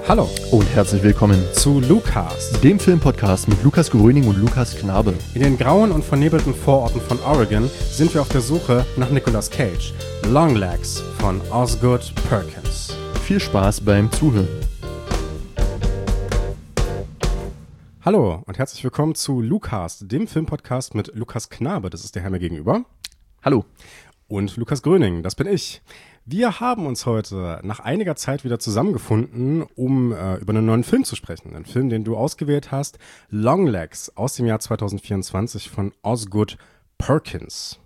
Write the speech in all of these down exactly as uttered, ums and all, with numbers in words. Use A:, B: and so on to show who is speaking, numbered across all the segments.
A: Hallo
B: und herzlich willkommen
A: zu Lucast,
B: dem Filmpodcast mit Lukas Gröning und Lukas Knabe.
A: In den grauen und vernebelten Vororten von Oregon sind wir auf der Suche nach Nicolas Cage, Longlegs von Osgood Perkins.
B: Viel Spaß beim Zuhören.
A: Hallo und herzlich willkommen zu Lucast, dem Filmpodcast mit Lukas Knabe, das ist der Herr mir gegenüber.
B: Hallo.
A: Und Lukas Gröning, das bin ich. Wir haben uns heute nach einiger Zeit wieder zusammengefunden, um äh, über einen neuen Film zu sprechen. Einen Film, den du ausgewählt hast, Longlegs aus dem Jahr zwanzig vierundzwanzig von Osgood Perkins.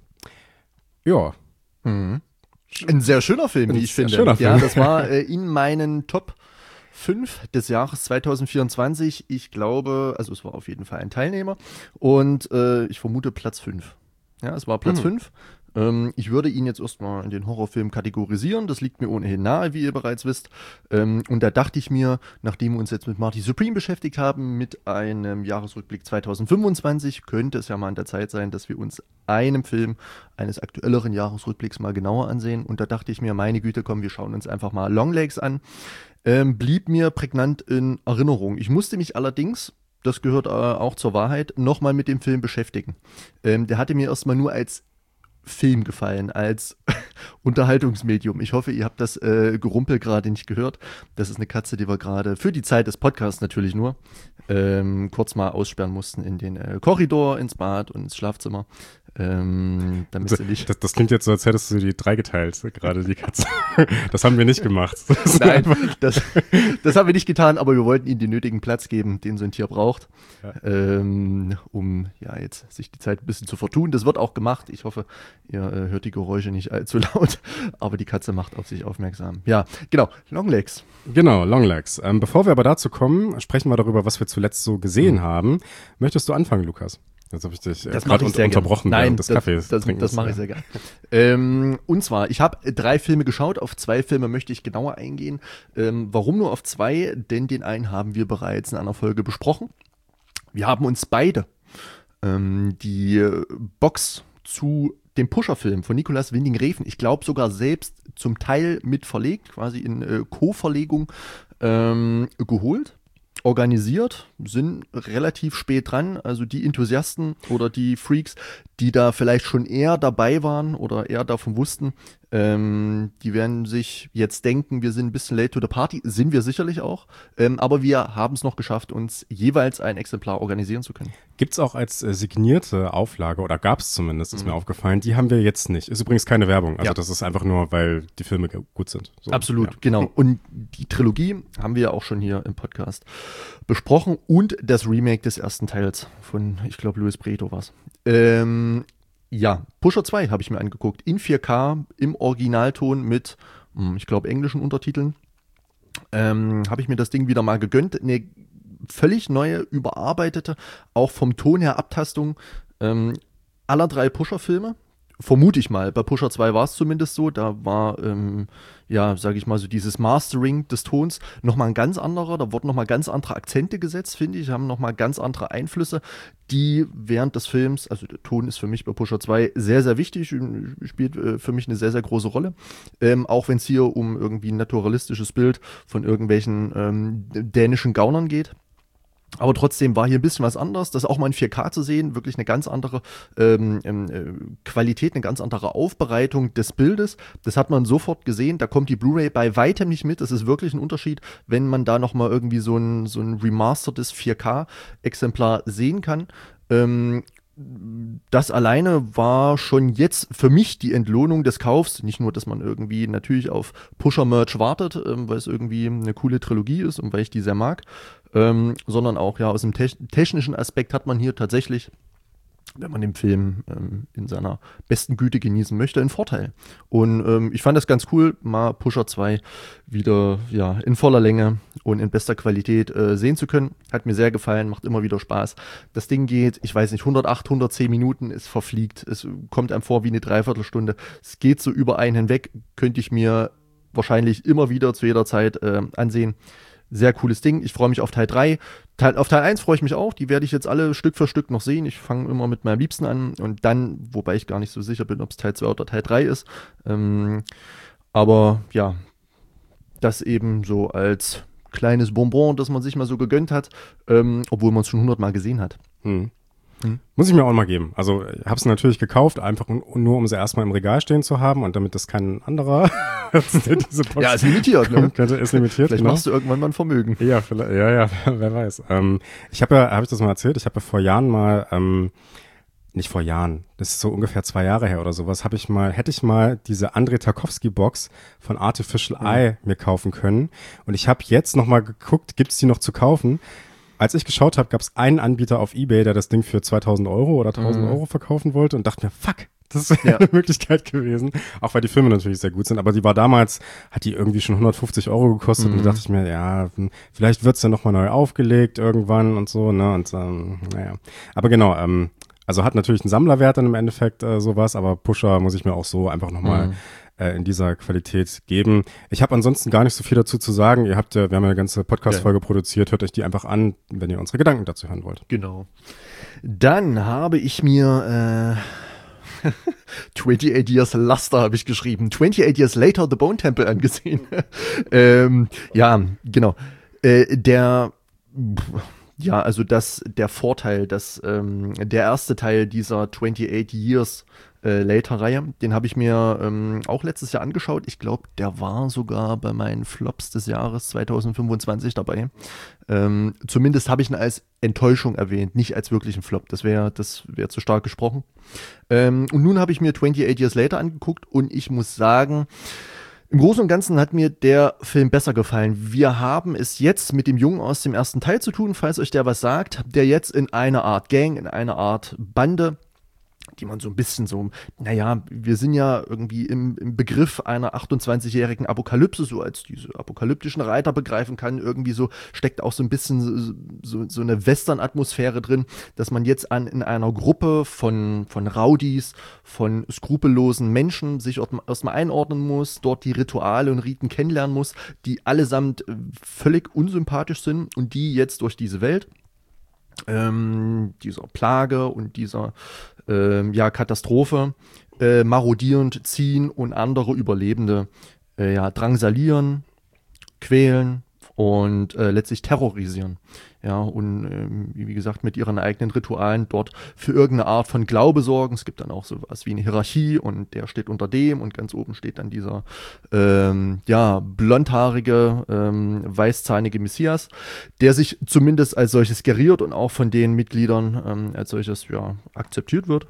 A: Ja.
B: Mhm. Ein sehr schöner Film, wie ich finde.
A: Schöner Film.
B: Ja, das war äh, in meinen Top fünf des Jahres zwanzig vierundzwanzig. Ich glaube, also es war auf jeden Fall ein Teilnehmer und äh, ich vermute Platz fünf. Ja, es war Platz fünf. Ähm, ich würde ihn jetzt erstmal in den Horrorfilm kategorisieren. Das liegt mir ohnehin nahe, wie ihr bereits wisst. Ähm, und da dachte ich mir, nachdem wir uns jetzt mit Marty Supreme beschäftigt haben, mit einem Jahresrückblick zwanzig fünfundzwanzig, könnte es ja mal an der Zeit sein, dass wir uns einem Film eines aktuelleren Jahresrückblicks mal genauer ansehen. Und da dachte ich mir, meine Güte, komm, wir schauen uns einfach mal Longlegs an. Ähm, blieb mir prägnant in Erinnerung. Ich musste mich allerdings, das gehört äh, auch zur Wahrheit, nochmal mit dem Film beschäftigen. Ähm, der hatte mir erstmal nur als Film gefallen, als Unterhaltungsmedium. Ich hoffe, ihr habt das äh, Gerumpel gerade nicht gehört. Das ist eine Katze, die wir gerade für die Zeit des Podcasts natürlich nur ähm, kurz mal aussperren mussten in den äh, Korridor, ins Bad und ins Schlafzimmer. Ähm, damit
A: das,
B: sie nicht
A: das, das klingt jetzt so, als hättest du die drei geteilt, gerade die Katze. Das haben wir nicht gemacht. Das
B: Nein, das, das haben wir nicht getan, aber wir wollten ihnen den nötigen Platz geben, den so ein Tier braucht, ja. ähm, um ja jetzt sich die Zeit ein bisschen zu vertun. Das wird auch gemacht. Ich hoffe, ihr äh, hört die Geräusche nicht allzu laut, aber die Katze macht auf sich aufmerksam. Ja, genau, Longlegs.
A: Genau, Longlegs. Ähm, bevor wir aber dazu kommen, sprechen wir darüber, was wir zuletzt so gesehen mhm. haben. Möchtest du anfangen, Lukas? Jetzt habe ich dich äh, gerade un- unterbrochen.
B: Nein,
A: des
B: das,
A: Kaffees
B: das, das, das mache ich sehr gerne. ähm, und zwar, ich habe drei Filme geschaut. Auf zwei Filme möchte ich genauer eingehen. Ähm, warum nur auf zwei? Denn den einen haben wir bereits in einer Folge besprochen. Wir haben uns beide ähm, die Box zu dem Pusher-Film von Nicolas Winding Refn, ich glaube sogar selbst zum Teil mit verlegt, quasi in äh, Co-Verlegung ähm, geholt. Organisiert, sind relativ spät dran, also die Enthusiasten oder die Freaks, die da vielleicht schon eher dabei waren oder eher davon wussten, ähm, die werden sich jetzt denken, wir sind ein bisschen late to the party, sind wir sicherlich auch, ähm, aber wir haben es noch geschafft, uns jeweils ein Exemplar organisieren zu können.
A: Gibt es auch als äh, signierte Auflage, oder gab es zumindest, ist mhm. mir aufgefallen, die haben wir jetzt nicht. Ist übrigens keine Werbung, also ja. das ist einfach nur, weil die Filme g- gut sind. So.
B: Absolut,
A: ja.
B: genau. Und die Trilogie haben wir ja auch schon hier im Podcast besprochen und das Remake des ersten Teils von, ich glaube, Luis Prieto war es. Ähm, ja, Pusher zwei habe ich mir angeguckt, in vier K, im Originalton mit, ich glaube, englischen Untertiteln. Ähm, habe ich mir das Ding wieder mal gegönnt. Eine völlig neue, überarbeitete, auch vom Ton her Abtastung ähm, aller drei Pusher-Filme. Vermute ich mal. Bei Pusher zwei war es zumindest so. Da war, ähm, ja, sage ich mal so, dieses Mastering des Tons nochmal ein ganz anderer. Da wurden nochmal ganz andere Akzente gesetzt, finde ich. Haben nochmal ganz andere Einflüsse, die während des Films, also der Ton ist für mich bei Pusher zwei sehr, sehr wichtig, spielt äh, für mich eine sehr, sehr große Rolle. Ähm, auch wenn es hier um irgendwie ein naturalistisches Bild von irgendwelchen ähm, dänischen Gaunern geht. Aber trotzdem war hier ein bisschen was anderes, das auch mal in vier K zu sehen, wirklich eine ganz andere ähm, äh, Qualität, eine ganz andere Aufbereitung des Bildes. Das hat man sofort gesehen, da kommt die Blu-ray bei weitem nicht mit. Das ist wirklich ein Unterschied, wenn man da nochmal irgendwie so ein, so ein remastertes vier K-Exemplar sehen kann. Ähm, Das alleine war schon jetzt für mich die Entlohnung des Kaufs. Nicht nur, dass man irgendwie natürlich auf Pusher-Merch wartet, ähm, weil es irgendwie eine coole Trilogie ist und weil ich die sehr mag, ähm, sondern auch ja aus dem te- technischen Aspekt hat man hier tatsächlich, wenn man den Film ähm, in seiner besten Güte genießen möchte, einen Vorteil. Und ähm, ich fand das ganz cool, mal Pusher zwei wieder ja, in voller Länge und in bester Qualität äh, sehen zu können. Hat mir sehr gefallen, macht immer wieder Spaß. Das Ding geht, ich weiß nicht, hundertacht, hundertzehn Minuten, es verfliegt. Es kommt einem vor wie eine Dreiviertelstunde. Es geht so über einen hinweg, könnte ich mir wahrscheinlich immer wieder zu jeder Zeit äh, ansehen. Sehr cooles Ding. Ich freue mich auf Teil drei. Teil, auf Teil eins freue ich mich auch. Die werde ich jetzt alle Stück für Stück noch sehen. Ich fange immer mit meinem Liebsten an und dann, wobei ich gar nicht so sicher bin, ob es Teil zwei oder Teil drei ist. Ähm, aber ja, das eben so als kleines Bonbon, das man sich mal so gegönnt hat, ähm, obwohl man es schon hundertmal gesehen hat.
A: Hm. Hm. Muss ich mir auch mal geben. Also ich habe es natürlich gekauft, einfach nur, um sie erstmal im Regal stehen zu haben und damit das kein anderer diese Box
B: ja, ist limitiert, ne?
A: Könnte, ist limitiert.
B: Vielleicht
A: genau.
B: machst du irgendwann mal ein Vermögen.
A: Ja, vielleicht, ja, ja, wer weiß. Ähm, ich habe ja, habe ich das mal erzählt, ich habe ja vor Jahren mal, ähm, nicht vor Jahren, das ist so ungefähr zwei Jahre her oder sowas, habe ich mal, hätte ich mal diese Andrei Tarkovsky-Box von Artificial mhm. Eye mir kaufen können. Und ich habe jetzt noch mal geguckt, gibt's die noch zu kaufen? Als ich geschaut habe, gab es einen Anbieter auf eBay, der das Ding für zweitausend Euro oder tausend mhm. Euro verkaufen wollte und dachte mir, fuck, das wäre ja. eine Möglichkeit gewesen. Auch weil die Filme natürlich sehr gut sind, aber die war damals, hat die irgendwie schon hundertfünfzig Euro gekostet mhm. und da dachte ich mir, ja, vielleicht wird's ja nochmal neu aufgelegt irgendwann und so, ne, und ähm, naja. Aber genau, ähm, also hat natürlich einen Sammlerwert dann im Endeffekt äh, sowas, aber Pusher muss ich mir auch so einfach nochmal mhm. äh, in dieser Qualität geben. Ich habe ansonsten gar nicht so viel dazu zu sagen. Ihr habt ja, wir haben ja eine ganze Podcast-Folge ja. produziert, hört euch die einfach an, wenn ihr unsere Gedanken dazu hören wollt.
B: Genau. Dann habe ich mir äh, twenty-eight Years Luster habe ich geschrieben. twenty-eight Years Later The Bone Temple angesehen. ähm, ja, genau. Äh, der Ja, also das, der Vorteil, dass ähm, der erste Teil dieser twenty-eight Years äh, Later-Reihe, den habe ich mir ähm, auch letztes Jahr angeschaut. Ich glaube, der war sogar bei meinen Flops des Jahres zwanzig fünfundzwanzig dabei. Ähm, zumindest habe ich ihn als Enttäuschung erwähnt, nicht als wirklichen Flop. Das wäre das wär zu stark gesprochen. Ähm, und nun habe ich mir twenty-eight Years Later angeguckt und ich muss sagen, im Großen und Ganzen hat mir der Film besser gefallen. Wir haben es jetzt mit dem Jungen aus dem ersten Teil zu tun, falls euch der was sagt, der jetzt in einer Art Gang, in einer Art Bande, die man so ein bisschen so, naja, wir sind ja irgendwie im, im Begriff einer achtundzwanzigjährigen Apokalypse, so als diese apokalyptischen Reiter begreifen kann. Irgendwie so steckt auch so ein bisschen so, so, so eine Western-Atmosphäre drin, dass man jetzt an, in einer Gruppe von, von Rowdies, von skrupellosen Menschen sich erstmal einordnen muss, dort die Rituale und Riten kennenlernen muss, die allesamt völlig unsympathisch sind und die jetzt durch diese Welt ähm, dieser Plage und dieser ähm, ja, Katastrophe äh, marodierend ziehen und andere Überlebende äh, ja, drangsalieren, quälen und äh, letztlich terrorisieren. Ja, und ähm, wie gesagt, mit ihren eigenen Ritualen dort für irgendeine Art von Glaube sorgen. Es gibt dann auch sowas wie eine Hierarchie und der steht unter dem und ganz oben steht dann dieser ähm, ja, blondhaarige, ähm, weißzahnige Messias, der sich zumindest als solches geriert und auch von den Mitgliedern ähm, als solches ja, akzeptiert wird.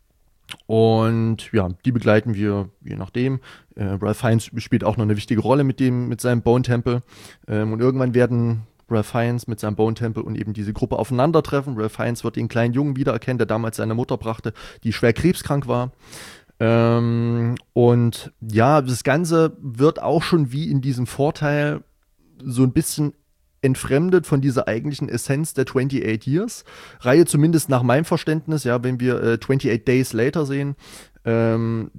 B: Und ja, die begleiten wir je nachdem. Äh, Ralph Fiennes spielt auch noch eine wichtige Rolle mit dem, mit seinem Bone Temple. Ähm, und irgendwann werden Ralph Fiennes mit seinem Bone Temple und eben diese Gruppe aufeinandertreffen. Ralph Fiennes wird den kleinen Jungen wiedererkennen, der damals seine Mutter brachte, die schwer krebskrank war. Ähm, und ja, das Ganze wird auch schon wie in diesem Vorteil so ein bisschen entfremdet von dieser eigentlichen Essenz der twenty-eight Years Reihe, zumindest nach meinem Verständnis, ja, wenn wir äh, twenty-eight Days Later sehen, ähm,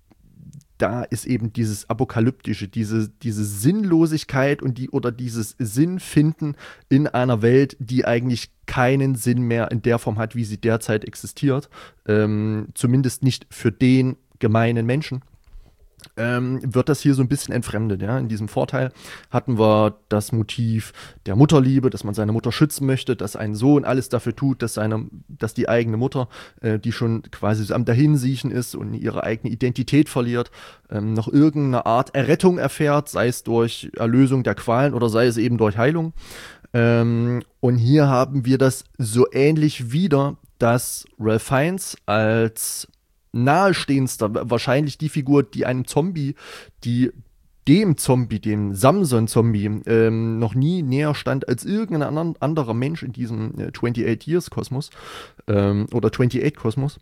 B: da ist eben dieses Apokalyptische, diese, diese Sinnlosigkeit und die oder dieses Sinnfinden in einer Welt, die eigentlich keinen Sinn mehr in der Form hat, wie sie derzeit existiert, ähm, zumindest nicht für den gemeinen Menschen. Ähm, wird das hier so ein bisschen entfremdet. Ja? In diesem Vorteil hatten wir das Motiv der Mutterliebe, dass man seine Mutter schützen möchte, dass ein Sohn alles dafür tut, dass, seine, dass die eigene Mutter, äh, die schon quasi so am Dahinsiechen ist und ihre eigene Identität verliert, ähm, noch irgendeine Art Errettung erfährt, sei es durch Erlösung der Qualen oder sei es eben durch Heilung. Ähm, und hier haben wir das so ähnlich wieder, dass Ralph Fiennes als nahestehendster, wahrscheinlich die Figur, die einem Zombie, die dem Zombie, dem Samson-Zombie, ähm, noch nie näher stand als irgendein anderer Mensch in diesem äh, twenty-eight Years Kosmos ähm, oder twenty-eight Kosmos.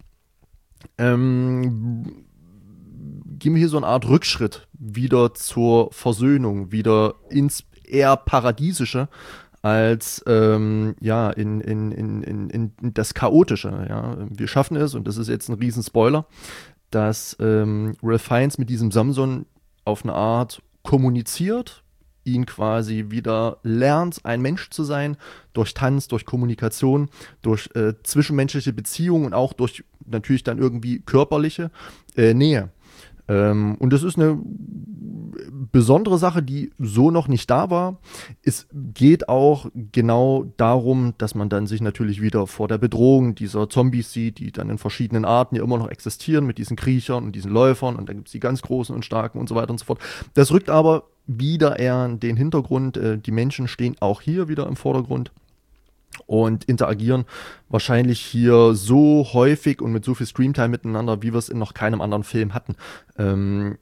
B: Ähm, gehen wir hier so eine Art Rückschritt wieder zur Versöhnung, wieder ins eher Paradiesische, als ähm, ja, in, in, in, in, in das Chaotische. Ja. Wir schaffen es, und das ist jetzt ein Riesenspoiler, dass ähm, Ralph Fiennes mit diesem Samson auf eine Art kommuniziert, ihn quasi wieder lernt, ein Mensch zu sein, durch Tanz, durch Kommunikation, durch äh, zwischenmenschliche Beziehungen und auch durch natürlich dann irgendwie körperliche äh, Nähe. Ähm, und das ist eine besondere Sache, die so noch nicht da war. Es geht auch genau darum, dass man dann sich natürlich wieder vor der Bedrohung dieser Zombies sieht, die dann in verschiedenen Arten ja immer noch existieren, mit diesen Kriechern und diesen Läufern, und dann gibt es die ganz großen und starken und so weiter und so fort. Das rückt aber wieder eher in den Hintergrund. Äh, die Menschen stehen auch hier wieder im Vordergrund und interagieren wahrscheinlich hier so häufig und mit so viel Screamtime miteinander, wie wir es in noch keinem anderen Film hatten. Ähm,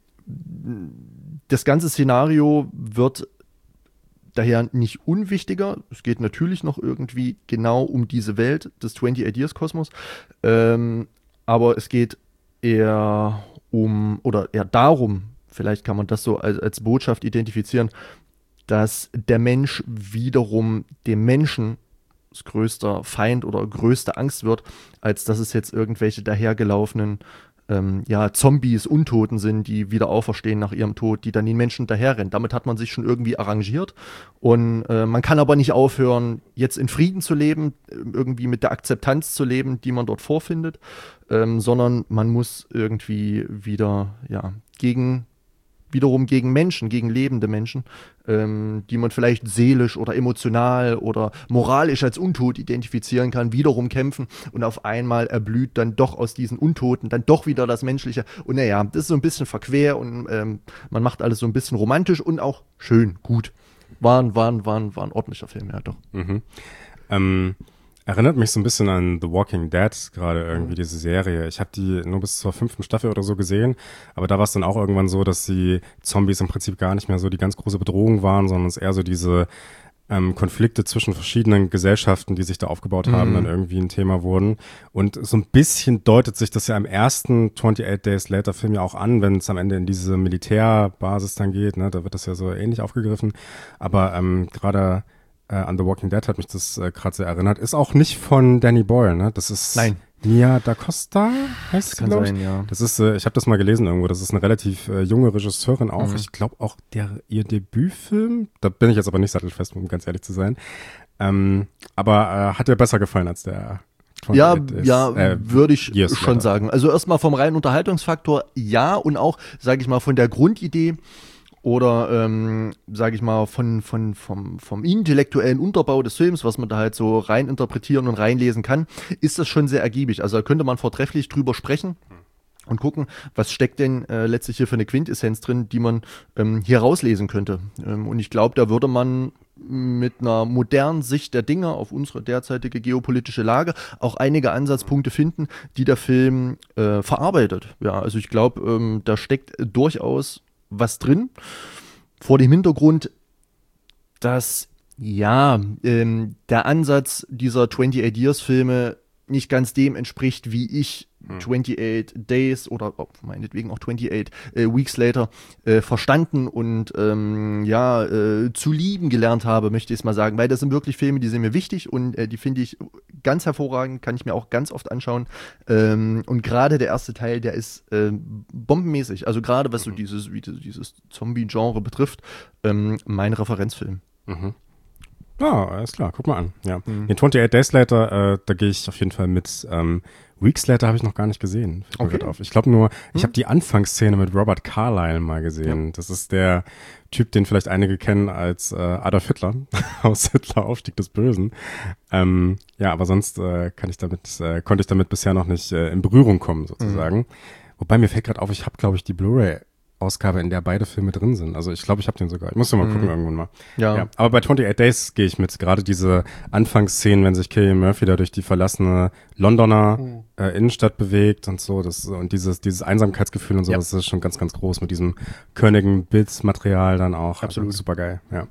B: das ganze Szenario wird daher nicht unwichtiger. Es geht natürlich noch irgendwie genau um diese Welt des twenty-eight Years Kosmos, ähm, aber es geht eher um, oder eher darum, vielleicht kann man das so als, als Botschaft identifizieren, dass der Mensch wiederum dem Menschen größter Feind oder größte Angst wird, als dass es jetzt irgendwelche dahergelaufenen ähm, ja, Zombies, Untoten sind, die wieder auferstehen nach ihrem Tod, die dann den Menschen daherrennen. Damit hat man sich schon irgendwie arrangiert, und äh, man kann aber nicht aufhören, jetzt in Frieden zu leben, irgendwie mit der Akzeptanz zu leben, die man dort vorfindet, ähm, sondern man muss irgendwie wieder ja, gegen wiederum gegen Menschen, gegen lebende Menschen, ähm, die man vielleicht seelisch oder emotional oder moralisch als untot identifizieren kann, wiederum kämpfen, und auf einmal erblüht dann doch aus diesen Untoten dann doch wieder das Menschliche. Und naja, das ist so ein bisschen verquer, und ähm, man macht alles so ein bisschen romantisch und auch schön, gut. War ein, war ein, war ein, war ein ordentlicher Film, ja doch.
A: Mhm. Ähm, erinnert mich so ein bisschen an The Walking Dead, gerade irgendwie
B: Mhm.
A: diese Serie. Ich habe die nur bis zur fünften Staffel oder so gesehen, aber da war es dann auch irgendwann so, dass die Zombies im Prinzip gar nicht mehr so die ganz große Bedrohung waren, sondern es eher so diese ähm, Konflikte zwischen verschiedenen Gesellschaften, die sich da aufgebaut haben,
B: Mhm.
A: dann irgendwie ein Thema wurden. Und so ein bisschen deutet sich das ja im ersten twenty-eight Days Later Film ja auch an, wenn es am Ende in diese Militärbasis dann geht, ne, da wird das ja so ähnlich aufgegriffen. Aber ähm, gerade äh, an The Walking Dead hat mich das äh, gerade sehr erinnert. Ist auch nicht von Danny Boyle, ne? Das ist
B: Nein.
A: Nia Da Costa, heißt es,
B: Kann
A: glaube ich.
B: sein, ja.
A: Das ist, äh, ich habe das mal gelesen irgendwo, das ist eine relativ äh, junge Regisseurin auch.
B: Mhm.
A: Ich glaube auch der ihr Debütfilm, da bin ich jetzt aber nicht sattelfest, um ganz ehrlich zu sein. Ähm, aber äh, hat dir besser gefallen als der
B: Ja,
A: twenty-eight Days,
B: ja,
A: äh,
B: würde ich
A: Years
B: schon
A: Later.
B: sagen. Also erstmal vom reinen Unterhaltungsfaktor ja, und auch, sage ich mal, von der Grundidee oder, ähm, sage ich mal, von, von, vom, vom intellektuellen Unterbau des Films, was man da halt so rein interpretieren und reinlesen kann, ist das schon sehr ergiebig. Also da könnte man vortrefflich drüber sprechen und gucken, was steckt denn äh, letztlich hier für eine Quintessenz drin, die man ähm, hier rauslesen könnte. Ähm, und ich glaube, da würde man mit einer modernen Sicht der Dinge auf unsere derzeitige geopolitische Lage auch einige Ansatzpunkte finden, die der Film äh, verarbeitet. Ja, also ich glaube, ähm, da steckt durchaus was drin, vor dem Hintergrund, dass ja ähm, der Ansatz dieser twenty-eight Years Filme nicht ganz dem entspricht, wie ich hm. twenty-eight Days oder oh, meinetwegen auch twenty-eight äh, Weeks Later äh, verstanden und ähm, ja äh, zu lieben gelernt habe, möchte ich es mal sagen, weil das sind wirklich Filme, die sind mir wichtig, und äh, die finde ich ganz hervorragend, kann ich mir auch ganz oft anschauen, ähm, und gerade der erste Teil, der ist äh, bombenmäßig, also gerade was so dieses, wie dieses Zombie-Genre betrifft, ähm, mein Referenzfilm.
A: Mhm. Ah, alles klar, guck mal an. Ja.
B: Mhm.
A: Den twenty-eight Days Later, äh, da gehe ich auf jeden Fall mit. Ähm, Weeks Later habe ich noch gar nicht gesehen. Fällt mir
B: Okay.
A: grad auf. Ich glaube nur, ich
B: Hm.
A: habe die Anfangsszene mit Robert Carlyle mal gesehen.
B: Ja.
A: Das ist der Typ, den vielleicht einige kennen als äh, Adolf Hitler aus Hitler Aufstieg des Bösen. Ähm, ja, aber sonst äh, kann ich damit, äh, konnte ich damit bisher noch nicht äh, in Berührung kommen, sozusagen.
B: Mhm.
A: Wobei mir fällt gerade auf, ich habe, glaube ich, die Blu-ray Ausgabe, in der beide Filme drin sind. Also ich glaube, ich habe den sogar. Ich muss ja mal
B: Mhm.
A: gucken irgendwann mal.
B: Ja.
A: Ja, aber bei twenty-eight Days gehe ich mit. Gerade diese Anfangsszenen, wenn sich Cillian Murphy da durch die verlassene Londoner
B: Mhm.
A: äh, Innenstadt bewegt und so, das und dieses dieses Einsamkeitsgefühl und so,
B: Ja.
A: das ist schon ganz, ganz groß mit diesem körnigen Bildmaterial dann auch.
B: Absolut.
A: Also, super geil, ja.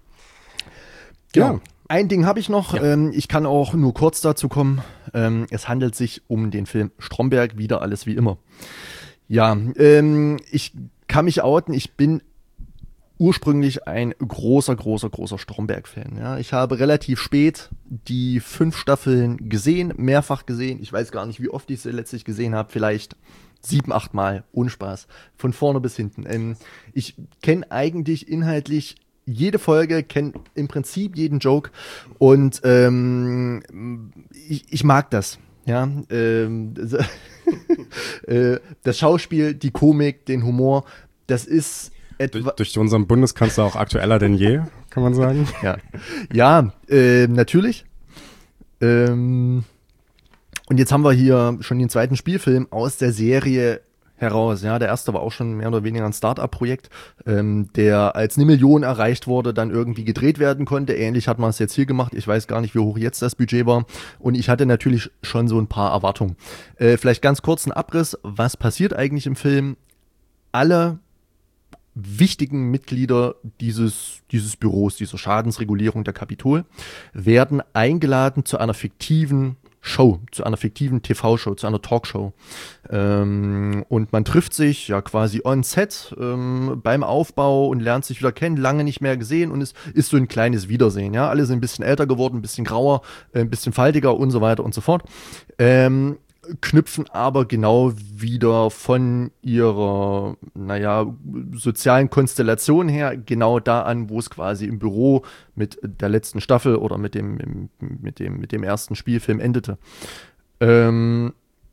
B: Genau. Ein Ding habe ich noch.
A: Ja.
B: Ähm, ich kann auch nur kurz dazu kommen. Ähm, es handelt sich um den Film Stromberg, wieder alles wie immer. Ja, ähm, ich kann mich outen. Ich bin ursprünglich ein großer, großer, großer Stromberg-Fan. Ja, ich habe relativ spät die fünf Staffeln gesehen, mehrfach gesehen. Ich weiß gar nicht, wie oft ich sie letztlich gesehen habe. Vielleicht sieben, acht Mal, ohne Spaß. Von vorne bis hinten. Ähm, ich kenne eigentlich inhaltlich jede Folge, kenne im Prinzip jeden Joke, und ähm, ich, ich mag das. Ja, ähm, äh, das Schauspiel, die Komik, den Humor, das ist etwa...
A: Durch, durch unseren Bundeskanzler auch aktueller denn je, kann man sagen.
B: Ja, ja äh, natürlich. Ähm, und jetzt haben wir hier schon den zweiten Spielfilm aus der Serie heraus. Ja, der erste war auch schon mehr oder weniger ein Start-up-Projekt, ähm, der als eine Million erreicht wurde, dann irgendwie gedreht werden konnte. Ähnlich hat man es jetzt hier gemacht. Ich weiß gar nicht, wie hoch jetzt das Budget war. Und ich hatte natürlich schon so ein paar Erwartungen. Äh, vielleicht ganz kurz ein Abriss. Was passiert eigentlich im Film? Alle wichtigen Mitglieder dieses, dieses Büros, dieser Schadensregulierung der Kapitol, werden eingeladen zu einer fiktiven Show, zu einer fiktiven T V-Show, zu einer Talkshow. Ähm, und man trifft sich ja quasi on set ähm, beim Aufbau und lernt sich wieder kennen, lange nicht mehr gesehen und es ist so ein kleines Wiedersehen. Ja, alle sind ein bisschen älter geworden, ein bisschen grauer, äh, ein bisschen faltiger und so weiter und so fort. Ähm, knüpfen aber genau wieder von ihrer, naja, sozialen Konstellation her genau da an, wo es quasi im Büro mit der letzten Staffel oder mit dem, mit dem, mit dem ersten Spielfilm endete. Ähm,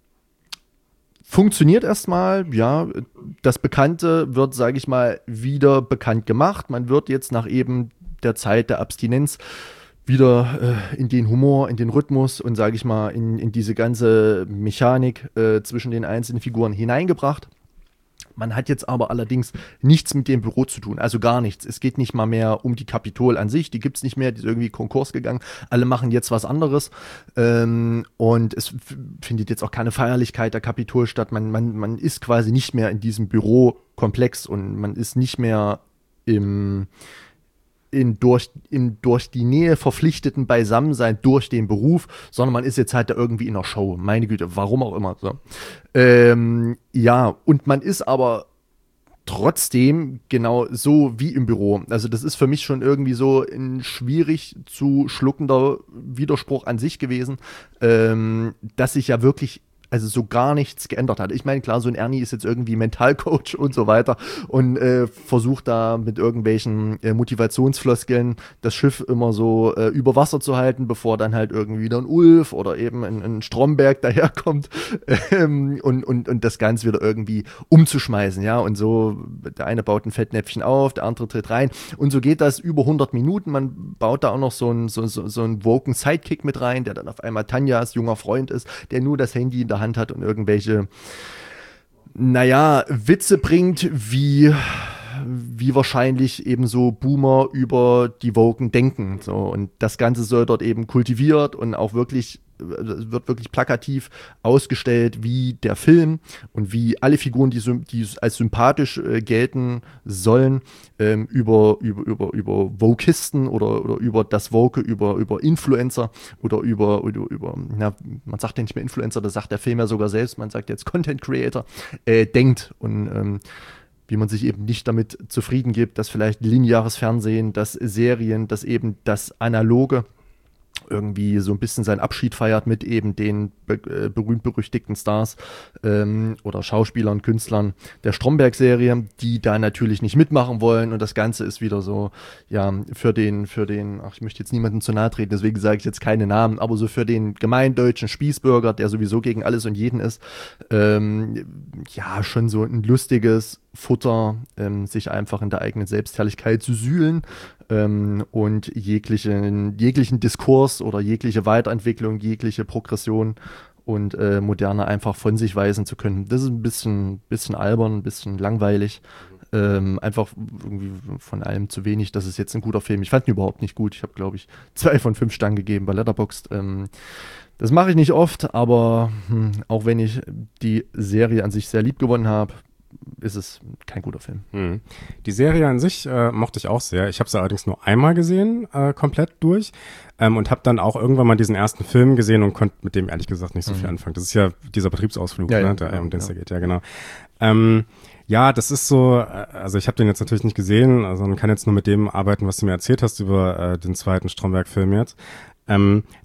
B: funktioniert erstmal, ja, das Bekannte wird, sage ich mal, wieder bekannt gemacht. Man wird jetzt nach eben der Zeit der Abstinenz wieder äh, in den Humor, in den Rhythmus und, sage ich mal, in, in diese ganze Mechanik äh, zwischen den einzelnen Figuren hineingebracht. Man hat jetzt aber allerdings nichts mit dem Büro zu tun, also gar nichts. Es geht nicht mal mehr um die Kapitol an sich, die gibt es nicht mehr, die ist irgendwie Konkurs gegangen. Alle machen jetzt was anderes ähm, und es f- findet jetzt auch keine Feierlichkeit der Kapitol statt. Man, man, man ist quasi nicht mehr in diesem Bürokomplex und man ist nicht mehr im In durch, im durch die Nähe verpflichteten Beisammensein durch den Beruf, sondern man ist jetzt halt da irgendwie in einer Show. Meine Güte, warum auch immer. So. Ähm, ja, und man ist aber trotzdem genau so wie im Büro. Also das ist für mich schon irgendwie so ein schwierig zu schluckender Widerspruch an sich gewesen, ähm, dass sich ja wirklich also so gar nichts geändert hat. Ich meine, klar, so ein Ernie ist jetzt irgendwie Mentalcoach und so weiter und äh, versucht da mit irgendwelchen äh, Motivationsfloskeln das Schiff immer so äh, über Wasser zu halten, bevor dann halt irgendwie wieder ein Ulf oder eben ein, ein Stromberg daherkommt ähm, und, und, und das Ganze wieder irgendwie umzuschmeißen, ja, und so, der eine baut ein Fettnäpfchen auf, der andere tritt rein und so geht das über hundert Minuten. Man baut da auch noch so einen so, so, so einen woken Sidekick mit rein, der dann auf einmal Tanjas junger Freund ist, der nur das Handy in der Hand hat und irgendwelche, naja, Witze bringt, wie, wie wahrscheinlich eben so Boomer über die Woken denken. So. Und das Ganze soll dort eben kultiviert und auch wirklich, wird wirklich plakativ ausgestellt, wie der Film und wie alle Figuren, die, die als sympathisch äh, gelten sollen, ähm, über, über, über, über Wokisten oder, oder über das Woke, über, über Influencer oder über, über, über na, man sagt ja nicht mehr Influencer, das sagt der Film ja sogar selbst, man sagt jetzt Content Creator, äh, denkt und ähm, wie man sich eben nicht damit zufrieden gibt, dass vielleicht lineares Fernsehen, dass Serien, dass eben das Analoge irgendwie so ein bisschen seinen Abschied feiert mit eben den be- äh, berühmt-berüchtigten Stars ähm, oder Schauspielern, Künstlern der Stromberg-Serie, die da natürlich nicht mitmachen wollen und das Ganze ist wieder so, ja, für den, für den, ach, ich möchte jetzt niemandem zu nahe treten, deswegen sage ich jetzt keine Namen, aber so für den gemeindeutschen Spießbürger, der sowieso gegen alles und jeden ist, ähm, ja, schon so ein lustiges Futter, ähm, sich einfach in der eigenen Selbstherrlichkeit zu sühlen ähm, und jeglichen, jeglichen Diskurs oder jegliche Weiterentwicklung, jegliche Progression und äh, Moderne einfach von sich weisen zu können. Das ist ein bisschen, bisschen albern, ein bisschen langweilig. Ähm, einfach irgendwie von allem zu wenig. Das ist jetzt ein guter Film. Ich fand ihn überhaupt nicht gut. Ich habe, glaube ich, zwei von fünf Sternen gegeben bei Letterboxd. Ähm, das mache ich nicht oft, aber hm, auch wenn ich die Serie an sich sehr lieb gewonnen habe, ist es kein guter Film.
A: Hm. Die Serie an sich äh, mochte ich auch sehr. Ich habe sie allerdings nur einmal gesehen, äh, komplett durch. Ähm, und habe dann auch irgendwann mal diesen ersten Film gesehen und konnte mit dem ehrlich gesagt nicht so viel
B: Mhm.
A: anfangen. Das ist ja dieser Betriebsausflug,
B: Ja,
A: ne,
B: ja,
A: der,
B: genau,
A: um den es da
B: ja.
A: geht. Ja, genau. Ähm, ja, das ist so, äh, also ich habe den jetzt natürlich nicht gesehen, also man kann jetzt nur mit dem arbeiten, was du mir erzählt hast über äh, den zweiten Stromberg-Film jetzt. Ähm, das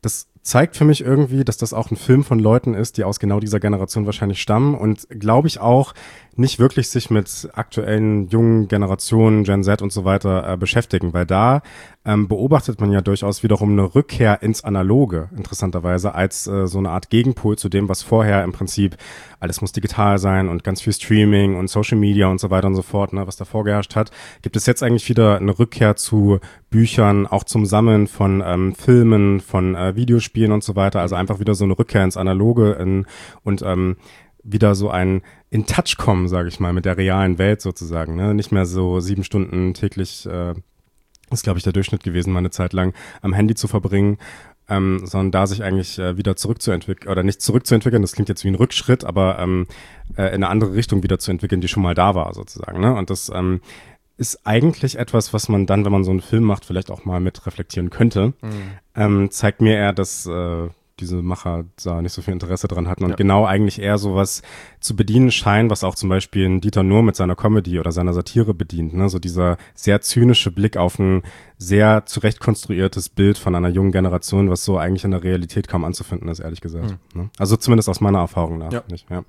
A: zeigt für mich irgendwie, dass das auch ein Film von Leuten ist, die aus genau dieser Generation wahrscheinlich stammen und glaube ich auch nicht wirklich sich mit aktuellen jungen Generationen, Gen Z und so weiter äh, beschäftigen, weil da ähm, beobachtet man ja durchaus wiederum eine Rückkehr ins Analoge, interessanterweise, als äh, so eine Art Gegenpol zu dem, was vorher im Prinzip, alles muss digital sein und ganz viel Streaming und Social Media und so weiter und so fort, ne, was da vorgeherrscht hat, gibt es jetzt eigentlich wieder eine Rückkehr zu Büchern, auch zum Sammeln von ähm, Filmen, von äh, Videospielen und so weiter, also einfach wieder so eine Rückkehr ins Analoge in, und ähm, wieder so ein in Touch kommen, sage ich mal, mit der realen Welt sozusagen, ne? Nicht mehr so sieben Stunden täglich, äh, ist glaube ich der Durchschnitt gewesen, mal eine Zeit lang am Handy zu verbringen, ähm, sondern da sich eigentlich äh, wieder zurückzuentwickeln, oder nicht zurückzuentwickeln, das klingt jetzt wie ein Rückschritt, aber ähm, äh, in eine andere Richtung wieder zu entwickeln, die schon mal da war sozusagen, ne? Und das ähm, ist eigentlich etwas, was man dann, wenn man so einen Film macht, vielleicht auch mal mit reflektieren könnte. Mhm. Ähm, zeigt mir eher, dass äh, diese Macher da nicht so viel Interesse dran hatten und ja. genau eigentlich eher sowas zu bedienen scheinen, was auch zum Beispiel ein Dieter Nuhr mit seiner Comedy oder seiner Satire bedient, ne? So dieser sehr zynische Blick auf ein sehr zurecht konstruiertes Bild von einer jungen Generation, was so eigentlich in der Realität kaum anzufinden ist, ehrlich gesagt. Mhm. Ne? Also zumindest aus meiner Erfahrung nach.
B: Ja.
A: Nicht, ja.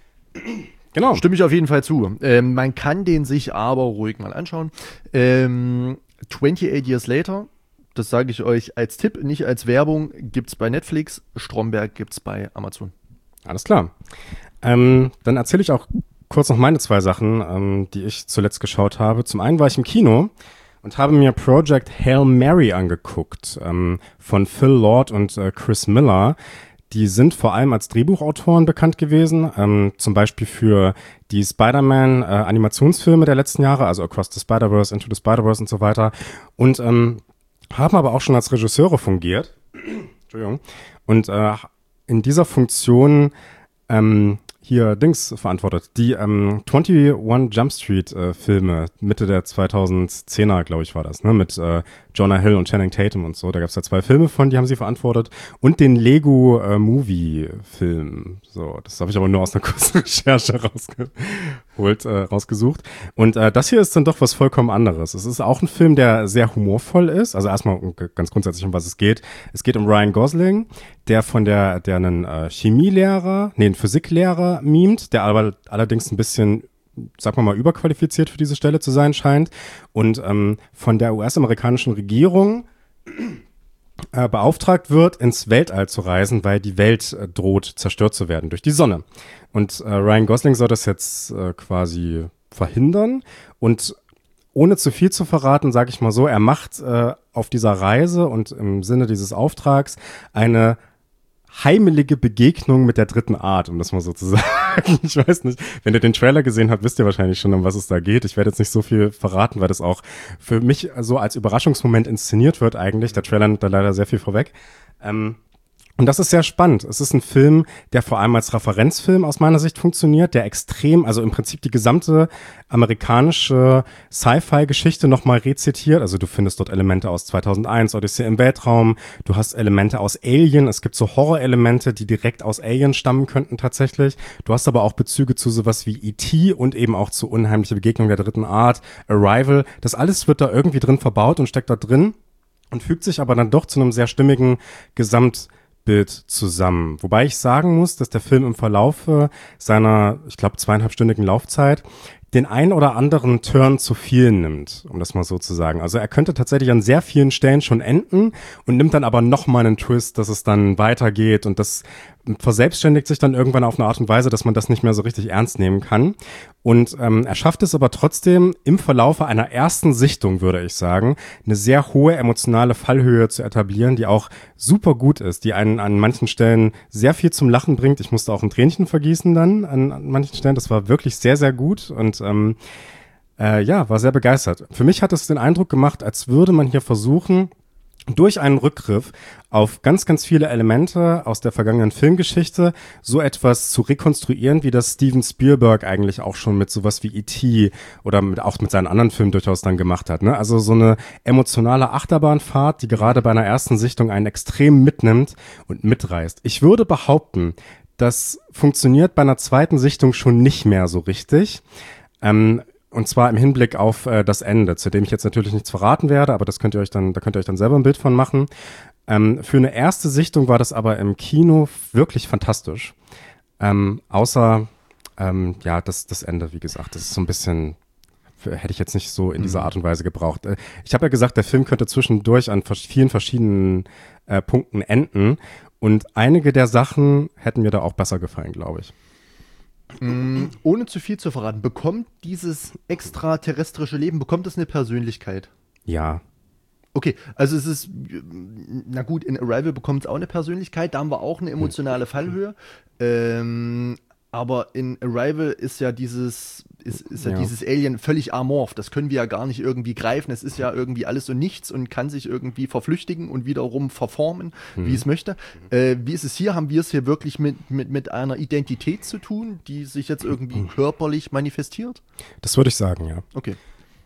A: Genau.
B: Stimme ich auf jeden Fall zu. Ähm, man kann den sich aber ruhig mal anschauen. Ähm, twenty-eight Years Later, das sage ich euch als Tipp, nicht als Werbung, gibt's bei Netflix, Stromberg gibt's bei Amazon.
A: Alles klar. Ähm, dann erzähle ich auch kurz noch meine zwei Sachen, ähm, die ich zuletzt geschaut habe. Zum einen war ich im Kino und habe mir Project Hail Mary angeguckt, ähm, von Phil Lord und äh, Chris Miller. Die sind vor allem als Drehbuchautoren bekannt gewesen, ähm, zum Beispiel für die Spider-Man-Animationsfilme äh, der letzten Jahre, also Across the Spider-Verse, Into the Spider-Verse und so weiter. Und ähm, haben aber auch schon als Regisseure fungiert. Entschuldigung. Und äh, in dieser Funktion ähm, hier Dings verantwortet. Die ähm, einundzwanzig Jump Street äh, Filme, Mitte der zweitausendzehner, glaube ich, war das, ne? Mit äh, Jonah Hill und Channing Tatum und so. Da gab es ja zwei Filme von, die haben sie verantwortet. Und den Lego äh, Movie Film. So, das habe ich aber nur aus einer kurzen Recherche rausgeholt, äh, rausgesucht. Und äh, das hier ist dann doch was vollkommen anderes. Es ist auch ein Film, der sehr humorvoll ist. Also erstmal ganz grundsätzlich, um was es geht. Es geht um Ryan Gosling, der von der, der einen äh, Chemielehrer, nee, einen Physiklehrer mimt, der aber allerdings ein bisschen, sagen wir mal, überqualifiziert für diese Stelle zu sein scheint und ähm, von der U S-amerikanischen Regierung äh, beauftragt wird, ins Weltall zu reisen, weil die Welt äh, droht, zerstört zu werden durch die Sonne. Und äh, Ryan Gosling soll das jetzt äh, quasi verhindern und ohne zu viel zu verraten, sage ich mal so, er macht äh, auf dieser Reise und im Sinne dieses Auftrags eine heimelige Begegnung mit der dritten Art, um das mal so zu sagen. Ich weiß nicht, wenn ihr den Trailer gesehen habt, wisst ihr wahrscheinlich schon, um was es da geht. Ich werde jetzt nicht so viel verraten, weil das auch für mich so als Überraschungsmoment inszeniert wird eigentlich. Der Trailer nimmt da leider sehr viel vorweg. Ähm, Und das ist sehr spannend. Es ist ein Film, der vor allem als Referenzfilm aus meiner Sicht funktioniert, der extrem, also im Prinzip die gesamte amerikanische Sci-Fi-Geschichte nochmal rezitiert. Also du findest dort Elemente aus zweitausendeins, Odyssee im Weltraum. Du hast Elemente aus Alien. Es gibt so Horror-Elemente, die direkt aus Alien stammen könnten tatsächlich. Du hast aber auch Bezüge zu sowas wie E T und eben auch zu Unheimliche Begegnung der dritten Art, Arrival. Das alles wird da irgendwie drin verbaut und steckt da drin und fügt sich aber dann doch zu einem sehr stimmigen Gesamt Bild zusammen. Wobei ich sagen muss, dass der Film im Verlaufe seiner, ich glaube, zweieinhalbstündigen Laufzeit den ein oder anderen Turn zu viel nimmt, um das mal so zu sagen. Also er könnte tatsächlich an sehr vielen Stellen schon enden und nimmt dann aber nochmal einen Twist, dass es dann weitergeht und das verselbstständigt sich dann irgendwann auf eine Art und Weise, dass man das nicht mehr so richtig ernst nehmen kann. Und ähm, er schafft es aber trotzdem im Verlaufe einer ersten Sichtung, würde ich sagen, eine sehr hohe emotionale Fallhöhe zu etablieren, die auch super gut ist, die einen an manchen Stellen sehr viel zum Lachen bringt. Ich musste auch ein Tränchen vergießen dann an, an manchen Stellen. Das war wirklich sehr, sehr gut und ähm, äh, ja, war sehr begeistert. Für mich hat es den Eindruck gemacht, als würde man hier versuchen, durch einen Rückgriff auf ganz, ganz viele Elemente aus der vergangenen Filmgeschichte so etwas zu rekonstruieren, wie das Steven Spielberg eigentlich auch schon mit sowas wie E T oder mit, auch mit seinen anderen Filmen durchaus dann gemacht hat. Ne? Also so eine emotionale Achterbahnfahrt, die gerade bei einer ersten Sichtung einen extrem mitnimmt und mitreißt. Ich würde behaupten, das funktioniert bei einer zweiten Sichtung schon nicht mehr so richtig. Ähm, Und zwar im Hinblick auf äh, das Ende, zu dem ich jetzt natürlich nichts verraten werde, aber das könnt ihr euch dann, da könnt ihr euch dann selber ein Bild von machen. Ähm, für eine erste Sichtung war das aber im Kino wirklich fantastisch. Ähm, außer, ähm, ja, das, das Ende, wie gesagt, das ist so ein bisschen, hätte ich jetzt nicht so in dieser Art und Weise gebraucht. Äh, ich habe ja gesagt, der Film könnte zwischendurch an vers- vielen verschiedenen äh, Punkten enden. Und einige der Sachen hätten mir da auch besser gefallen, glaube ich.
B: Mm, ohne zu viel zu verraten, bekommt dieses extraterrestrische Leben, bekommt es eine Persönlichkeit?
A: Ja.
B: Okay, also es ist, na gut, in Arrival bekommt es auch eine Persönlichkeit, da haben wir auch eine emotionale Fallhöhe. Ähm, aber in Arrival ist ja dieses, ist, ist ja,
A: Ja.
B: dieses Alien völlig amorph. Das können wir ja gar nicht irgendwie greifen. Es ist ja irgendwie alles und nichts und kann sich irgendwie verflüchtigen und wiederum verformen,
A: Mhm.
B: wie es möchte. Äh, wie ist es hier? Haben wir es hier wirklich mit, mit, mit einer Identität zu tun, die sich jetzt irgendwie körperlich manifestiert?
A: Das würde ich sagen, ja.
B: Okay.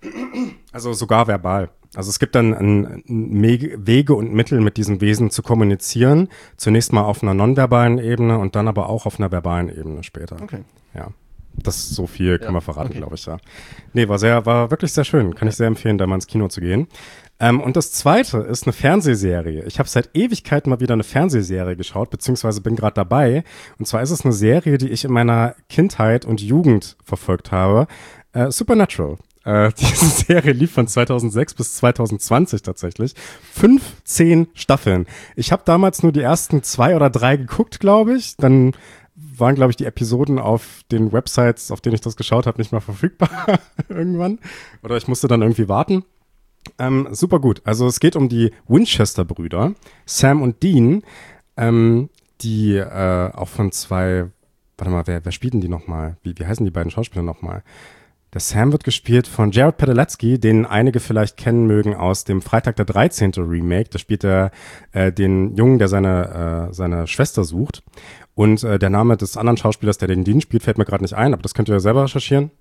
A: Also sogar verbal. Also es gibt dann ein, ein Me- Wege und Mittel, mit diesen Wesen zu kommunizieren. Zunächst mal auf einer nonverbalen Ebene und dann aber auch auf einer verbalen Ebene später.
B: Okay.
A: Ja. Das ist so viel, kann
B: Ja,
A: man verraten,
B: okay.
A: glaube ich, ja. Nee, war sehr, war wirklich sehr schön. Kann ich sehr empfehlen, da mal ins Kino zu gehen. Ähm, und das zweite ist eine Fernsehserie. Ich habe seit Ewigkeiten mal wieder eine Fernsehserie geschaut, beziehungsweise bin gerade dabei. Und zwar ist es eine Serie, die ich in meiner Kindheit und Jugend verfolgt habe. Äh, Supernatural. Äh, diese Serie lief von zweitausendsechs bis zweitausendzwanzig tatsächlich. fünfzehn Staffeln. Ich habe damals nur die ersten zwei oder drei geguckt, glaube ich. Dann waren, glaube ich, die Episoden auf den Websites, auf denen ich das geschaut habe, nicht mehr verfügbar irgendwann. Oder ich musste dann irgendwie warten. Ähm, super gut. Also es geht um die Winchester-Brüder, Sam und Dean, ähm, die äh, auch von zwei, warte mal, wer, wer spielt denn die nochmal? Wie, wie heißen die beiden Schauspieler nochmal? Der Sam wird gespielt von Jared Padalecki, den einige vielleicht kennen mögen aus dem Freitag der dreizehnte Remake. Da spielt er äh, den Jungen, der seine, äh, seine Schwester sucht. Und äh, der Name des anderen Schauspielers, der den Dean spielt, fällt mir gerade nicht ein, aber das könnt ihr ja selber recherchieren.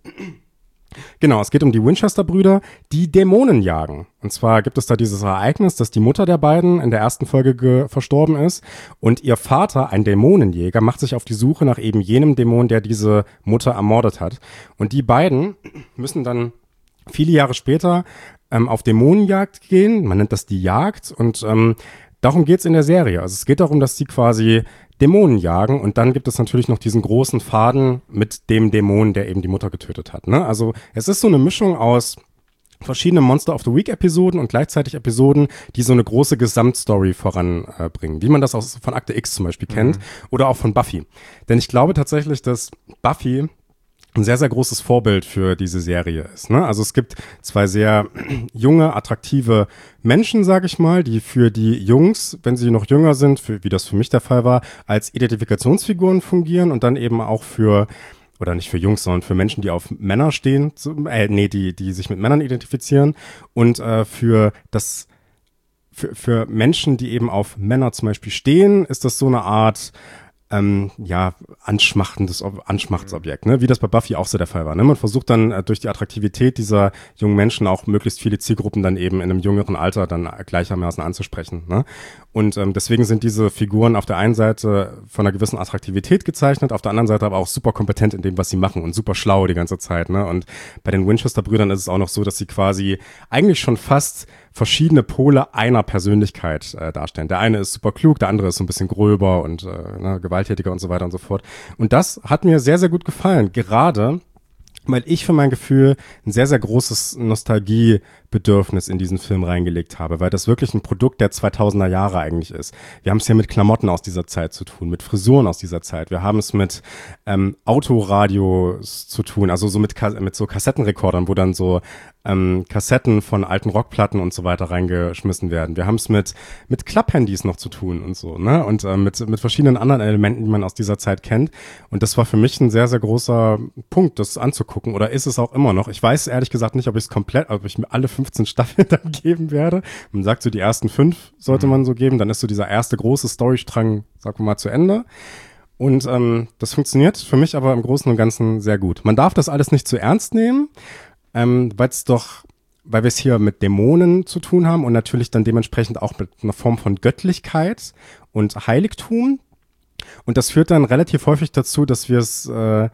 A: Genau, es geht um die Winchester-Brüder, die Dämonen jagen. Und zwar gibt es da dieses Ereignis, dass die Mutter der beiden in der ersten Folge ge- verstorben ist und ihr Vater, ein Dämonenjäger, macht sich auf die Suche nach eben jenem Dämon, der diese Mutter ermordet hat. Und die beiden müssen dann viele Jahre später ähm, auf Dämonenjagd gehen. Man nennt das die Jagd und ähm, darum geht's in der Serie. Also es geht darum, dass sie quasi Dämonen jagen und dann gibt es natürlich noch diesen großen Faden mit dem Dämon, der eben die Mutter getötet hat. Ne? Also es ist so eine Mischung aus verschiedene Monster of the Week Episoden und gleichzeitig Episoden, die so eine große Gesamtstory voranbringen, äh, wie man das aus, von Akte X zum Beispiel kennt
B: Mhm.
A: oder auch von Buffy. Denn ich glaube tatsächlich, dass Buffy ein sehr, sehr großes Vorbild für diese Serie ist. Ne? Also es gibt zwei sehr junge, attraktive Menschen, sage ich mal, die für die Jungs, wenn sie noch jünger sind, für, wie das für mich der Fall war, als Identifikationsfiguren fungieren und dann eben auch für, oder nicht für Jungs, sondern für Menschen, die auf Männer stehen, zu, äh, nee, die, die sich mit Männern identifizieren und äh, für das, für, für Menschen, die eben auf Männer zum Beispiel stehen, ist das so eine Art Ähm, ja, anschmachtendes Ob- Anschmachtsobjekt, ne? Wie das bei Buffy auch so der Fall war. Ne? Man versucht dann äh, durch die Attraktivität dieser jungen Menschen auch möglichst viele Zielgruppen dann eben in einem jüngeren Alter dann äh, gleichermaßen anzusprechen. Ne? Und ähm, deswegen sind diese Figuren auf der einen Seite von einer gewissen Attraktivität gezeichnet, auf der anderen Seite aber auch super kompetent in dem, was sie machen und super schlau die ganze Zeit. Ne? Und bei den Winchester-Brüdern ist es auch noch so, dass sie quasi eigentlich schon fast verschiedene Pole einer Persönlichkeit äh, darstellen. Der eine ist super klug, der andere ist so ein bisschen gröber und äh, ne, gewalttätiger und so weiter und so fort. Und das hat mir sehr, sehr gut gefallen, gerade weil ich für mein Gefühl ein sehr, sehr großes Nostalgiebedürfnis in diesen Film reingelegt habe, weil das wirklich ein Produkt der zweitausender Jahre eigentlich ist. Wir haben es hier mit Klamotten aus dieser Zeit zu tun, mit Frisuren aus dieser Zeit. Wir haben es mit ähm, Autoradios zu tun, also so mit, Ka- mit so Kassettenrekordern, wo dann so ähm, Kassetten von alten Rockplatten und so weiter reingeschmissen werden. Wir haben es mit mit Klapphandys noch zu tun und so, ne? Und äh, mit mit verschiedenen anderen Elementen, die man aus dieser Zeit kennt. Und das war für mich ein sehr, sehr großer Punkt, das anzugucken. Oder ist es auch immer noch? Ich weiß ehrlich gesagt nicht, ob ich es komplett, ob ich mir alle fünfzehn Staffeln dann geben werde. Man sagt so, die ersten fünf sollte man so geben. Dann ist so dieser erste große Storystrang, sagen wir mal, zu Ende. Und ähm, das funktioniert für mich aber im Großen und Ganzen sehr gut. Man darf das alles nicht zu ernst nehmen, ähm, weil es doch, weil wir es hier mit Dämonen zu tun haben und natürlich dann dementsprechend auch mit einer Form von Göttlichkeit und Heiligtum. Und das führt dann relativ häufig dazu, dass wir es, äh,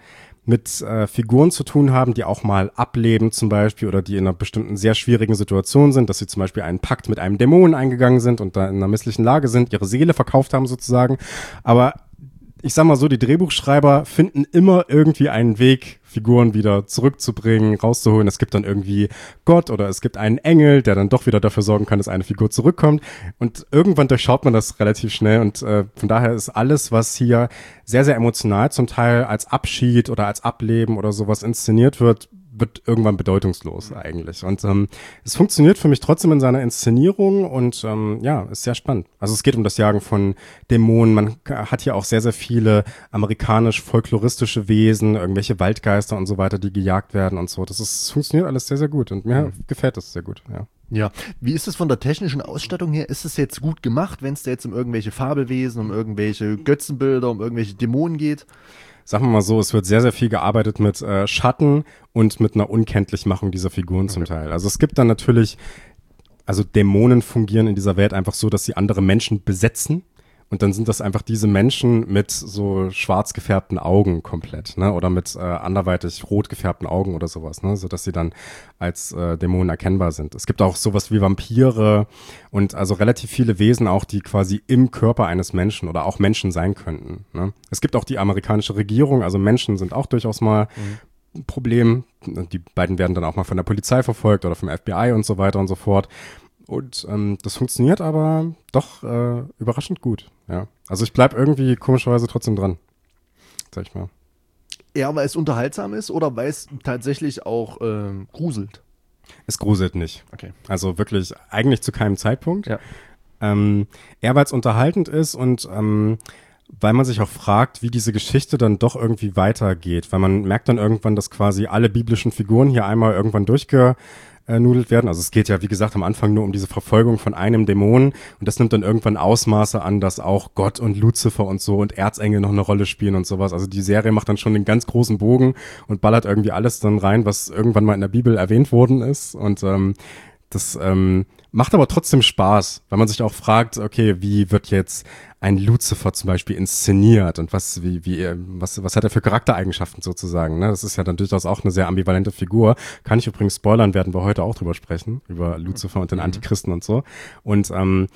A: mit äh, Figuren zu tun haben, die auch mal ableben zum Beispiel oder die in einer bestimmten sehr schwierigen Situation sind, dass sie zum Beispiel einen Pakt mit einem Dämon eingegangen sind und da in einer misslichen Lage sind, ihre Seele verkauft haben sozusagen. Aber ich sag mal so, die Drehbuchschreiber finden immer irgendwie einen Weg, Figuren wieder zurückzubringen, rauszuholen. Es gibt dann irgendwie Gott oder es gibt einen Engel, der dann doch wieder dafür sorgen kann, dass eine Figur zurückkommt. Und irgendwann durchschaut man das relativ schnell. Und äh, von daher ist alles, was hier sehr, sehr emotional zum Teil als Abschied oder als Ableben oder sowas inszeniert wird, wird irgendwann bedeutungslos eigentlich. Und ähm, es funktioniert für mich trotzdem in seiner Inszenierung und ähm, ja, ist sehr spannend. Also es geht um das Jagen von Dämonen. Man hat hier auch sehr, sehr viele amerikanisch-folkloristische Wesen, irgendwelche Waldgeister und so weiter, die gejagt werden und so. Das ist, das funktioniert alles sehr, sehr gut und mir mhm. gefällt das sehr gut, ja.
B: Ja, wie ist es von der technischen Ausstattung her? Ist es jetzt gut gemacht, wenn es da jetzt um irgendwelche Fabelwesen, um irgendwelche Götzenbilder, um irgendwelche Dämonen geht?
A: Sagen wir mal so, es wird sehr, sehr viel gearbeitet mit äh, Schatten und mit einer Unkenntlichmachung dieser Figuren okay. zum Teil. Also es gibt dann natürlich, also Dämonen fungieren in dieser Welt einfach so, dass sie andere Menschen besetzen. Und dann sind das einfach diese Menschen mit so schwarz gefärbten Augen komplett, ne? Oder mit äh, anderweitig rot gefärbten Augen oder sowas, ne? Sodass sie dann als äh, Dämonen erkennbar sind. Es gibt auch sowas wie Vampire und also relativ viele Wesen auch, die quasi im Körper eines Menschen oder auch Menschen sein könnten, ne? Es gibt auch die amerikanische Regierung, also Menschen sind auch durchaus mal mhm. ein Problem. Die beiden werden dann auch mal von der Polizei verfolgt oder vom F B I und so weiter und so fort. Und ähm, das funktioniert aber doch äh, überraschend gut, ja. Also ich bleib irgendwie komischerweise trotzdem dran, sag ich mal.
B: Eher, weil es unterhaltsam ist oder weil es tatsächlich auch ähm, gruselt?
A: Es gruselt nicht.
B: Okay.
A: Also wirklich eigentlich zu keinem Zeitpunkt.
B: Ja.
A: Ähm, eher, weil es unterhaltend ist und ähm, weil man sich auch fragt, wie diese Geschichte dann doch irgendwie weitergeht. Weil man merkt dann irgendwann, dass quasi alle biblischen Figuren hier einmal irgendwann durchge Äh, nudelt werden. Also es geht ja, wie gesagt, am Anfang nur um diese Verfolgung von einem Dämon und das nimmt dann irgendwann Ausmaße an, dass auch Gott und Luzifer und so und Erzengel noch eine Rolle spielen und sowas. Also die Serie macht dann schon den ganz großen Bogen und ballert irgendwie alles dann rein, was irgendwann mal in der Bibel erwähnt worden ist und ähm, das ähm, macht aber trotzdem Spaß, weil man sich auch fragt, okay, wie wird jetzt ein Luzifer zum Beispiel inszeniert und was, wie, wie, was, was hat er für Charaktereigenschaften sozusagen, ne? Das ist ja dann durchaus auch eine sehr ambivalente Figur. Kann ich übrigens spoilern, werden wir heute auch drüber sprechen, über Luzifer und den Antichristen und so. Und, ähm,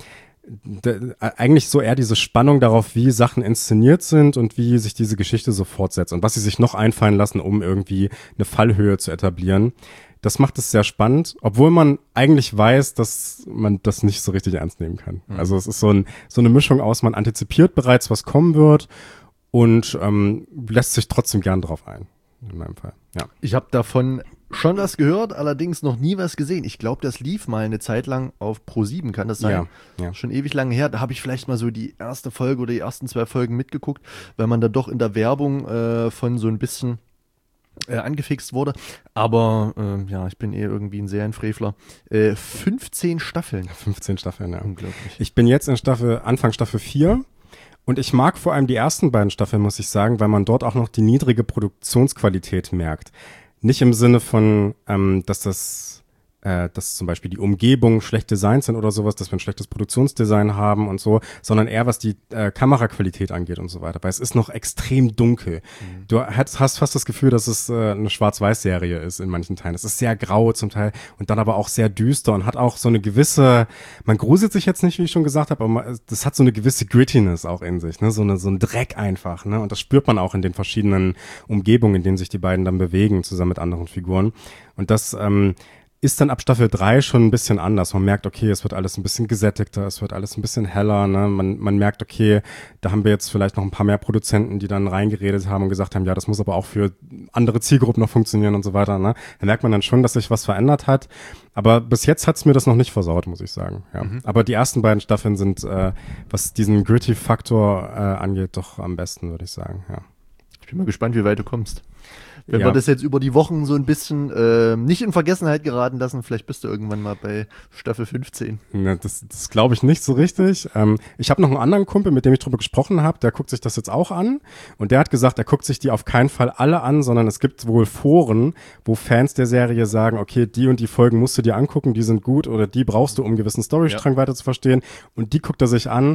A: De, eigentlich so eher diese Spannung darauf, wie Sachen inszeniert sind und wie sich diese Geschichte so fortsetzt und was sie sich noch einfallen lassen, um irgendwie eine Fallhöhe zu etablieren. Das macht es sehr spannend, obwohl man eigentlich weiß, dass man das nicht so richtig ernst nehmen kann. Mhm. Also es ist so, ein, so eine Mischung aus, man antizipiert bereits, was kommen wird und ähm, lässt sich trotzdem gern drauf ein, in meinem Fall. Ja.
B: Ich habe davon schon was gehört, allerdings noch nie was gesehen. Ich glaube, das lief mal eine Zeit lang auf Pro sieben, kann das sein?
A: Ja, ja.
B: Schon ewig lange her. Da habe ich vielleicht mal so die erste Folge oder die ersten zwei Folgen mitgeguckt, weil man da doch in der Werbung äh, von so ein bisschen äh, angefixt wurde. Aber äh, ja, ich bin eher irgendwie ein Serienfrevler. Äh, fünfzehn Staffeln.
A: fünfzehn Staffeln, ja.
B: Unglaublich.
A: Ich bin jetzt in Staffel, Anfang Staffel vier. Und ich mag vor allem die ersten beiden Staffeln, muss ich sagen, weil man dort auch noch die niedrige Produktionsqualität merkt. Nicht im Sinne von, ähm, dass das, äh, dass zum Beispiel die Umgebung schlecht designt sind oder sowas, dass wir ein schlechtes Produktionsdesign haben und so, sondern eher was die äh, Kameraqualität angeht und so weiter. Weil es ist noch extrem dunkel. Mhm. Du hast, hast fast das Gefühl, dass es äh, eine Schwarz-Weiß-Serie ist in manchen Teilen. Es ist sehr grau zum Teil und dann aber auch sehr düster und hat auch so eine gewisse, man gruselt sich jetzt nicht, wie ich schon gesagt habe, aber man, das hat so eine gewisse Grittiness auch in sich, ne, so eine, so ein Dreck einfach, ne, und das spürt man auch in den verschiedenen Umgebungen, in denen sich die beiden dann bewegen, zusammen mit anderen Figuren. Und das, ähm, ist dann ab Staffel drei schon ein bisschen anders. Man merkt, okay, es wird alles ein bisschen gesättigter, es wird alles ein bisschen heller, ne? Man, man merkt, okay, da haben wir jetzt vielleicht noch ein paar mehr Produzenten, die dann reingeredet haben und gesagt haben, ja, das muss aber auch für andere Zielgruppen noch funktionieren und so weiter, ne? Da merkt man dann schon, dass sich was verändert hat. Aber bis jetzt hat's mir das noch nicht versaut, muss ich sagen, ja. Mhm. Aber die ersten beiden Staffeln sind, äh, was diesen Gritty-Faktor äh, angeht, doch am besten, würde ich sagen, ja.
B: Ich bin mal gespannt, wie weit du kommst. Wenn
A: ja.
B: wir das jetzt über die Wochen so ein bisschen äh, nicht in Vergessenheit geraten lassen, vielleicht bist du irgendwann mal bei Staffel fünfzehn.
A: Ja, das das glaube ich nicht so richtig. Ähm, ich habe noch einen anderen Kumpel, mit dem ich drüber gesprochen habe, der guckt sich das jetzt auch an und der hat gesagt, er guckt sich die auf keinen Fall alle an, sondern es gibt wohl Foren, wo Fans der Serie sagen, okay, die und die Folgen musst du dir angucken, die sind gut oder die brauchst du, um einen gewissen Storystrang ja. weiter zu verstehen und die guckt er sich an.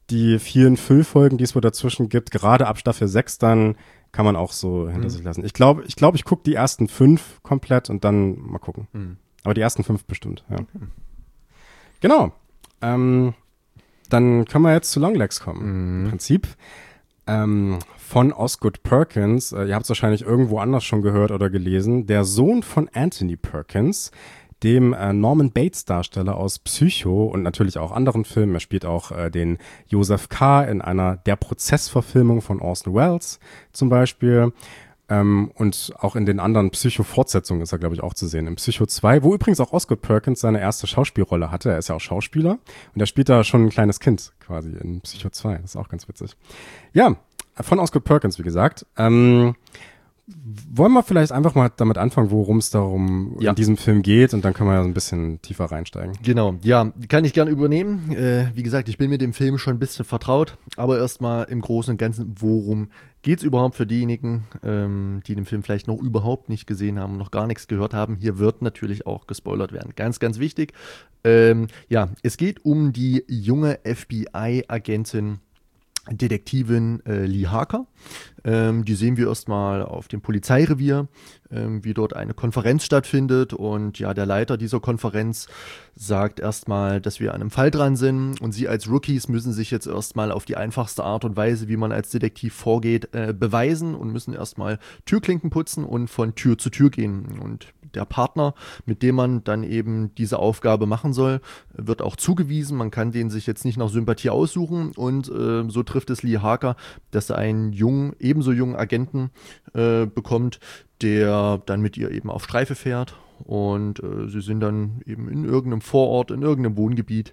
A: die vielen Füllfolgen, die es wohl dazwischen gibt, gerade ab Staffel sechs dann, kann man auch so hinter mhm. sich lassen. Ich glaube, ich, glaub, ich gucke die ersten fünf komplett und dann mal gucken. Mhm. Aber die ersten fünf bestimmt, ja. Mhm. Genau. Ähm, dann können wir jetzt zu Longlegs kommen. Mhm. Im Prinzip ähm, von Osgood Perkins, äh, ihr habt es wahrscheinlich irgendwo anders schon gehört oder gelesen, der Sohn von Anthony Perkins, dem äh, Norman Bates Darsteller aus Psycho und natürlich auch anderen Filmen. Er spielt auch äh, den Joseph K. in einer Der Prozess-Verfilmung von Orson Welles zum Beispiel. Ähm, und auch in den anderen Psycho-Fortsetzungen ist er, glaube ich, auch zu sehen. Im Psycho zwei, wo übrigens auch Osgood Perkins seine erste Schauspielrolle hatte. Er ist ja auch Schauspieler und er spielt da schon ein kleines Kind quasi in Psycho zwei. Das ist auch ganz witzig. Ja, von Osgood Perkins, wie gesagt. Ähm, wollen wir vielleicht einfach mal damit anfangen, worum es darum ja. in diesem Film geht und dann können wir ja so ein bisschen tiefer reinsteigen.
B: Genau, ja, kann ich gerne übernehmen. Äh, wie gesagt, ich bin mit dem Film schon ein bisschen vertraut, aber erstmal im Großen und Ganzen, worum geht es überhaupt für diejenigen, ähm, die den Film vielleicht noch überhaupt nicht gesehen haben und noch gar nichts gehört haben. Hier wird natürlich auch gespoilert werden. Ganz, ganz wichtig. Ähm, ja, es geht um die junge F B I-Agentin Detektivin äh, Lee Harker. Ähm, die sehen wir erstmal auf dem Polizeirevier, ähm, wie dort eine Konferenz stattfindet und ja, der Leiter dieser Konferenz sagt erstmal, dass wir an einem Fall dran sind und sie als Rookies müssen sich jetzt erstmal auf die einfachste Art und Weise, wie man als Detektiv vorgeht, äh, beweisen und müssen erstmal Türklinken putzen und von Tür zu Tür gehen. Und der Partner, mit dem man dann eben diese Aufgabe machen soll, wird auch zugewiesen. Man kann den sich jetzt nicht nach Sympathie aussuchen und äh, so trifft es Lee Harker, dass er einen jungen, ebenso jungen Agenten äh, bekommt, der dann mit ihr eben auf Streife fährt und äh, sie sind dann eben in irgendeinem Vorort, in irgendeinem Wohngebiet.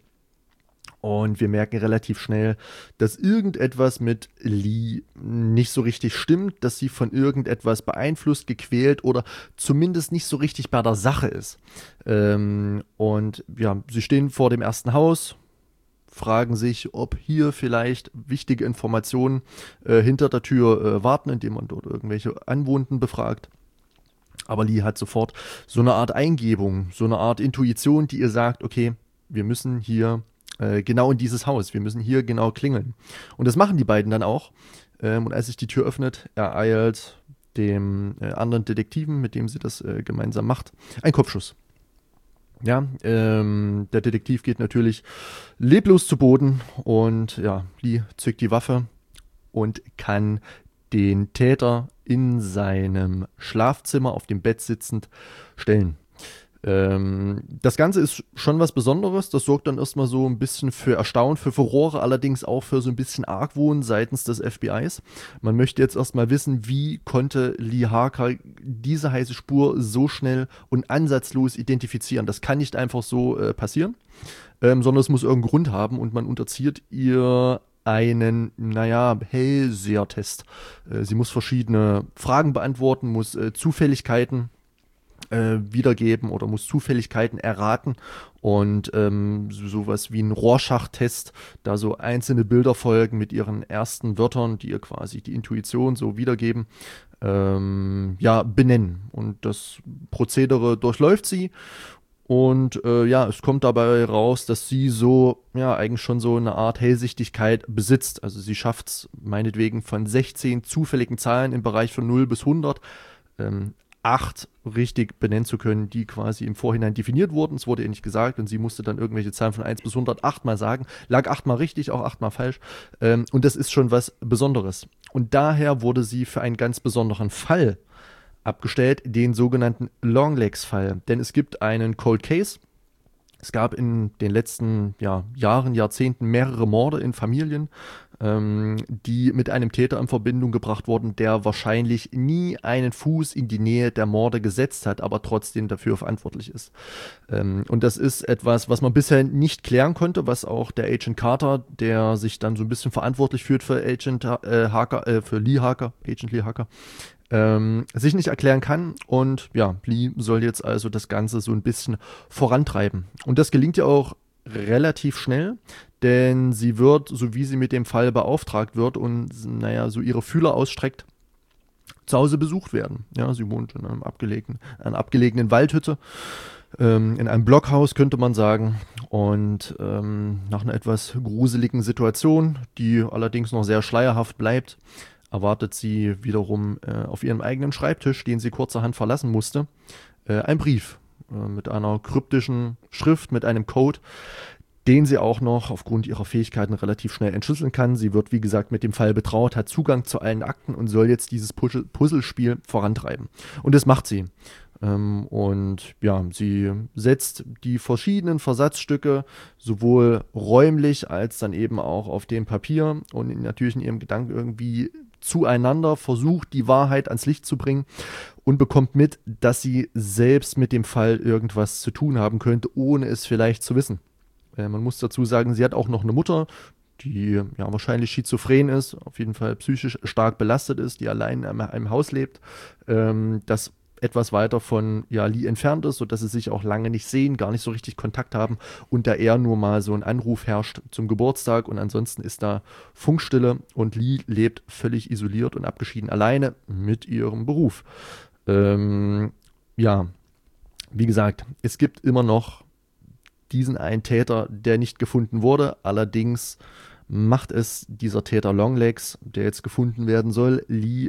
B: Und wir merken relativ schnell, dass irgendetwas mit Lee nicht so richtig stimmt, dass sie von irgendetwas beeinflusst, gequält oder zumindest nicht so richtig bei der Sache ist. Ähm, und ja, sie stehen vor dem ersten Haus, fragen sich, ob hier vielleicht wichtige Informationen äh, hinter der Tür äh, warten, indem man dort irgendwelche Anwohnenden befragt. Aber Lee hat sofort so eine Art Eingebung, so eine Art Intuition, die ihr sagt, okay, wir müssen hier genau in dieses Haus. Wir müssen hier genau klingeln. Und das machen die beiden dann auch. Ähm, und als sich die Tür öffnet, ereilt dem äh, anderen Detektiven, mit dem sie das äh, gemeinsam macht, ein Kopfschuss. Ja, ähm, der Detektiv geht natürlich leblos zu Boden und ja, Lee zückt die Waffe und kann den Täter in seinem Schlafzimmer auf dem Bett sitzend stellen. Ähm, das Ganze ist schon was Besonderes, das sorgt dann erstmal so ein bisschen für Erstaunen, für Furore, allerdings auch für so ein bisschen Argwohn seitens des F B Is. Man möchte jetzt erstmal wissen, wie konnte Lee Harker diese heiße Spur so schnell und ansatzlos identifizieren. Das kann nicht einfach so äh, passieren, ähm, sondern es muss irgendeinen Grund haben und man unterzieht ihr einen, naja, Hellseher-Test. Äh, sie muss verschiedene Fragen beantworten, muss äh, Zufälligkeiten wiedergeben oder muss Zufälligkeiten erraten und ähm, sowas wie ein Rorschach-Test, da so einzelne Bilder folgen mit ihren ersten Wörtern, die ihr quasi die Intuition so wiedergeben, ähm, ja, benennen. Und das Prozedere durchläuft sie und äh, ja, es kommt dabei raus, dass sie so, ja, eigentlich schon so eine Art Hellsichtigkeit besitzt. Also sie schafft es meinetwegen von sechzehn zufälligen Zahlen im Bereich von null bis hundert, ähm, acht richtig benennen zu können, die quasi im Vorhinein definiert wurden. Es wurde ihr nicht gesagt und sie musste dann irgendwelche Zahlen von eins bis hundert achtmal sagen. Lag achtmal richtig, auch achtmal falsch. Ähm, und das ist schon was Besonderes. Und daher wurde sie für einen ganz besonderen Fall abgestellt, den sogenannten Longlegs-Fall. Denn es gibt einen Cold Case. Es gab in den letzten ja, Jahren, Jahrzehnten mehrere Morde in Familien, ähm, die mit einem Täter in Verbindung gebracht wurden, der wahrscheinlich nie einen Fuß in die Nähe der Morde gesetzt hat, aber trotzdem dafür verantwortlich ist. Ähm, und das ist etwas, was man bisher nicht klären konnte, was auch der Agent Carter, der sich dann so ein bisschen verantwortlich führt für Agent äh, Harker, äh, für Lee Harker, Agent Lee Harker, Ähm, sich nicht erklären kann und ja, Lee soll jetzt also das Ganze so ein bisschen vorantreiben. Und das gelingt ja auch relativ schnell, denn sie wird, so wie sie mit dem Fall beauftragt wird und naja, so ihre Fühler ausstreckt, zu Hause besucht werden. Ja, sie wohnt in einem abgelegenen, einer abgelegenen Waldhütte. ähm, in einem Blockhaus, könnte man sagen. Und ähm, nach einer etwas gruseligen Situation, die allerdings noch sehr schleierhaft bleibt, erwartet sie wiederum äh, auf ihrem eigenen Schreibtisch, den sie kurzerhand verlassen musste, äh, ein Brief äh, mit einer kryptischen Schrift, mit einem Code, den sie auch noch aufgrund ihrer Fähigkeiten relativ schnell entschlüsseln kann. Sie wird, wie gesagt, mit dem Fall betraut, hat Zugang zu allen Akten und soll jetzt dieses Puzzlespiel vorantreiben. Und das macht sie. Ähm, und ja, sie setzt die verschiedenen Versatzstücke sowohl räumlich als dann eben auch auf dem Papier und in, natürlich in ihrem Gedanken irgendwie zueinander, versucht die Wahrheit ans Licht zu bringen und bekommt mit, dass sie selbst mit dem Fall irgendwas zu tun haben könnte, ohne es vielleicht zu wissen. Äh, man muss dazu sagen, sie hat auch noch eine Mutter, die ja wahrscheinlich schizophren ist, auf jeden Fall psychisch stark belastet ist, die allein in einem Haus lebt, ähm, das etwas weiter von ja, Lee entfernt ist, sodass sie sich auch lange nicht sehen, gar nicht so richtig Kontakt haben und da eher nur mal so ein Anruf herrscht zum Geburtstag und ansonsten ist da Funkstille und Lee lebt völlig isoliert und abgeschieden alleine mit ihrem Beruf. Ähm, ja, wie gesagt, es gibt immer noch diesen einen Täter, der nicht gefunden wurde, allerdings macht es dieser Täter Longlegs, der jetzt gefunden werden soll, Lee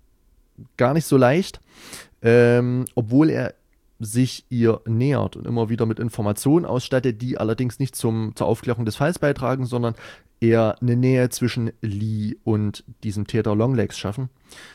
B: gar nicht so leicht. Ähm, obwohl er sich ihr nähert und immer wieder mit Informationen ausstattet, die allerdings nicht zum, zur Aufklärung des Falls beitragen, sondern eher eine Nähe zwischen Lee und diesem Täter Longlegs schaffen.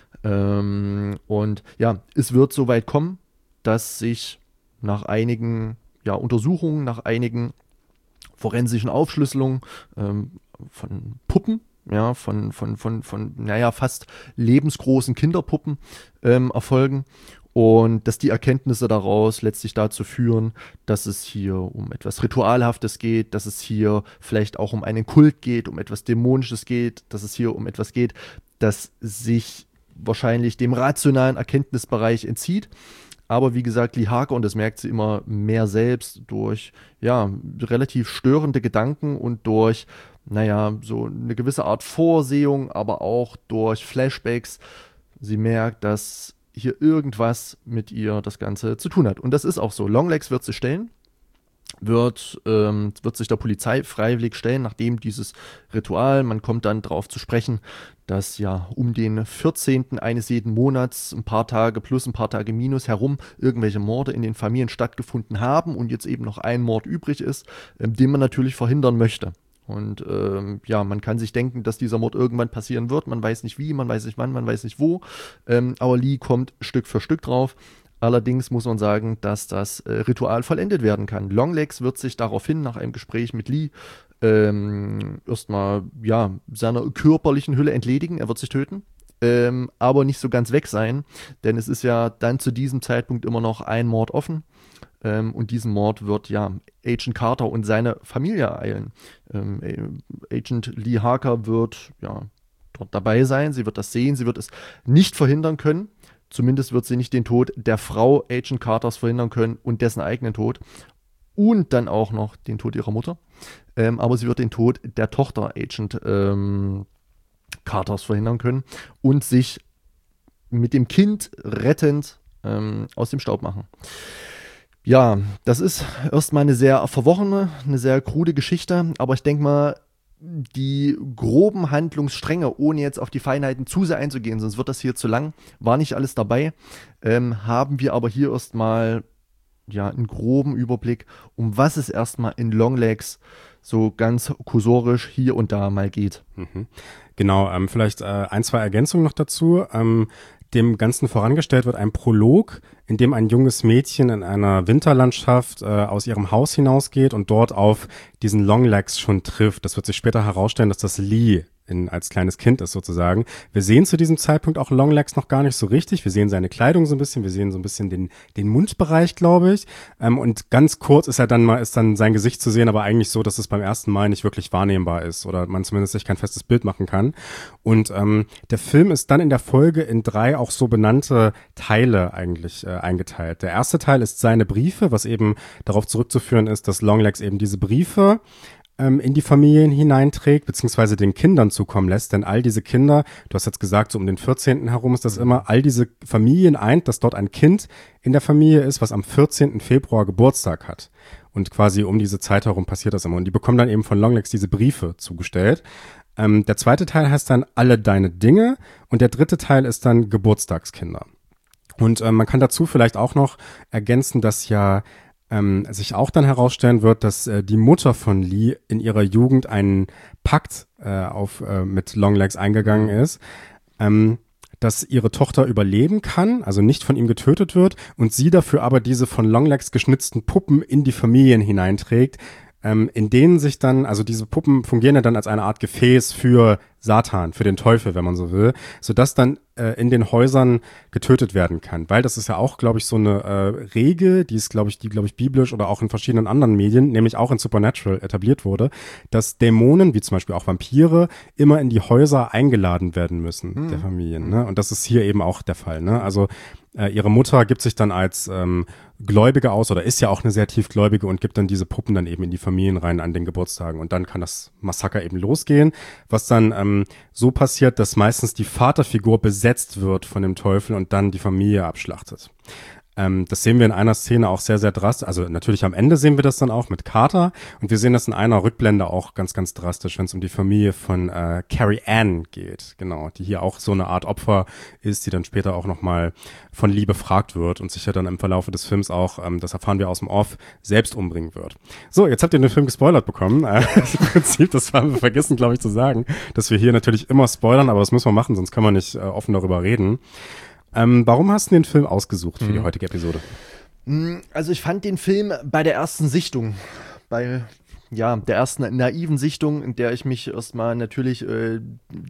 B: Ähm, und ja, es wird so weit kommen, dass sich nach einigen ja, Untersuchungen, nach einigen forensischen Aufschlüsselungen ähm, von Puppen, ja, von, von, von, von, naja, fast lebensgroßen Kinderpuppen ähm, erfolgen und dass die Erkenntnisse daraus letztlich dazu führen, dass es hier um etwas Ritualhaftes geht, dass es hier vielleicht auch um einen Kult geht, um etwas Dämonisches geht, dass es hier um etwas geht, das sich wahrscheinlich dem rationalen Erkenntnisbereich entzieht. Aber wie gesagt, Lee Harker, und das merkt sie immer mehr selbst, durch ja, relativ störende Gedanken und durch, naja, so eine gewisse Art Vorsehung, aber auch durch Flashbacks. Sie merkt, dass hier irgendwas mit ihr das Ganze zu tun hat. Und das ist auch so. Longlegs wird sie stellen, wird, ähm, wird sich der Polizei freiwillig stellen, nachdem dieses Ritual, man kommt dann darauf zu sprechen, dass ja um den vierzehnten eines jeden Monats, ein paar Tage plus, ein paar Tage minus herum, irgendwelche Morde in den Familien stattgefunden haben und jetzt eben noch ein Mord übrig ist, ähm, den man natürlich verhindern möchte. Und ähm, ja, man kann sich denken, dass dieser Mord irgendwann passieren wird. Man weiß nicht wie, man weiß nicht wann, man weiß nicht wo. Ähm, aber Lee kommt Stück für Stück drauf. Allerdings muss man sagen, dass das äh, Ritual vollendet werden kann. Longlegs wird sich daraufhin nach einem Gespräch mit Lee ähm, erstmal ja, seiner körperlichen Hülle entledigen. Er wird sich töten, ähm, aber nicht so ganz weg sein, denn es ist ja dann zu diesem Zeitpunkt immer noch ein Mord offen. Ähm, und diesen Mord wird ja Agent Carter und seine Familie ereilen. Ähm, Agent Lee Harker wird ja dort dabei sein, sie wird das sehen, sie wird es nicht verhindern können. Zumindest wird sie nicht den Tod der Frau Agent Carters verhindern können und dessen eigenen Tod. Und dann auch noch den Tod ihrer Mutter. Ähm, aber sie wird den Tod der Tochter Agent ähm, Carters verhindern können und sich mit dem Kind rettend ähm, aus dem Staub machen. Ja, das ist erstmal eine sehr verworrene, eine sehr krude Geschichte, aber ich denke mal, die groben Handlungsstränge, ohne jetzt auf die Feinheiten zu sehr einzugehen, sonst wird das hier zu lang, war nicht alles dabei, ähm, haben wir aber hier erstmal ja, einen groben Überblick, um was es erstmal in Longlegs so ganz kursorisch hier und da mal geht.
A: Mhm. Genau, ähm, vielleicht äh, ein, zwei Ergänzungen noch dazu. Ähm, Dem Ganzen vorangestellt wird ein Prolog, in dem ein junges Mädchen in einer Winterlandschaft äh, aus ihrem Haus hinausgeht und dort auf diesen Longlegs schon trifft. Das wird sich später herausstellen, dass das Lee in, als kleines Kind ist sozusagen. Wir sehen zu diesem Zeitpunkt auch Longlegs noch gar nicht so richtig. Wir sehen seine Kleidung so ein bisschen, wir sehen so ein bisschen den, den Mundbereich, glaube ich. Ähm, und ganz kurz ist er dann mal, ist dann sein Gesicht zu sehen, aber eigentlich so, dass es beim ersten Mal nicht wirklich wahrnehmbar ist oder man zumindest sich kein festes Bild machen kann. Und ähm, der Film ist dann in der Folge in drei auch so benannte Teile eigentlich äh, eingeteilt. Der erste Teil ist seine Briefe, was eben darauf zurückzuführen ist, dass Longlegs eben diese Briefe ähm, in die Familien hineinträgt, beziehungsweise den Kindern zukommen lässt. Denn all diese Kinder, du hast jetzt gesagt, so um den vierzehnten herum ist das immer, all diese Familien eint, dass dort ein Kind in der Familie ist, was am vierzehnten Februar Geburtstag hat. Und quasi um diese Zeit herum passiert das immer. Und die bekommen dann eben von Longlegs diese Briefe zugestellt. Ähm, der zweite Teil heißt dann Alle deine Dinge und der dritte Teil ist dann Geburtstagskinder. Und ähm, man kann dazu vielleicht auch noch ergänzen, dass ja ähm, sich auch dann herausstellen wird, dass äh, die Mutter von Lee in ihrer Jugend einen Pakt äh, auf, äh, mit Longlegs eingegangen ist, ähm, dass ihre Tochter überleben kann, also nicht von ihm getötet wird und sie dafür aber diese von Longlegs geschnitzten Puppen in die Familien hineinträgt, ähm, in denen sich dann, also diese Puppen fungieren ja dann als eine Art Gefäß für Satan, für den Teufel, wenn man so will, sodass dann äh, in den Häusern getötet werden kann. Weil das ist ja auch, glaube ich, so eine äh, Regel, die ist, glaube ich, die, glaube ich, biblisch oder auch in verschiedenen anderen Medien, nämlich auch in Supernatural etabliert wurde, dass Dämonen, wie zum Beispiel auch Vampire, immer in die Häuser eingeladen werden müssen, hm. der Familien. Ne? Und das ist hier eben auch der Fall. Ne? Also äh, ihre Mutter gibt sich dann als ähm, Gläubige aus oder ist ja auch eine sehr tiefgläubige und gibt dann diese Puppen dann eben in die Familien rein an den Geburtstagen. Und dann kann das Massaker eben losgehen, was dann ähm, so passiert, dass meistens die Vaterfigur besetzt wird von dem Teufel und dann die Familie abschlachtet. Ähm, das sehen wir in einer Szene auch sehr, sehr drastisch. Also natürlich am Ende sehen wir das dann auch mit Carter und wir sehen das in einer Rückblende auch ganz, ganz drastisch, wenn es um die Familie von äh, Carrie Ann geht. Genau, die hier auch so eine Art Opfer ist, die dann später auch nochmal von Lee befragt wird und sich ja dann im Verlauf des Films auch, ähm, das erfahren wir aus dem Off, selbst umbringen wird. So, jetzt habt ihr den Film gespoilert bekommen. Äh, Im Prinzip, das haben wir vergessen, glaube ich, zu sagen, dass wir hier natürlich immer spoilern, aber das müssen wir machen, sonst kann man nicht äh, offen darüber reden. Ähm, warum hast du den Film ausgesucht für die heutige Episode?
B: Also ich fand den Film bei der ersten Sichtung, bei ja, der ersten naiven Sichtung, in der ich mich erstmal natürlich äh,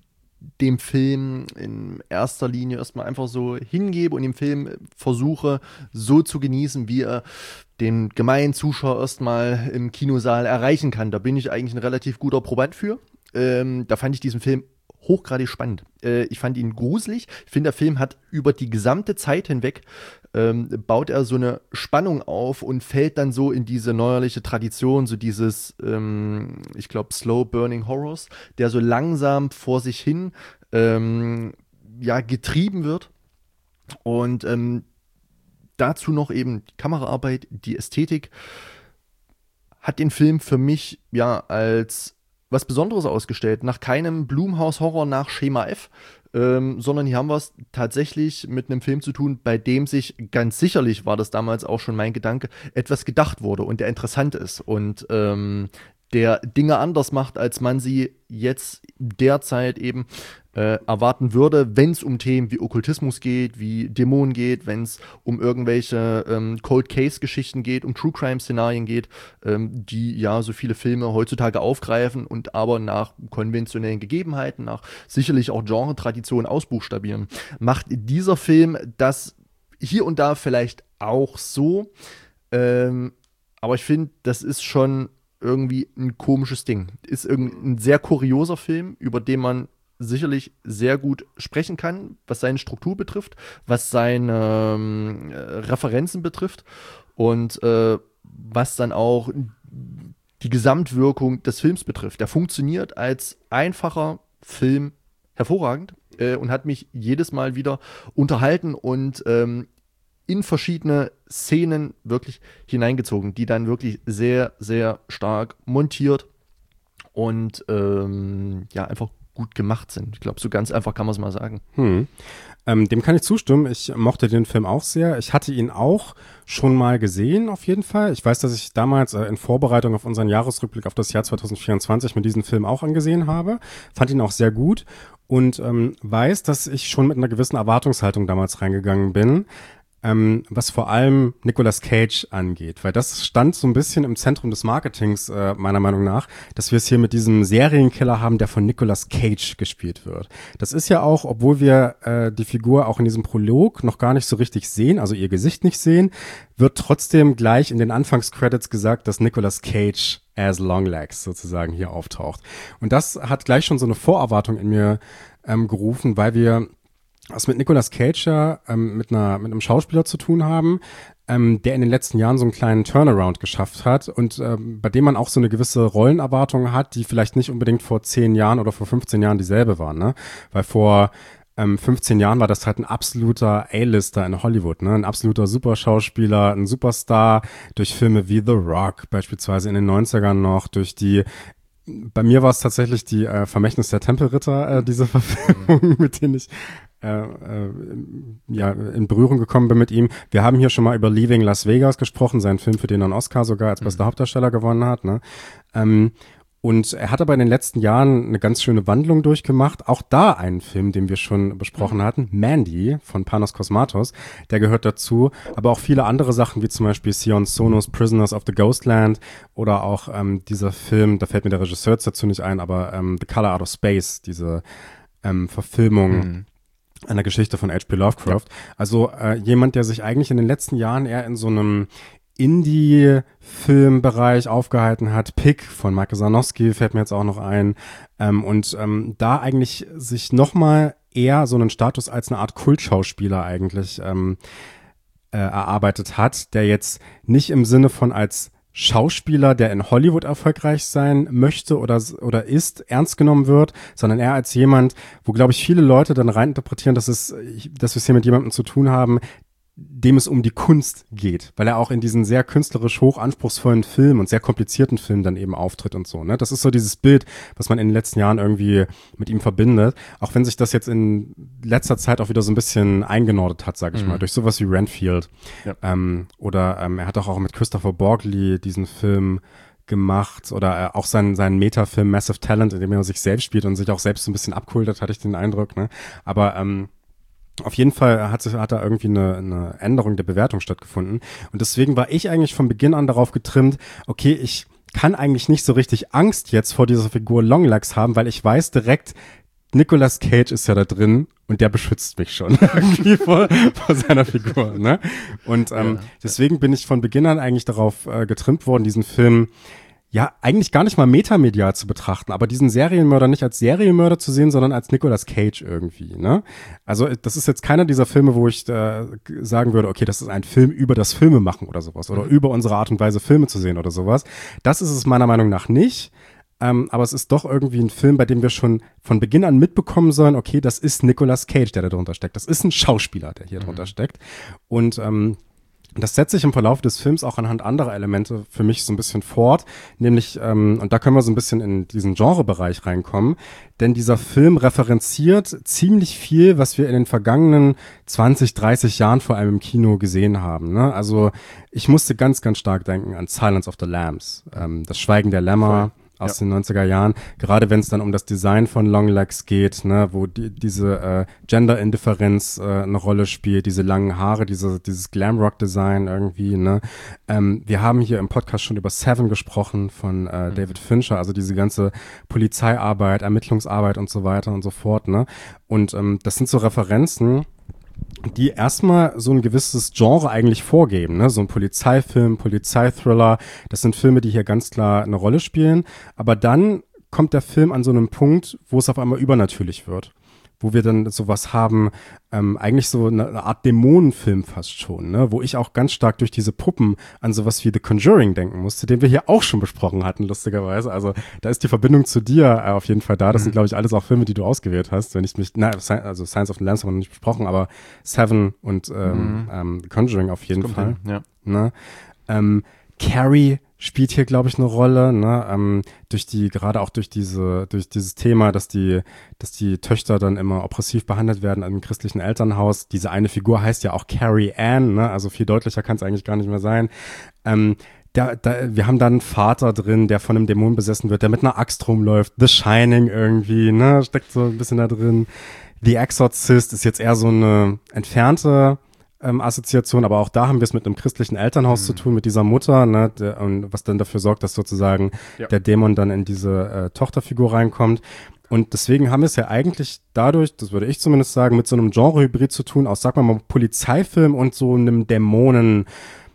B: dem Film in erster Linie erstmal einfach so hingebe und den Film versuche so zu genießen, wie er den gemeinen Zuschauer erstmal im Kinosaal erreichen kann. Da bin ich eigentlich ein relativ guter Proband für. Ähm, da fand ich diesen Film hochgradig spannend. Äh, ich fand ihn gruselig. Ich finde, der Film hat über die gesamte Zeit hinweg ähm, baut er so eine Spannung auf und fällt dann so in diese neuerliche Tradition, so dieses, ähm, ich glaube, Slow Burning Horrors, der so langsam vor sich hin ähm, ja, getrieben wird. Und ähm, dazu noch eben die Kameraarbeit, die Ästhetik hat den Film für mich ja als was Besonderes ausgestellt. Nach keinem Blumhouse-Horror nach Schema F, ähm, sondern hier haben wir es tatsächlich mit einem Film zu tun, bei dem sich ganz sicherlich, war das damals auch schon mein Gedanke, etwas gedacht wurde und der interessant ist und ähm, der Dinge anders macht, als man sie jetzt derzeit eben äh, erwarten würde, wenn es um Themen wie Okkultismus geht, wie Dämonen geht, wenn es um irgendwelche ähm, Cold-Case-Geschichten geht, um True-Crime-Szenarien geht, ähm, die ja so viele Filme heutzutage aufgreifen und aber nach konventionellen Gegebenheiten, nach sicherlich auch Genre-Traditionen ausbuchstabieren. Macht dieser Film das hier und da vielleicht auch so, ähm, aber ich finde, das ist schon irgendwie ein komisches Ding. Ist ein sehr kurioser Film, über den man sicherlich sehr gut sprechen kann, was seine Struktur betrifft, was seine ähm, Referenzen betrifft und äh, was dann auch die Gesamtwirkung des Films betrifft. Der funktioniert als einfacher Film hervorragend äh, und hat mich jedes Mal wieder unterhalten und ähm, in verschiedene Szenen wirklich hineingezogen, die dann wirklich sehr, sehr stark montiert und ähm, ja, einfach gut gemacht sind. Ich glaube, so ganz einfach kann man es mal sagen.
A: Hm. Ähm, dem kann ich zustimmen. Ich mochte den Film auch sehr. Ich hatte ihn auch schon mal gesehen, auf jeden Fall. Ich weiß, dass ich damals äh, in Vorbereitung auf unseren Jahresrückblick auf das Jahr zwanzig vierundzwanzig mir diesen Film auch angesehen habe. Fand ihn auch sehr gut und ähm, weiß, dass ich schon mit einer gewissen Erwartungshaltung damals reingegangen bin. Ähm, was vor allem Nicolas Cage angeht, weil das stand so ein bisschen im Zentrum des Marketings, äh, meiner Meinung nach, dass wir es hier mit diesem Serienkiller haben, der von Nicolas Cage gespielt wird. Das ist ja auch, obwohl wir äh, die Figur auch in diesem Prolog noch gar nicht so richtig sehen, also ihr Gesicht nicht sehen, wird trotzdem gleich in den Anfangscredits gesagt, dass Nicolas Cage as Longlegs sozusagen hier auftaucht. Und das hat gleich schon so eine Vorerwartung in mir ähm, gerufen, weil wir was mit Nicolas Cage ja ähm, mit, einer, mit einem Schauspieler zu tun haben, ähm, der in den letzten Jahren so einen kleinen Turnaround geschafft hat und ähm, bei dem man auch so eine gewisse Rollenerwartung hat, die vielleicht nicht unbedingt vor zehn Jahren oder vor fünfzehn Jahren dieselbe waren, ne? Weil vor ähm, fünfzehn Jahren war das halt ein absoluter A-Lister in Hollywood, ne? Ein absoluter Superschauspieler, ein Superstar durch Filme wie The Rock beispielsweise in den neunzigern noch, durch die bei mir war es tatsächlich die äh, Vermächtnis der Tempelritter, äh, diese Verfilmung, mit denen ich äh, äh, ja, in Berührung gekommen bin mit ihm. Wir haben hier schon mal über Leaving Las Vegas gesprochen, seinen Film, für den er einen Oscar sogar als bester mhm. Hauptdarsteller gewonnen hat. Ne? Ähm, und er hat aber in den letzten Jahren eine ganz schöne Wandlung durchgemacht. Auch da einen Film, den wir schon besprochen mhm. hatten, Mandy von Panos Cosmatos, der gehört dazu. Aber auch viele andere Sachen, wie zum Beispiel Sion Sonos Prisoners of the Ghostland oder auch ähm, dieser Film, da fällt mir der Regisseur jetzt dazu nicht ein, aber ähm, The Color Out of Space, diese ähm, Verfilmung mhm. einer Geschichte von H P Lovecraft. Ja. Also äh, jemand, der sich eigentlich in den letzten Jahren eher in so einem Indie-Filmbereich aufgehalten hat. Pick von Michael Sarnowski fällt mir jetzt auch noch ein. Ähm, und ähm, da eigentlich sich nochmal eher so einen Status als eine Art Kultschauspieler eigentlich ähm, äh, erarbeitet hat, der jetzt nicht im Sinne von als Schauspieler, der in Hollywood erfolgreich sein möchte oder, oder ist, ernst genommen wird, sondern eher als jemand, wo, glaube ich, viele Leute dann reininterpretieren, dass es, dass wir es hier mit jemandem zu tun haben, dem es um die Kunst geht, weil er auch in diesen sehr künstlerisch hoch anspruchsvollen Filmen und sehr komplizierten Filmen dann eben auftritt und so, ne? Das ist so dieses Bild, was man in den letzten Jahren irgendwie mit ihm verbindet, auch wenn sich das jetzt in letzter Zeit auch wieder so ein bisschen eingenordet hat, sag ich mhm. mal, durch sowas wie Renfield. Ja. Ähm, oder ähm, er hat auch, auch mit Christopher Borgli diesen Film gemacht oder äh, auch seinen, seinen Metafilm Massive Talent, in dem er sich selbst spielt und sich auch selbst so ein bisschen abkultet, hatte ich den Eindruck, ne? Aber ähm, auf jeden Fall hat, hat da irgendwie eine, eine Änderung der Bewertung stattgefunden. Und deswegen war ich eigentlich von Beginn an darauf getrimmt, okay, ich kann eigentlich nicht so richtig Angst jetzt vor dieser Figur Longlegs haben, weil ich weiß direkt, Nicolas Cage ist ja da drin und der beschützt mich schon irgendwie vor, vor seiner Figur. Ne? Und ähm, ja, deswegen bin ich von Beginn an eigentlich darauf äh, getrimmt worden, diesen Film ja, eigentlich gar nicht mal metamedial zu betrachten, aber diesen Serienmörder nicht als Serienmörder zu sehen, sondern als Nicolas Cage irgendwie, ne? Also, das ist jetzt keiner dieser Filme, wo ich äh, sagen würde, okay, das ist ein Film über das Filmemachen oder sowas oder mhm. über unsere Art und Weise, Filme zu sehen oder sowas. Das ist es meiner Meinung nach nicht. Ähm, aber es ist doch irgendwie ein Film, bei dem wir schon von Beginn an mitbekommen sollen, okay, das ist Nicolas Cage, der da drunter steckt. Das ist ein Schauspieler, der hier mhm. drunter steckt. Und, ähm, das setzt sich im Verlauf des Films auch anhand anderer Elemente für mich so ein bisschen fort, nämlich, ähm, und da können wir so ein bisschen in diesen Genrebereich reinkommen, denn dieser Film referenziert ziemlich viel, was wir in den vergangenen zwanzig, dreißig Jahren vor allem im Kino gesehen haben. Ne? Also ich musste ganz, ganz stark denken an Silence of the Lambs, ähm, das Schweigen der Lämmer. Voll. Aus ja. den neunziger Jahren, gerade wenn es dann um das Design von Longlegs geht, ne, wo die, diese äh, Gender-Indifferenz äh, eine Rolle spielt, diese langen Haare, diese, dieses Glamrock-Design irgendwie, ne. Ähm, wir haben hier im Podcast schon über Seven gesprochen von äh, mhm. David Fincher, also diese ganze Polizeiarbeit, Ermittlungsarbeit und so weiter und so fort, ne. Und ähm, das sind so Referenzen, die erstmal so ein gewisses Genre eigentlich vorgeben, ne? So ein Polizeifilm, Polizeithriller, das sind Filme, die hier ganz klar eine Rolle spielen, aber dann kommt der Film an so einem Punkt, wo es auf einmal übernatürlich wird, wo wir dann sowas haben, ähm, eigentlich so eine, eine Art Dämonenfilm fast schon, ne? Wo ich auch ganz stark durch diese Puppen an sowas wie The Conjuring denken musste, den wir hier auch schon besprochen hatten, lustigerweise. Also da ist die Verbindung zu dir äh, auf jeden Fall da. Das mhm. sind, glaube ich, alles auch Filme, die du ausgewählt hast, wenn ich mich, na, also Science of the Lambs haben wir noch nicht besprochen, aber Seven und ähm, mhm. ähm, The Conjuring auf jeden Fall. Hin, ja. Ne? Ähm, Carrie spielt hier, glaube ich, eine Rolle, ne, ähm, durch die, gerade auch durch diese, durch dieses Thema, dass die, dass die Töchter dann immer oppressiv behandelt werden im christlichen Elternhaus. Diese eine Figur heißt ja auch Carrie Ann, ne, also viel deutlicher kann es eigentlich gar nicht mehr sein. Ähm, Da, da, wir haben da einen Vater drin, der von einem Dämon besessen wird, der mit einer Axt rumläuft. The Shining irgendwie, ne, steckt so ein bisschen da drin. The Exorcist ist jetzt eher so eine entfernte ähm, Assoziation, aber auch da haben wir es mit einem christlichen Elternhaus mhm. zu tun, mit dieser Mutter, ne, der, und was dann dafür sorgt, dass sozusagen ja. der Dämon dann in diese äh, Tochterfigur reinkommt. Und deswegen haben wir es ja eigentlich dadurch, das würde ich zumindest sagen, mit so einem Genre-Hybrid zu tun, aus, sag mal mal, Polizeifilm und so einem Dämonen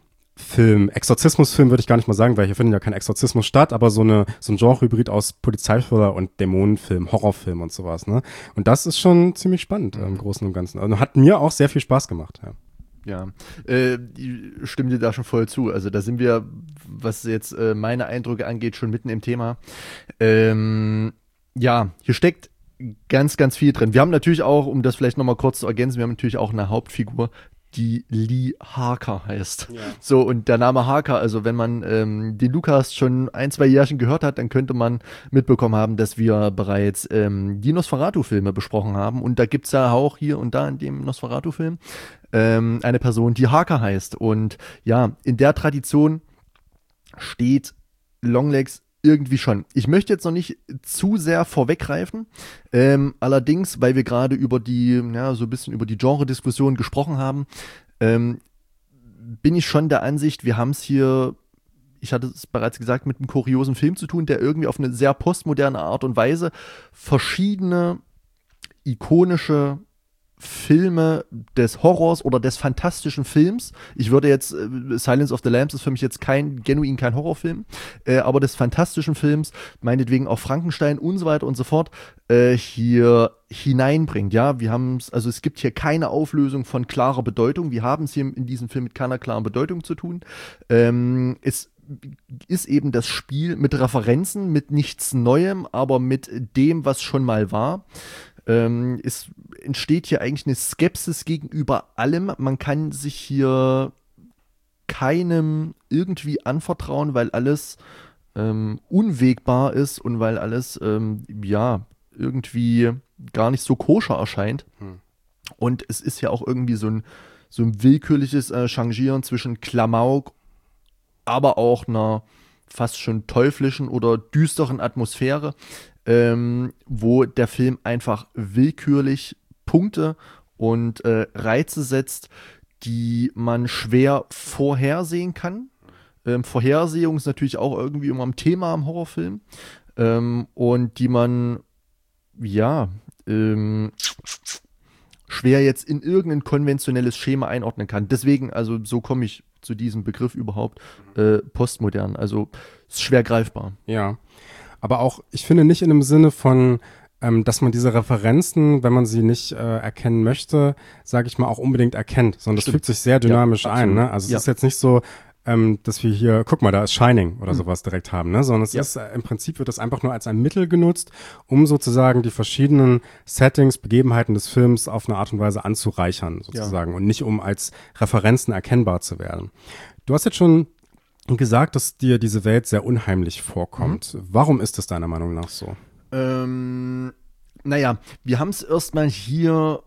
A: Film, Exorzismusfilm würde ich gar nicht mal sagen, weil hier findet ja kein Exorzismus statt, aber so eine so ein Genre-Hybrid aus Polizeithriller und Dämonenfilm, Horrorfilm und sowas, ne? Und das ist schon ziemlich spannend mhm. im Großen und Ganzen. Also hat mir auch sehr viel Spaß gemacht, ja.
B: Ja, äh, ich stimme dir da schon voll zu. Also da sind wir, was jetzt äh, meine Eindrücke angeht, schon mitten im Thema. Ähm, ja, hier steckt ganz, ganz viel drin. Wir haben natürlich auch, um das vielleicht nochmal kurz zu ergänzen, wir haben natürlich auch eine Hauptfigur, die Lee Harker heißt. Ja. So, und der Name Harker, also wenn man ähm, den Lukas schon ein, zwei Jährchen gehört hat, dann könnte man mitbekommen haben, dass wir bereits ähm, die Nosferatu-Filme besprochen haben. Und da gibt es ja auch hier und da in dem Nosferatu-Film ähm, eine Person, die Harker heißt. Und ja, in der Tradition steht Longlegs irgendwie schon. Ich möchte jetzt noch nicht zu sehr vorweggreifen, ähm, allerdings, weil wir gerade über die, ja, so ein bisschen über die Genre-Diskussion gesprochen haben, ähm, bin ich schon der Ansicht, wir haben es hier, ich hatte es bereits gesagt, mit einem kuriosen Film zu tun, der irgendwie auf eine sehr postmoderne Art und Weise verschiedene ikonische Filme des Horrors oder des fantastischen Films. Ich würde jetzt, äh, Silence of the Lambs ist für mich jetzt kein, genuin kein Horrorfilm, äh, aber des fantastischen Films, meinetwegen auch Frankenstein und so weiter und so fort, äh, hier hineinbringt. Ja, wir haben es, also es gibt hier keine Auflösung von klarer Bedeutung. Wir haben es hier in diesem Film mit keiner klaren Bedeutung zu tun. Ähm, es ist eben das Spiel mit Referenzen, mit nichts Neuem, aber mit dem, was schon mal war. Ähm, es entsteht hier eigentlich eine Skepsis gegenüber allem. Man kann sich hier keinem irgendwie anvertrauen, weil alles ähm, unwägbar ist und weil alles ähm, ja irgendwie gar nicht so koscher erscheint. Hm. Und es ist ja auch irgendwie so ein, so ein willkürliches äh, Changieren zwischen Klamauk, aber auch einer fast schon teuflischen oder düsteren Atmosphäre. Ähm, wo der Film einfach willkürlich Punkte und äh, Reize setzt, die man schwer vorhersehen kann. Ähm, Vorhersehung ist natürlich auch irgendwie immer ein Thema im Horrorfilm. Ähm, und die man, ja, ähm, schwer jetzt in irgendein konventionelles Schema einordnen kann. Deswegen, also so komme ich zu diesem Begriff überhaupt, äh, postmodern. Also ist schwer greifbar.
A: Ja. Aber auch, ich finde nicht in dem Sinne von, ähm, dass man diese Referenzen, wenn man sie nicht äh, erkennen möchte, sage ich mal, auch unbedingt erkennt, sondern das fügt sich sehr dynamisch ja, ein. Ne? Also es ja. ist jetzt nicht so, ähm, dass wir hier, guck mal, da ist Shining oder mhm. sowas direkt haben, ne? Sondern es ja. ist, äh, im Prinzip wird das einfach nur als ein Mittel genutzt, um sozusagen die verschiedenen Settings, Begebenheiten des Films auf eine Art und Weise anzureichern, sozusagen, ja. und nicht um als Referenzen erkennbar zu werden. Du hast jetzt schon gesagt, dass dir diese Welt sehr unheimlich vorkommt. Mhm. Warum ist es deiner Meinung nach so?
B: Ähm, naja, wir haben es erstmal hier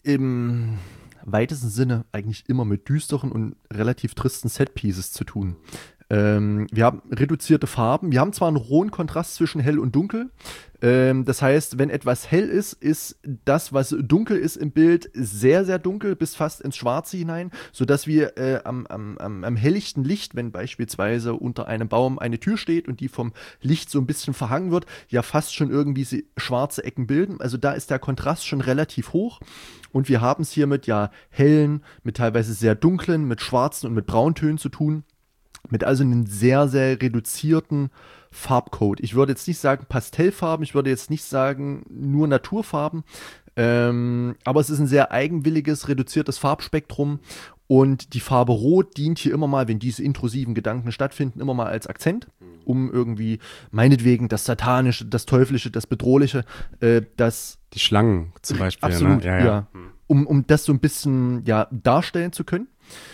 B: im weitesten Sinne eigentlich immer mit düsteren und relativ tristen Setpieces zu tun. Ähm, wir haben reduzierte Farben. Wir haben zwar einen rohen Kontrast zwischen hell und dunkel. Ähm, das heißt, wenn etwas hell ist, ist das, was dunkel ist im Bild, sehr, sehr dunkel bis fast ins Schwarze hinein, sodass wir äh, am, am, am, am helllichten Licht, wenn beispielsweise unter einem Baum eine Tür steht und die vom Licht so ein bisschen verhangen wird, ja fast schon irgendwie schwarze Ecken bilden. Also da ist der Kontrast schon relativ hoch. Und wir haben es hier mit ja hellen, mit teilweise sehr dunklen, mit schwarzen und mit Brauntönen zu tun. Mit also einem sehr, sehr reduzierten Farbcode. Ich würde jetzt nicht sagen Pastellfarben, ich würde jetzt nicht sagen nur Naturfarben, ähm, aber es ist ein sehr eigenwilliges, reduziertes Farbspektrum und die Farbe Rot dient hier immer mal, wenn diese intrusiven Gedanken stattfinden, immer mal als Akzent, um irgendwie meinetwegen das Satanische, das Teuflische, das Bedrohliche, äh, das...
A: Die Schlangen zum Beispiel.
B: Absolut,
A: ne? ja,
B: ja.
A: ja.
B: Um, um das so ein bisschen ja, darstellen zu können.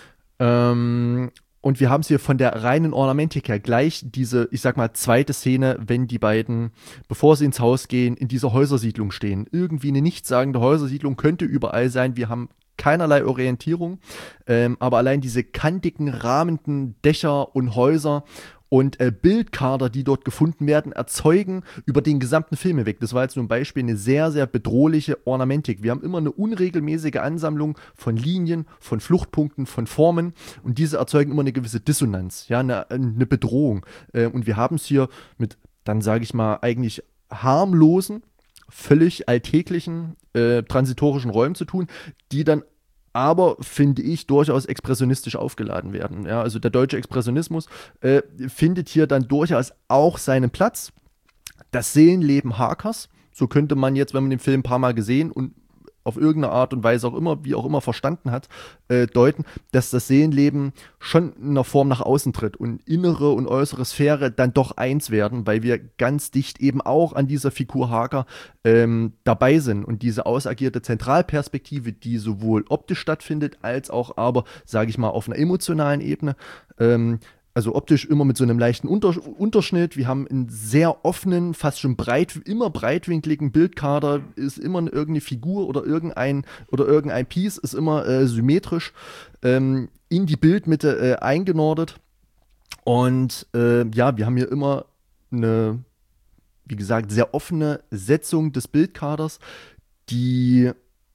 B: Ähm, Und wir haben es hier von der reinen Ornamentik her gleich diese, ich sag mal, zweite Szene, wenn die beiden, bevor sie ins Haus gehen, in dieser Häusersiedlung stehen. Irgendwie eine nichtssagende Häusersiedlung könnte überall sein. Wir haben keinerlei Orientierung, ähm, aber allein diese kantigen, rahmenden Dächer und Häuser und äh, Bildkader, die dort gefunden werden, erzeugen über den gesamten Film hinweg. Das war jetzt nur ein Beispiel, eine sehr, sehr bedrohliche Ornamentik. Wir haben immer eine unregelmäßige Ansammlung von Linien, von Fluchtpunkten, von Formen und diese erzeugen immer eine gewisse Dissonanz, ja, eine, eine Bedrohung. Äh, und wir haben es hier mit, dann sage ich mal, eigentlich harmlosen, völlig alltäglichen, äh, transitorischen Räumen zu tun, die dann aber finde ich durchaus expressionistisch aufgeladen werden. Ja, also der deutsche Expressionismus äh, findet hier dann durchaus auch seinen Platz. Das Seelenleben Harkers, so könnte man jetzt, wenn man den Film ein paar Mal gesehen und auf irgendeine Art und Weise auch immer, wie auch immer verstanden hat, äh, deuten, dass das Seelenleben schon in einer Form nach außen tritt und innere und äußere Sphäre dann doch eins werden, weil wir ganz dicht eben auch an dieser Figur Harker ähm, dabei sind und diese ausagierte Zentralperspektive, die sowohl optisch stattfindet, als auch aber, sage ich mal, auf einer emotionalen Ebene, ähm, also optisch immer mit so einem leichten Unter- Unterschnitt. Wir haben einen sehr offenen, fast schon breit, immer breitwinkligen Bildkader. Ist immer eine, irgendeine Figur oder irgendein oder irgendein Piece ist immer äh, symmetrisch ähm, in die Bildmitte äh, eingenordet. Und äh, ja, wir haben hier immer eine, wie gesagt, sehr offene Setzung des Bildkaders, die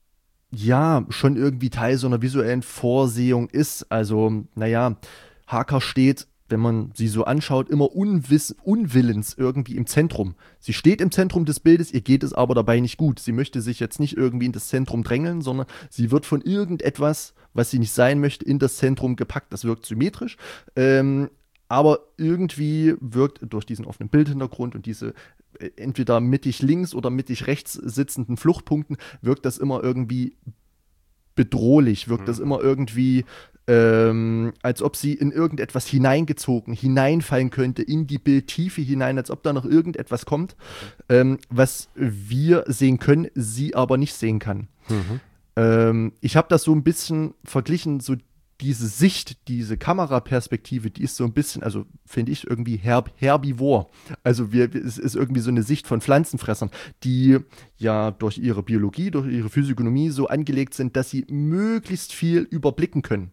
B: ja schon irgendwie Teil so einer visuellen Vorsehung ist. Also, naja, Harker steht, wenn man sie so anschaut, immer unwiss, unwillens irgendwie im Zentrum. Sie steht im Zentrum des Bildes, ihr geht es aber dabei nicht gut. Sie möchte sich jetzt nicht irgendwie in das Zentrum drängeln, sondern sie wird von irgendetwas, was sie nicht sein möchte, in das Zentrum gepackt. Das wirkt symmetrisch, ähm, aber irgendwie wirkt durch diesen offenen Bildhintergrund und diese äh, entweder mittig links oder mittig rechts sitzenden Fluchtpunkten, wirkt das immer irgendwie bedrohlich, wirkt mhm. das immer irgendwie Ähm, als ob sie in irgendetwas hineingezogen, hineinfallen könnte, in die Bildtiefe hinein, als ob da noch irgendetwas kommt, ähm, was wir sehen können, sie aber nicht sehen kann. Mhm. Ähm, ich habe das so ein bisschen verglichen, so diese Sicht, diese Kameraperspektive, die ist so ein bisschen, also finde ich irgendwie herb, herbivor. Also wir, es ist irgendwie so eine Sicht von Pflanzenfressern, die ja durch ihre Biologie, durch ihre Physiognomie so angelegt sind, dass sie möglichst viel überblicken können.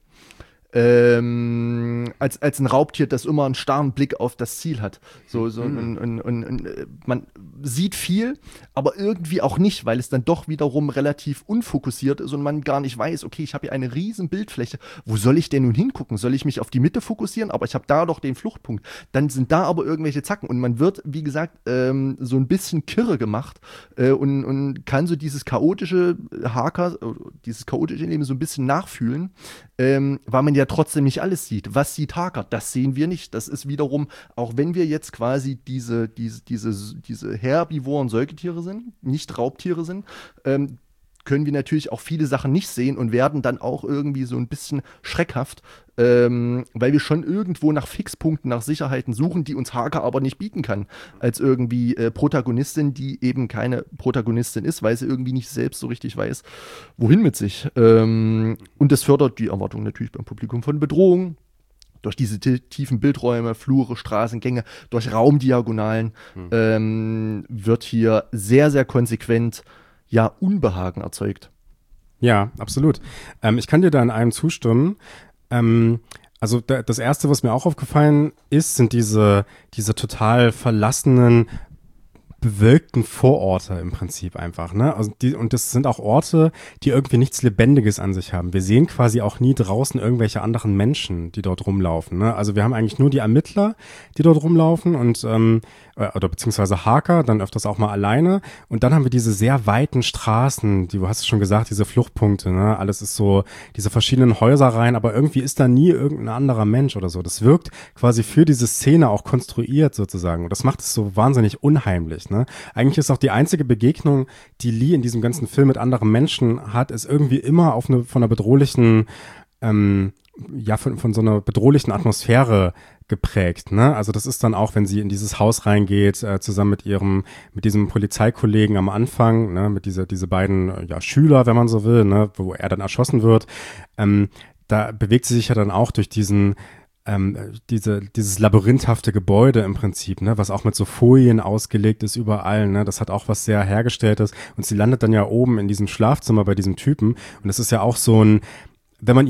B: Ähm, als, als ein Raubtier, das immer einen starren Blick auf das Ziel hat. So, so mhm. und, und, und, und, man sieht viel, aber irgendwie auch nicht, weil es dann doch wiederum relativ unfokussiert ist und man gar nicht weiß, okay, ich habe hier eine riesen Bildfläche, wo soll ich denn nun hingucken? Soll ich mich auf die Mitte fokussieren? Aber ich habe da doch den Fluchtpunkt. Dann sind da aber irgendwelche Zacken und man wird, wie gesagt, ähm, so ein bisschen kirre gemacht äh, und, und kann so dieses chaotische Harker, dieses chaotische Leben so ein bisschen nachfühlen, ähm, weil man ja trotzdem nicht alles sieht. Was sieht Harker? Das sehen wir nicht. Das ist wiederum, auch wenn wir jetzt quasi diese, diese, diese, diese herbivoren Säugetiere sind, nicht Raubtiere sind, ähm, können wir natürlich auch viele Sachen nicht sehen und werden dann auch irgendwie so ein bisschen schreckhaft, ähm, weil wir schon irgendwo nach Fixpunkten, nach Sicherheiten suchen, die uns Harker aber nicht bieten kann, als irgendwie äh, Protagonistin, die eben keine Protagonistin ist, weil sie irgendwie nicht selbst so richtig weiß, wohin mit sich. Ähm, und das fördert die Erwartung natürlich beim Publikum von Bedrohung, durch diese t- tiefen Bildräume, Flure, Straßengänge, durch Raumdiagonalen mhm. ähm, wird hier sehr, sehr konsequent ja Unbehagen erzeugt.
A: Ja, absolut. Ähm, ich kann dir da in einem zustimmen. Ähm, also da, das Erste, was mir auch aufgefallen ist, sind diese, diese total verlassenen, bewölkten Vororte im Prinzip einfach, ne? Also die, und das sind auch Orte, die irgendwie nichts Lebendiges an sich haben. Wir sehen quasi auch nie draußen irgendwelche anderen Menschen, die dort rumlaufen, ne? Also wir haben eigentlich nur die Ermittler, die dort rumlaufen und ähm, oder beziehungsweise Harker, dann öfters auch mal alleine. Und dann haben wir diese sehr weiten Straßen, die, du hast es schon gesagt, diese Fluchtpunkte, ne? Alles ist so, diese verschiedenen Häuserreihen, aber irgendwie ist da nie irgendein anderer Mensch oder so. Das wirkt quasi für diese Szene auch konstruiert sozusagen. Und das macht es so wahnsinnig unheimlich, ne? Eigentlich ist auch die einzige Begegnung, die Lee in diesem ganzen Film mit anderen Menschen hat, ist irgendwie immer auf eine, von einer bedrohlichen, ähm, ja, von, von so einer bedrohlichen Atmosphäre geprägt, ne? Also das ist dann auch, wenn sie in dieses Haus reingeht, äh, zusammen mit ihrem, mit diesem Polizeikollegen am Anfang, ne, mit dieser, diese beiden, äh, ja, Schüler, wenn man so will, ne, wo er dann erschossen wird, ähm, da bewegt sie sich ja dann auch durch diesen, ähm, diese, dieses labyrinthhafte Gebäude im Prinzip, ne, was auch mit so Folien ausgelegt ist überall, ne, das hat auch was sehr Hergestelltes und sie landet dann ja oben in diesem Schlafzimmer bei diesem Typen und das ist ja auch so ein, wenn man ihm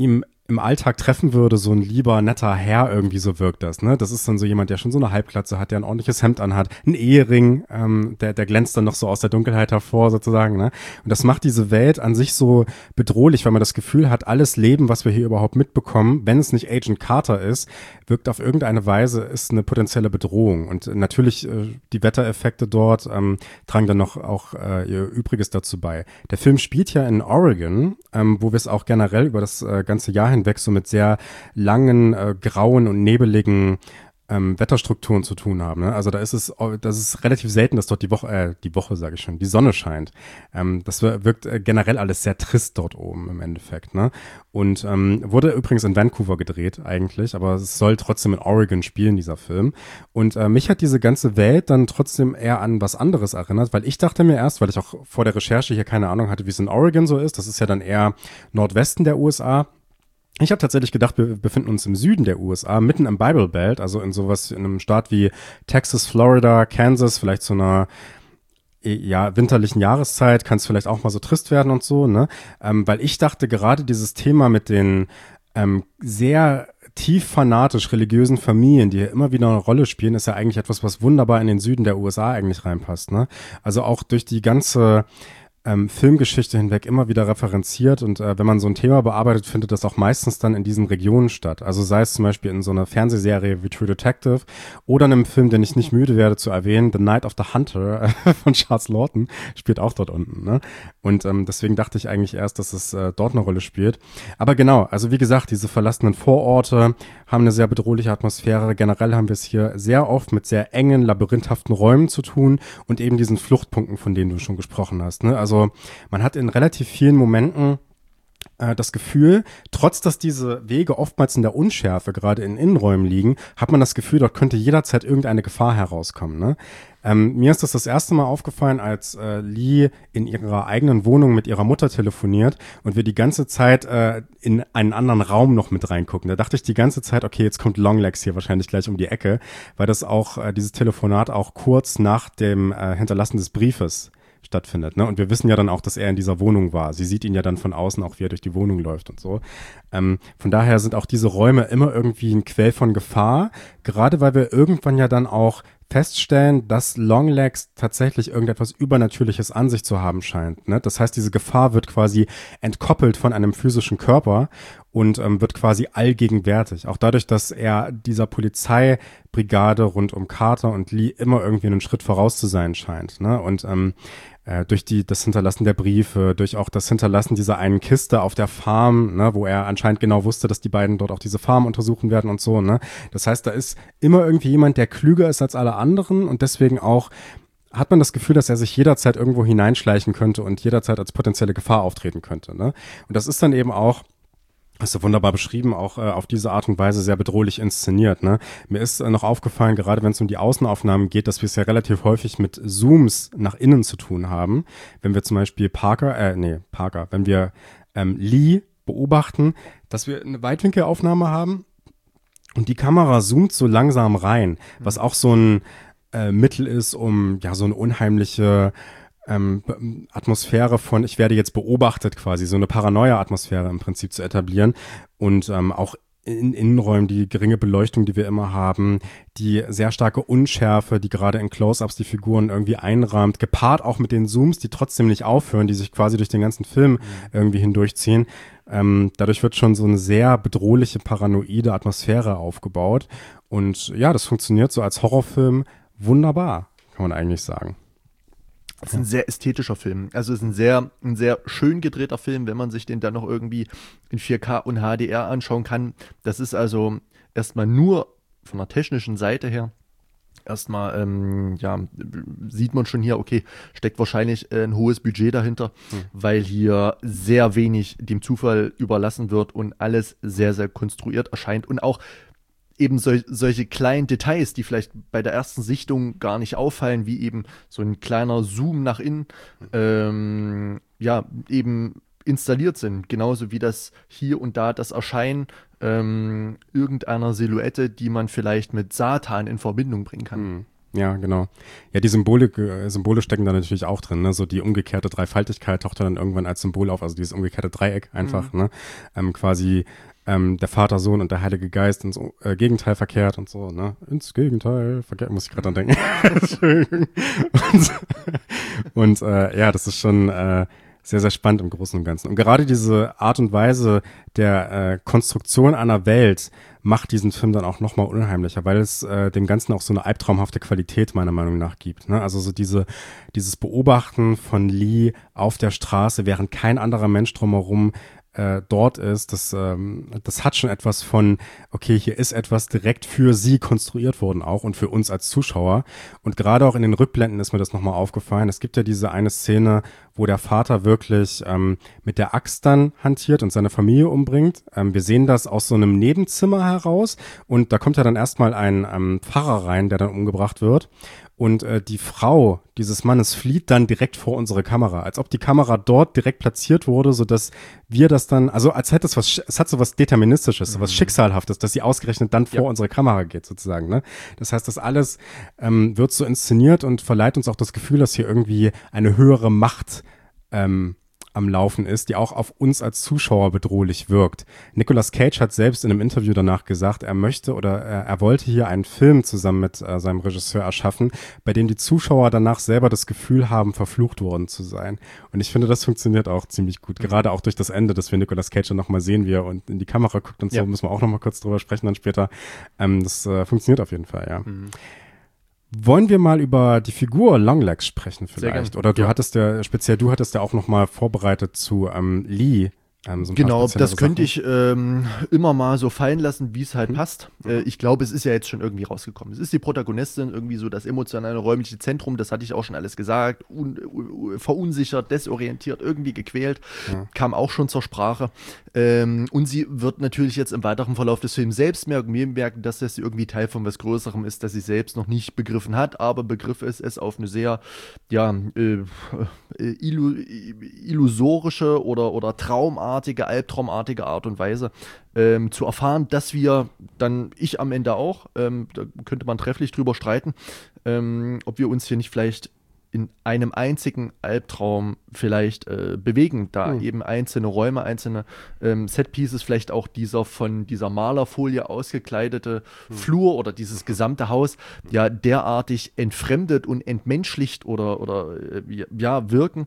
A: im Alltag treffen würde, so ein lieber, netter Herr irgendwie, so wirkt das, ne? Das ist dann so jemand, der schon so eine Halbglatze hat, der ein ordentliches Hemd anhat, ein Ehering, ähm, der, der glänzt dann noch so aus der Dunkelheit hervor sozusagen, ne? Und das macht diese Welt an sich so bedrohlich, weil man das Gefühl hat, alles Leben, was wir hier überhaupt mitbekommen, wenn es nicht Agent Carter ist, wirkt auf irgendeine Weise, ist eine potenzielle Bedrohung. Und natürlich äh, die Wettereffekte dort ähm, tragen dann noch auch äh, ihr Übriges dazu bei. Der Film spielt ja in Oregon, ähm, wo wir es auch generell über das äh, ganze Jahr hinweg so mit sehr langen, äh, grauen und nebeligen ähm, Wetterstrukturen zu tun haben. Ne? Also da ist es, das ist relativ selten, dass dort die Woche, äh, die Woche sage ich schon, die Sonne scheint. Ähm, das wirkt äh, generell alles sehr trist dort oben im Endeffekt. Ne? Und ähm, wurde übrigens in Vancouver gedreht eigentlich, aber es soll trotzdem in Oregon spielen, dieser Film. Und äh, mich hat diese ganze Welt dann trotzdem eher an was anderes erinnert, weil ich dachte mir erst, weil ich auch vor der Recherche hier keine Ahnung hatte, wie es in Oregon so ist, das ist ja dann eher Nordwesten der U S A. Ich habe tatsächlich gedacht, wir befinden uns im Süden der U S A, mitten im Bible Belt, also in sowas, in einem Staat wie Texas, Florida, Kansas, vielleicht so einer ja, winterlichen Jahreszeit, kann es vielleicht auch mal so trist werden und so, ne? Ähm, weil ich dachte, gerade dieses Thema mit den ähm, sehr tief fanatisch religiösen Familien, die hier immer wieder eine Rolle spielen, ist ja eigentlich etwas, was wunderbar in den Süden der U S A eigentlich reinpasst, ne? Also auch durch die ganze Ähm, Filmgeschichte hinweg immer wieder referenziert und äh, wenn man so ein Thema bearbeitet, findet das auch meistens dann in diesen Regionen statt. Also sei es zum Beispiel in so einer Fernsehserie wie True Detective oder in einem Film, den ich nicht müde werde zu erwähnen, The Night of the Hunter äh, von Charles Lawton, spielt auch dort unten. Ne? Und ähm, deswegen dachte ich eigentlich erst, dass es äh, dort eine Rolle spielt. Aber genau, also wie gesagt, diese verlassenen Vororte haben eine sehr bedrohliche Atmosphäre. Generell haben wir es hier sehr oft mit sehr engen, labyrinthaften Räumen zu tun und eben diesen Fluchtpunkten, von denen du schon gesprochen hast. Ne? Also man hat in relativ vielen Momenten äh, das Gefühl, trotz dass diese Wege oftmals in der Unschärfe gerade in Innenräumen liegen, hat man das Gefühl, dort könnte jederzeit irgendeine Gefahr herauskommen. Ne? Ähm, mir ist das das erste Mal aufgefallen, als äh, Lee in ihrer eigenen Wohnung mit ihrer Mutter telefoniert und wir die ganze Zeit äh, in einen anderen Raum noch mit reingucken. Da dachte ich die ganze Zeit, okay, jetzt kommt Longlegs hier wahrscheinlich gleich um die Ecke, weil das auch, äh, dieses Telefonat auch kurz nach dem äh, Hinterlassen des Briefes stattfindet, ne? Und wir wissen ja dann auch, dass er in dieser Wohnung war. Sie sieht ihn ja dann von außen auch, wie er durch die Wohnung läuft und so. Ähm, von daher sind auch diese Räume immer irgendwie ein Quell von Gefahr, gerade weil wir irgendwann ja dann auch feststellen, dass Longlegs tatsächlich irgendetwas Übernatürliches an sich zu haben scheint. Ne? Das heißt, diese Gefahr wird quasi entkoppelt von einem physischen Körper und ähm, wird quasi allgegenwärtig. Auch dadurch, dass er dieser Polizeibrigade rund um Carter und Lee immer irgendwie einen Schritt voraus zu sein scheint. Ne? Und ähm, äh, durch die das Hinterlassen der Briefe, durch auch das Hinterlassen dieser einen Kiste auf der Farm, ne, wo er anscheinend genau wusste, dass die beiden dort auch diese Farm untersuchen werden und so. Ne? Das heißt, da ist immer irgendwie jemand, der klüger ist als alle anderen und deswegen auch hat man das Gefühl, dass er sich jederzeit irgendwo hineinschleichen könnte und jederzeit als potenzielle Gefahr auftreten könnte. Ne? Und das ist dann eben auch, hast du wunderbar beschrieben, auch äh, auf diese Art und Weise sehr bedrohlich inszeniert. Ne? Mir ist äh, noch aufgefallen, gerade wenn es um die Außenaufnahmen geht, dass wir es ja relativ häufig mit Zooms nach innen zu tun haben. Wenn wir zum Beispiel Parker, äh, nee, Parker, wenn wir ähm, Lee beobachten, dass wir eine Weitwinkelaufnahme haben und die Kamera zoomt so langsam rein, was auch so ein äh, Mittel ist, um ja so eine unheimliche Ähm, Atmosphäre von, ich werde jetzt beobachtet quasi, so eine Paranoia-Atmosphäre im Prinzip zu etablieren und ähm, auch in Innenräumen die geringe Beleuchtung, die wir immer haben, die sehr starke Unschärfe, die gerade in Close-Ups die Figuren irgendwie einrahmt, gepaart auch mit den Zooms, die trotzdem nicht aufhören, die sich quasi durch den ganzen Film mhm. irgendwie hindurchziehen. Ähm, dadurch wird schon so eine sehr bedrohliche, paranoide Atmosphäre aufgebaut und ja, das funktioniert so als Horrorfilm wunderbar, kann man eigentlich sagen.
B: Es ist ein sehr ästhetischer Film. Also es ist ein sehr, ein sehr schön gedrehter Film, wenn man sich den dann noch irgendwie in vier K und H D R anschauen kann. Das ist also erstmal nur von der technischen Seite her. Erstmal, ähm, ja, sieht man schon hier, okay, steckt wahrscheinlich äh, ein hohes Budget dahinter, hm. weil hier sehr wenig dem Zufall überlassen wird und alles sehr, sehr konstruiert erscheint und auch eben sol- solche kleinen Details, die vielleicht bei der ersten Sichtung gar nicht auffallen, wie eben so ein kleiner Zoom nach innen, ähm, ja, eben installiert sind. Genauso wie das hier und da das Erscheinen ähm, irgendeiner Silhouette, die man vielleicht mit Satan in Verbindung bringen kann.
A: Mhm. Ja, genau. Ja, die Symbole, äh, Symbole stecken da natürlich auch drin, ne? So die umgekehrte Dreifaltigkeit taucht dann irgendwann als Symbol auf, also dieses umgekehrte Dreieck einfach, mhm. ne? Ähm, quasi ähm, der Vater, Sohn und der Heilige Geist ins äh, Gegenteil verkehrt und so, ne? Ins Gegenteil verkehrt, muss ich gerade dran denken. und und äh, ja, das ist schon äh, sehr, sehr spannend im Großen und Ganzen. Und gerade diese Art und Weise der äh, Konstruktion einer Welt macht diesen Film dann auch nochmal unheimlicher, weil es äh, dem Ganzen auch so eine albtraumhafte Qualität meiner Meinung nach gibt. Ne? Also so diese dieses Beobachten von Lee auf der Straße, während kein anderer Mensch drumherum äh, dort ist, das, ähm, das hat schon etwas von, okay, hier ist etwas direkt für sie konstruiert worden auch und für uns als Zuschauer. Und gerade auch in den Rückblenden ist mir das nochmal aufgefallen. Es gibt ja diese eine Szene, wo der Vater wirklich ähm, mit der Axt dann hantiert und seine Familie umbringt. Ähm, wir sehen das aus so einem Nebenzimmer heraus und da kommt ja dann erstmal ein ähm, Pfarrer rein, der dann umgebracht wird. Und äh, die Frau dieses Mannes flieht dann direkt vor unsere Kamera, als ob die Kamera dort direkt platziert wurde, sodass wir das dann, also als hätte es was, es hat so was Deterministisches, so was Schicksalhaftes, dass sie ausgerechnet dann vor ja. unsere Kamera geht sozusagen. Ne? Das heißt, das alles ähm, wird so inszeniert und verleiht uns auch das Gefühl, dass hier irgendwie eine höhere Macht ähm, am Laufen ist, die auch auf uns als Zuschauer bedrohlich wirkt. Nicolas Cage hat selbst in einem Interview danach gesagt, er möchte oder er, er wollte hier einen Film zusammen mit äh, seinem Regisseur erschaffen, bei dem die Zuschauer danach selber das Gefühl haben, verflucht worden zu sein. Und ich finde, das funktioniert auch ziemlich gut. Gerade auch durch das Ende, dass wir Nicolas Cage dann nochmal sehen, wie er und in die Kamera guckt und so, ja. müssen wir auch nochmal kurz drüber sprechen dann später. Ähm, das äh, funktioniert auf jeden Fall, ja. Mhm. Wollen wir mal über die Figur Longlegs sprechen vielleicht? Oder du ja. hattest ja, speziell du hattest ja auch nochmal vorbereitet zu ähm, Lee. Ähm, so
B: genau, das könnte ich ähm, immer mal so fallen lassen, wie es halt mhm. passt. Äh, ich glaube, es ist ja jetzt schon irgendwie rausgekommen. Es ist die Protagonistin, irgendwie so das emotionale, räumliche Zentrum, das hatte ich auch schon alles gesagt, un, un, verunsichert, desorientiert, irgendwie gequält, ja. kam auch schon zur Sprache. Ähm, und sie wird natürlich jetzt im weiteren Verlauf des Films selbst merken, merken, dass das irgendwie Teil von was Größerem ist, das sie selbst noch nicht begriffen hat, aber begriff ist es auf eine sehr, ja, äh, illu, illusorische oder, oder traumartige, albtraumartige Art und Weise ähm, zu erfahren, dass wir dann, ich am Ende auch, ähm, da könnte man trefflich drüber streiten, ähm, ob wir uns hier nicht vielleicht in einem einzigen Albtraum vielleicht äh, bewegen, da mhm. eben einzelne Räume, einzelne ähm, Setpieces, vielleicht auch dieser von dieser Malerfolie ausgekleidete mhm. Flur oder dieses gesamte Haus ja derartig entfremdet und entmenschlicht oder, oder äh, ja, wirken,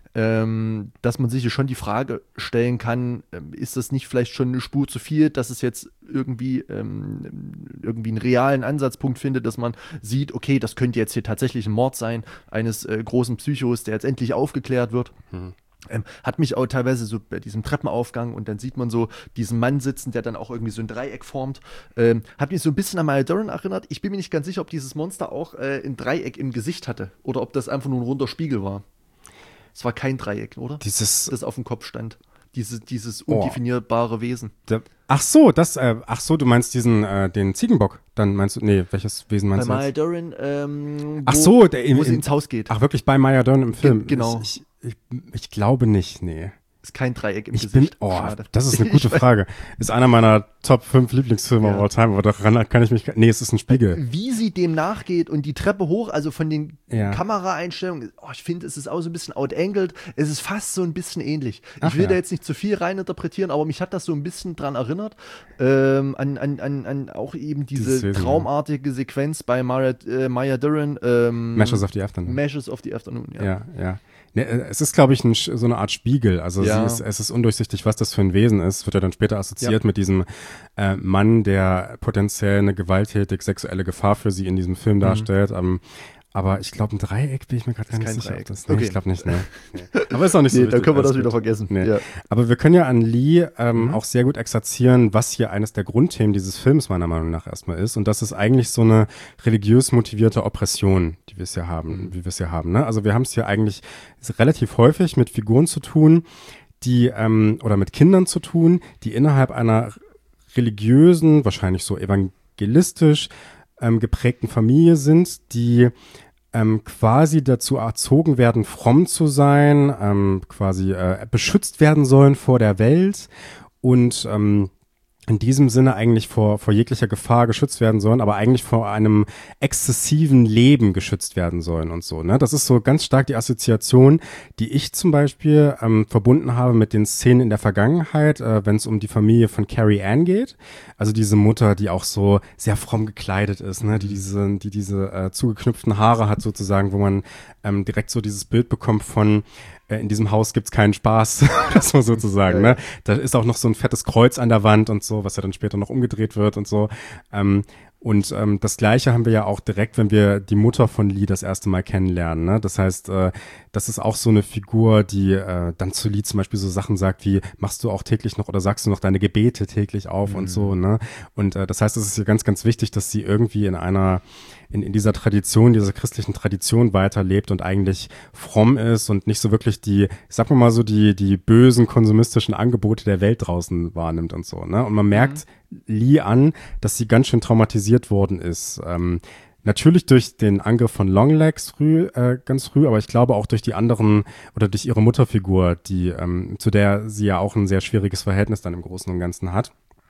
B: ähm, dass man sich hier schon die Frage stellen kann, ähm, ist das nicht vielleicht schon eine Spur zu viel, dass es jetzt irgendwie, ähm, irgendwie einen realen Ansatzpunkt findet, dass man sieht, okay, das könnte jetzt hier tatsächlich ein Mord sein, eines äh, großen Psychos, der jetzt endlich aufgeklärt wird. Mhm. Ähm, hat mich auch teilweise so bei diesem Treppenaufgang und dann sieht man so diesen Mann sitzen, der dann auch irgendwie so ein Dreieck formt. Ähm, hat mich so ein bisschen an Maya Deren erinnert. Ich bin mir nicht ganz sicher, ob dieses Monster auch äh, ein Dreieck im Gesicht hatte oder ob das einfach nur ein runder Spiegel war. Es war kein Dreieck, oder?
A: Dieses,
B: das auf dem Kopf stand. Diese, dieses undefinierbare oh. Wesen.
A: Der, ach so, das, äh, ach so, du meinst diesen, äh, den Ziegenbock. Dann meinst du, nee, welches Wesen meinst
B: bei
A: du?
B: Bei Maya Deren, ähm,
A: ach so, der,
B: wo in, sie ins Haus geht.
A: Ach, wirklich bei Maya Deren im Film?
B: Ge- genau.
A: Ich, ich, ich glaube nicht, nee.
B: Ist kein Dreieck im
A: ich
B: Gesicht.
A: Bin, oh, Schade. Das ist eine gute Frage. Ist einer meiner Top fünf Lieblingsfilme ja. of all time, aber daran kann ich mich, nee, es ist ein Spiegel.
B: Wie sie dem nachgeht und die Treppe hoch, also von den
A: ja.
B: Kameraeinstellungen, oh, ich finde, es ist auch so ein bisschen out-angled, es ist fast so ein bisschen ähnlich.
A: Ach,
B: ich will
A: ja.
B: da jetzt nicht zu viel reininterpretieren, aber mich hat das so ein bisschen dran erinnert, ähm, an, an, an, an auch eben diese Szene, traumartige Sequenz bei Maya, äh, Maya Deren. Ähm,
A: Meshes of the Afternoon.
B: Meshes of the Afternoon, ja.
A: Ja, ja. Ne, es ist, glaube ich, ein, so eine Art Spiegel. Also
B: ja.
A: sie ist, es ist undurchsichtig, was das für ein Wesen ist. Wird ja dann später assoziiert ja. mit diesem äh, Mann, der potenziell eine gewalttätig sexuelle Gefahr für sie in diesem Film mhm. darstellt. Ähm, aber ich glaube, ein Dreieck bin ich mir gerade gar nicht sicher.
B: Dreieck.
A: Das, nee,
B: okay.
A: Ich glaube nicht, ne. Nee. Aber ist auch nicht so
B: nee,
A: wichtig.
B: Dann können wir das
A: gut.
B: wieder vergessen.
A: Nee.
B: Ja.
A: Aber wir können ja an Lee ähm, mhm. auch sehr gut exerzieren, was hier eines der Grundthemen dieses Films meiner Meinung nach erstmal ist. Und das ist eigentlich so eine religiös motivierte Oppression, die wir es hier haben, mhm. wie wir es hier haben. Ne? Also wir haben es hier eigentlich relativ häufig mit Figuren zu tun, die ähm, oder mit Kindern zu tun, die innerhalb einer religiösen, wahrscheinlich so evangelistisch ähm, geprägten Familie sind, die ähm, quasi dazu erzogen werden, fromm zu sein, ähm, quasi äh, beschützt werden sollen vor der Welt und ähm, in diesem Sinne eigentlich vor, vor jeglicher Gefahr geschützt werden sollen, aber eigentlich vor einem exzessiven Leben geschützt werden sollen und so. Ne? Das ist so ganz stark die Assoziation, die ich zum Beispiel ähm, verbunden habe mit den Szenen in der Vergangenheit, äh, wenn es um die Familie von Carrie Ann geht. Also diese Mutter, die auch so sehr fromm gekleidet ist, ne? die diese, die diese äh, zugeknüpften Haare hat sozusagen, wo man ähm, direkt so dieses Bild bekommt von in diesem Haus gibt's keinen Spaß, das mal sozusagen, ne? Da ist auch noch so ein fettes Kreuz an der Wand und so, was ja dann später noch umgedreht wird und so. Ähm, und ähm, das Gleiche haben wir ja auch direkt, wenn wir die Mutter von Lee das erste Mal kennenlernen, ne? Das heißt, äh, das ist auch so eine Figur, die äh, dann zu Lee zum Beispiel so Sachen sagt wie, machst du auch täglich noch oder sagst du noch deine Gebete täglich auf mhm. und so, ne? Und äh, das heißt, es ist hier ganz, ganz wichtig, dass sie irgendwie in einer In, in dieser Tradition, dieser christlichen Tradition weiterlebt und eigentlich fromm ist und nicht so wirklich die, ich sag mal so, die, die bösen konsumistischen Angebote der Welt draußen wahrnimmt und so, ne? Und man merkt mhm. Lee an, dass sie ganz schön traumatisiert worden ist. Ähm, natürlich durch den Angriff von Longlegs früh, äh, ganz früh, aber ich glaube auch durch die anderen oder durch ihre Mutterfigur, die, ähm, zu der sie ja auch ein sehr schwieriges Verhältnis dann im Großen und Ganzen hat.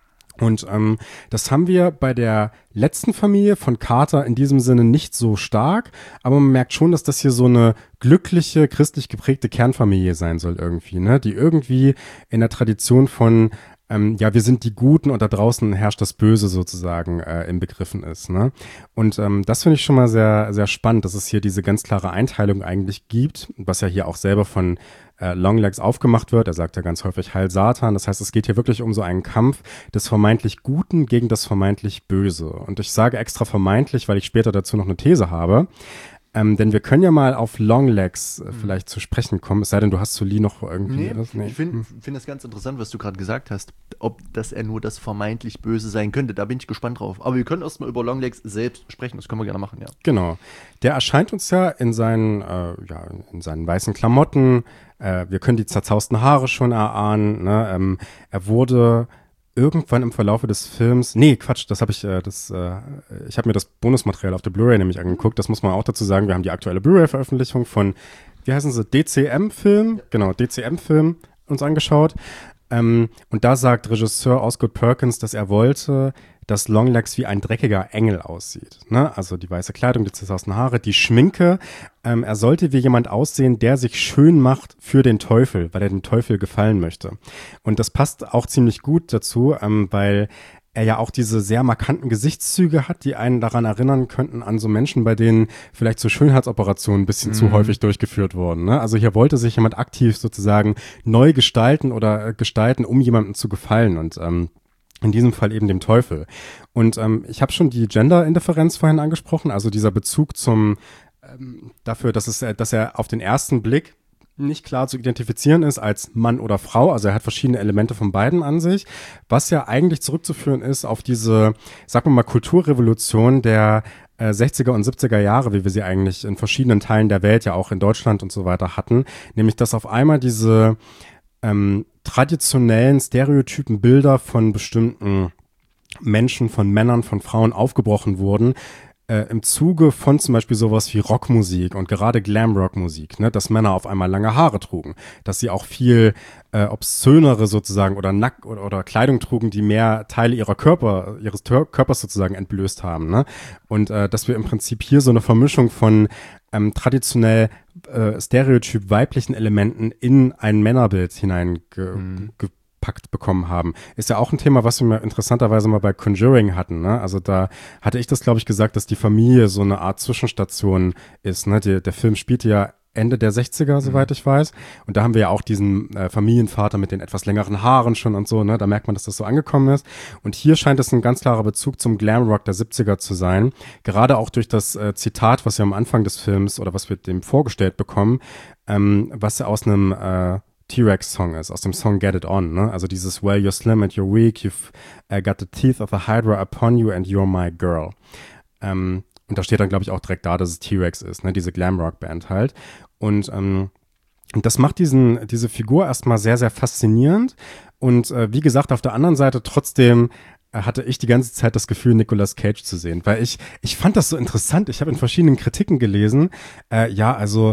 A: Und ähm, das haben wir bei der letzten Familie von Carter in diesem Sinne nicht so stark, aber man merkt schon, dass das hier so eine glückliche, christlich geprägte Kernfamilie sein soll irgendwie, ne? Die irgendwie in der Tradition von Ähm, ja, wir sind die Guten und da draußen herrscht das Böse sozusagen äh, im Begriffen ist, ne? Und ähm, das finde ich schon mal sehr, sehr spannend, dass es hier diese ganz klare Einteilung eigentlich gibt, was ja hier auch selber von äh, Longlegs aufgemacht wird. Er sagt ja ganz häufig Heil Satan. Das heißt, es geht hier wirklich um so einen Kampf des vermeintlich Guten gegen das vermeintlich Böse. Und ich sage extra vermeintlich, weil ich später dazu noch eine These habe. Ähm, denn wir können ja mal auf Longlegs äh, vielleicht zu sprechen kommen, es sei denn, du hast zu Lee noch irgendwie...
B: Nee,
A: was? Nee.
B: Ich finde hm. find das ganz interessant, was du gerade gesagt hast, ob dass er nur das vermeintlich Böse sein könnte. Da bin ich gespannt drauf. Aber wir können erstmal über Longlegs selbst sprechen, das können wir gerne machen, ja.
A: Genau. Der erscheint uns ja in seinen, äh, ja, in seinen weißen Klamotten. Äh, wir können die zerzausten Haare schon erahnen. Ne? Ähm, er wurde... irgendwann im Verlaufe des Films, nee, Quatsch, das habe ich, äh, das, äh, ich habe mir das Bonusmaterial auf der Blu-ray nämlich angeguckt, das muss man auch dazu sagen, wir haben die aktuelle Blu-ray-Veröffentlichung von, wie heißen sie, D C M-Film, genau, D C M-Film uns angeschaut, ähm, und da sagt Regisseur Osgood Perkins, dass er wollte, dass Longlegs wie ein dreckiger Engel aussieht, ne? Also die weiße Kleidung, die zerzausten Haare, die Schminke. Ähm, er sollte wie jemand aussehen, der sich schön macht für den Teufel, weil er dem Teufel gefallen möchte. Und das passt auch ziemlich gut dazu, ähm, weil er ja auch diese sehr markanten Gesichtszüge hat, die einen daran erinnern könnten an so Menschen, bei denen vielleicht so Schönheitsoperationen ein bisschen mhm. zu häufig durchgeführt wurden, ne? Also hier wollte sich jemand aktiv sozusagen neu gestalten oder äh, gestalten, um jemandem zu gefallen und ähm, in diesem Fall eben dem Teufel. Und ähm, ich habe schon die Gender-Indifferenz vorhin angesprochen, also dieser Bezug zum ähm, dafür, dass es, äh, dass er auf den ersten Blick nicht klar zu identifizieren ist als Mann oder Frau. Also er hat verschiedene Elemente von beiden an sich, was ja eigentlich zurückzuführen ist auf diese, sagen wir mal, Kulturrevolution der äh, sechziger und siebziger Jahre, wie wir sie eigentlich in verschiedenen Teilen der Welt, ja auch in Deutschland und so weiter hatten. Nämlich, dass auf einmal diese ähm, traditionellen Stereotypen Bilder von bestimmten Menschen, von Männern, von Frauen aufgebrochen wurden, äh, im Zuge von zum Beispiel sowas wie Rockmusik und gerade Glam-Rock-Musik, ne, dass Männer auf einmal lange Haare trugen, dass sie auch viel äh, obszönere sozusagen oder Nack oder, oder Kleidung trugen, die mehr Teile ihrer Körper, ihres Tör- Körpers sozusagen entblößt haben, ne, und äh, dass wir im Prinzip hier so eine Vermischung von ähm, traditionell äh, stereotyp weiblichen Elementen in ein Männerbild hineingepackt mhm. bekommen haben. Ist ja auch ein Thema, was wir interessanterweise mal bei Conjuring hatten, ne? Also da hatte ich das, glaube ich, gesagt, dass die Familie so eine Art Zwischenstation ist, ne? Die, der Film spielte ja Ende der sechziger, soweit ich weiß. Und da haben wir ja auch diesen äh, Familienvater mit den etwas längeren Haaren schon und so, ne? Da merkt man, dass das so angekommen ist. Und hier scheint es ein ganz klarer Bezug zum Glamrock der siebziger zu sein. Gerade auch durch das äh, Zitat, was wir am Anfang des Films oder was wir dem vorgestellt bekommen, ähm, was ja aus einem äh, T-Rex-Song ist, aus dem Song Get It On, ne? Also dieses Well, you're slim and you're weak, you've uh, got the teeth of a hydra upon you and you're my girl. Ähm, und da steht dann, glaube ich, auch direkt da, dass es T-Rex ist, ne? Diese Glamrock-Band halt. Und ähm, das macht diesen, diese Figur erstmal sehr, sehr faszinierend. Und äh, wie gesagt, auf der anderen Seite trotzdem äh, hatte ich die ganze Zeit das Gefühl, Nicolas Cage zu sehen. Weil ich, ich fand das so interessant. Ich habe in verschiedenen Kritiken gelesen, äh, ja, also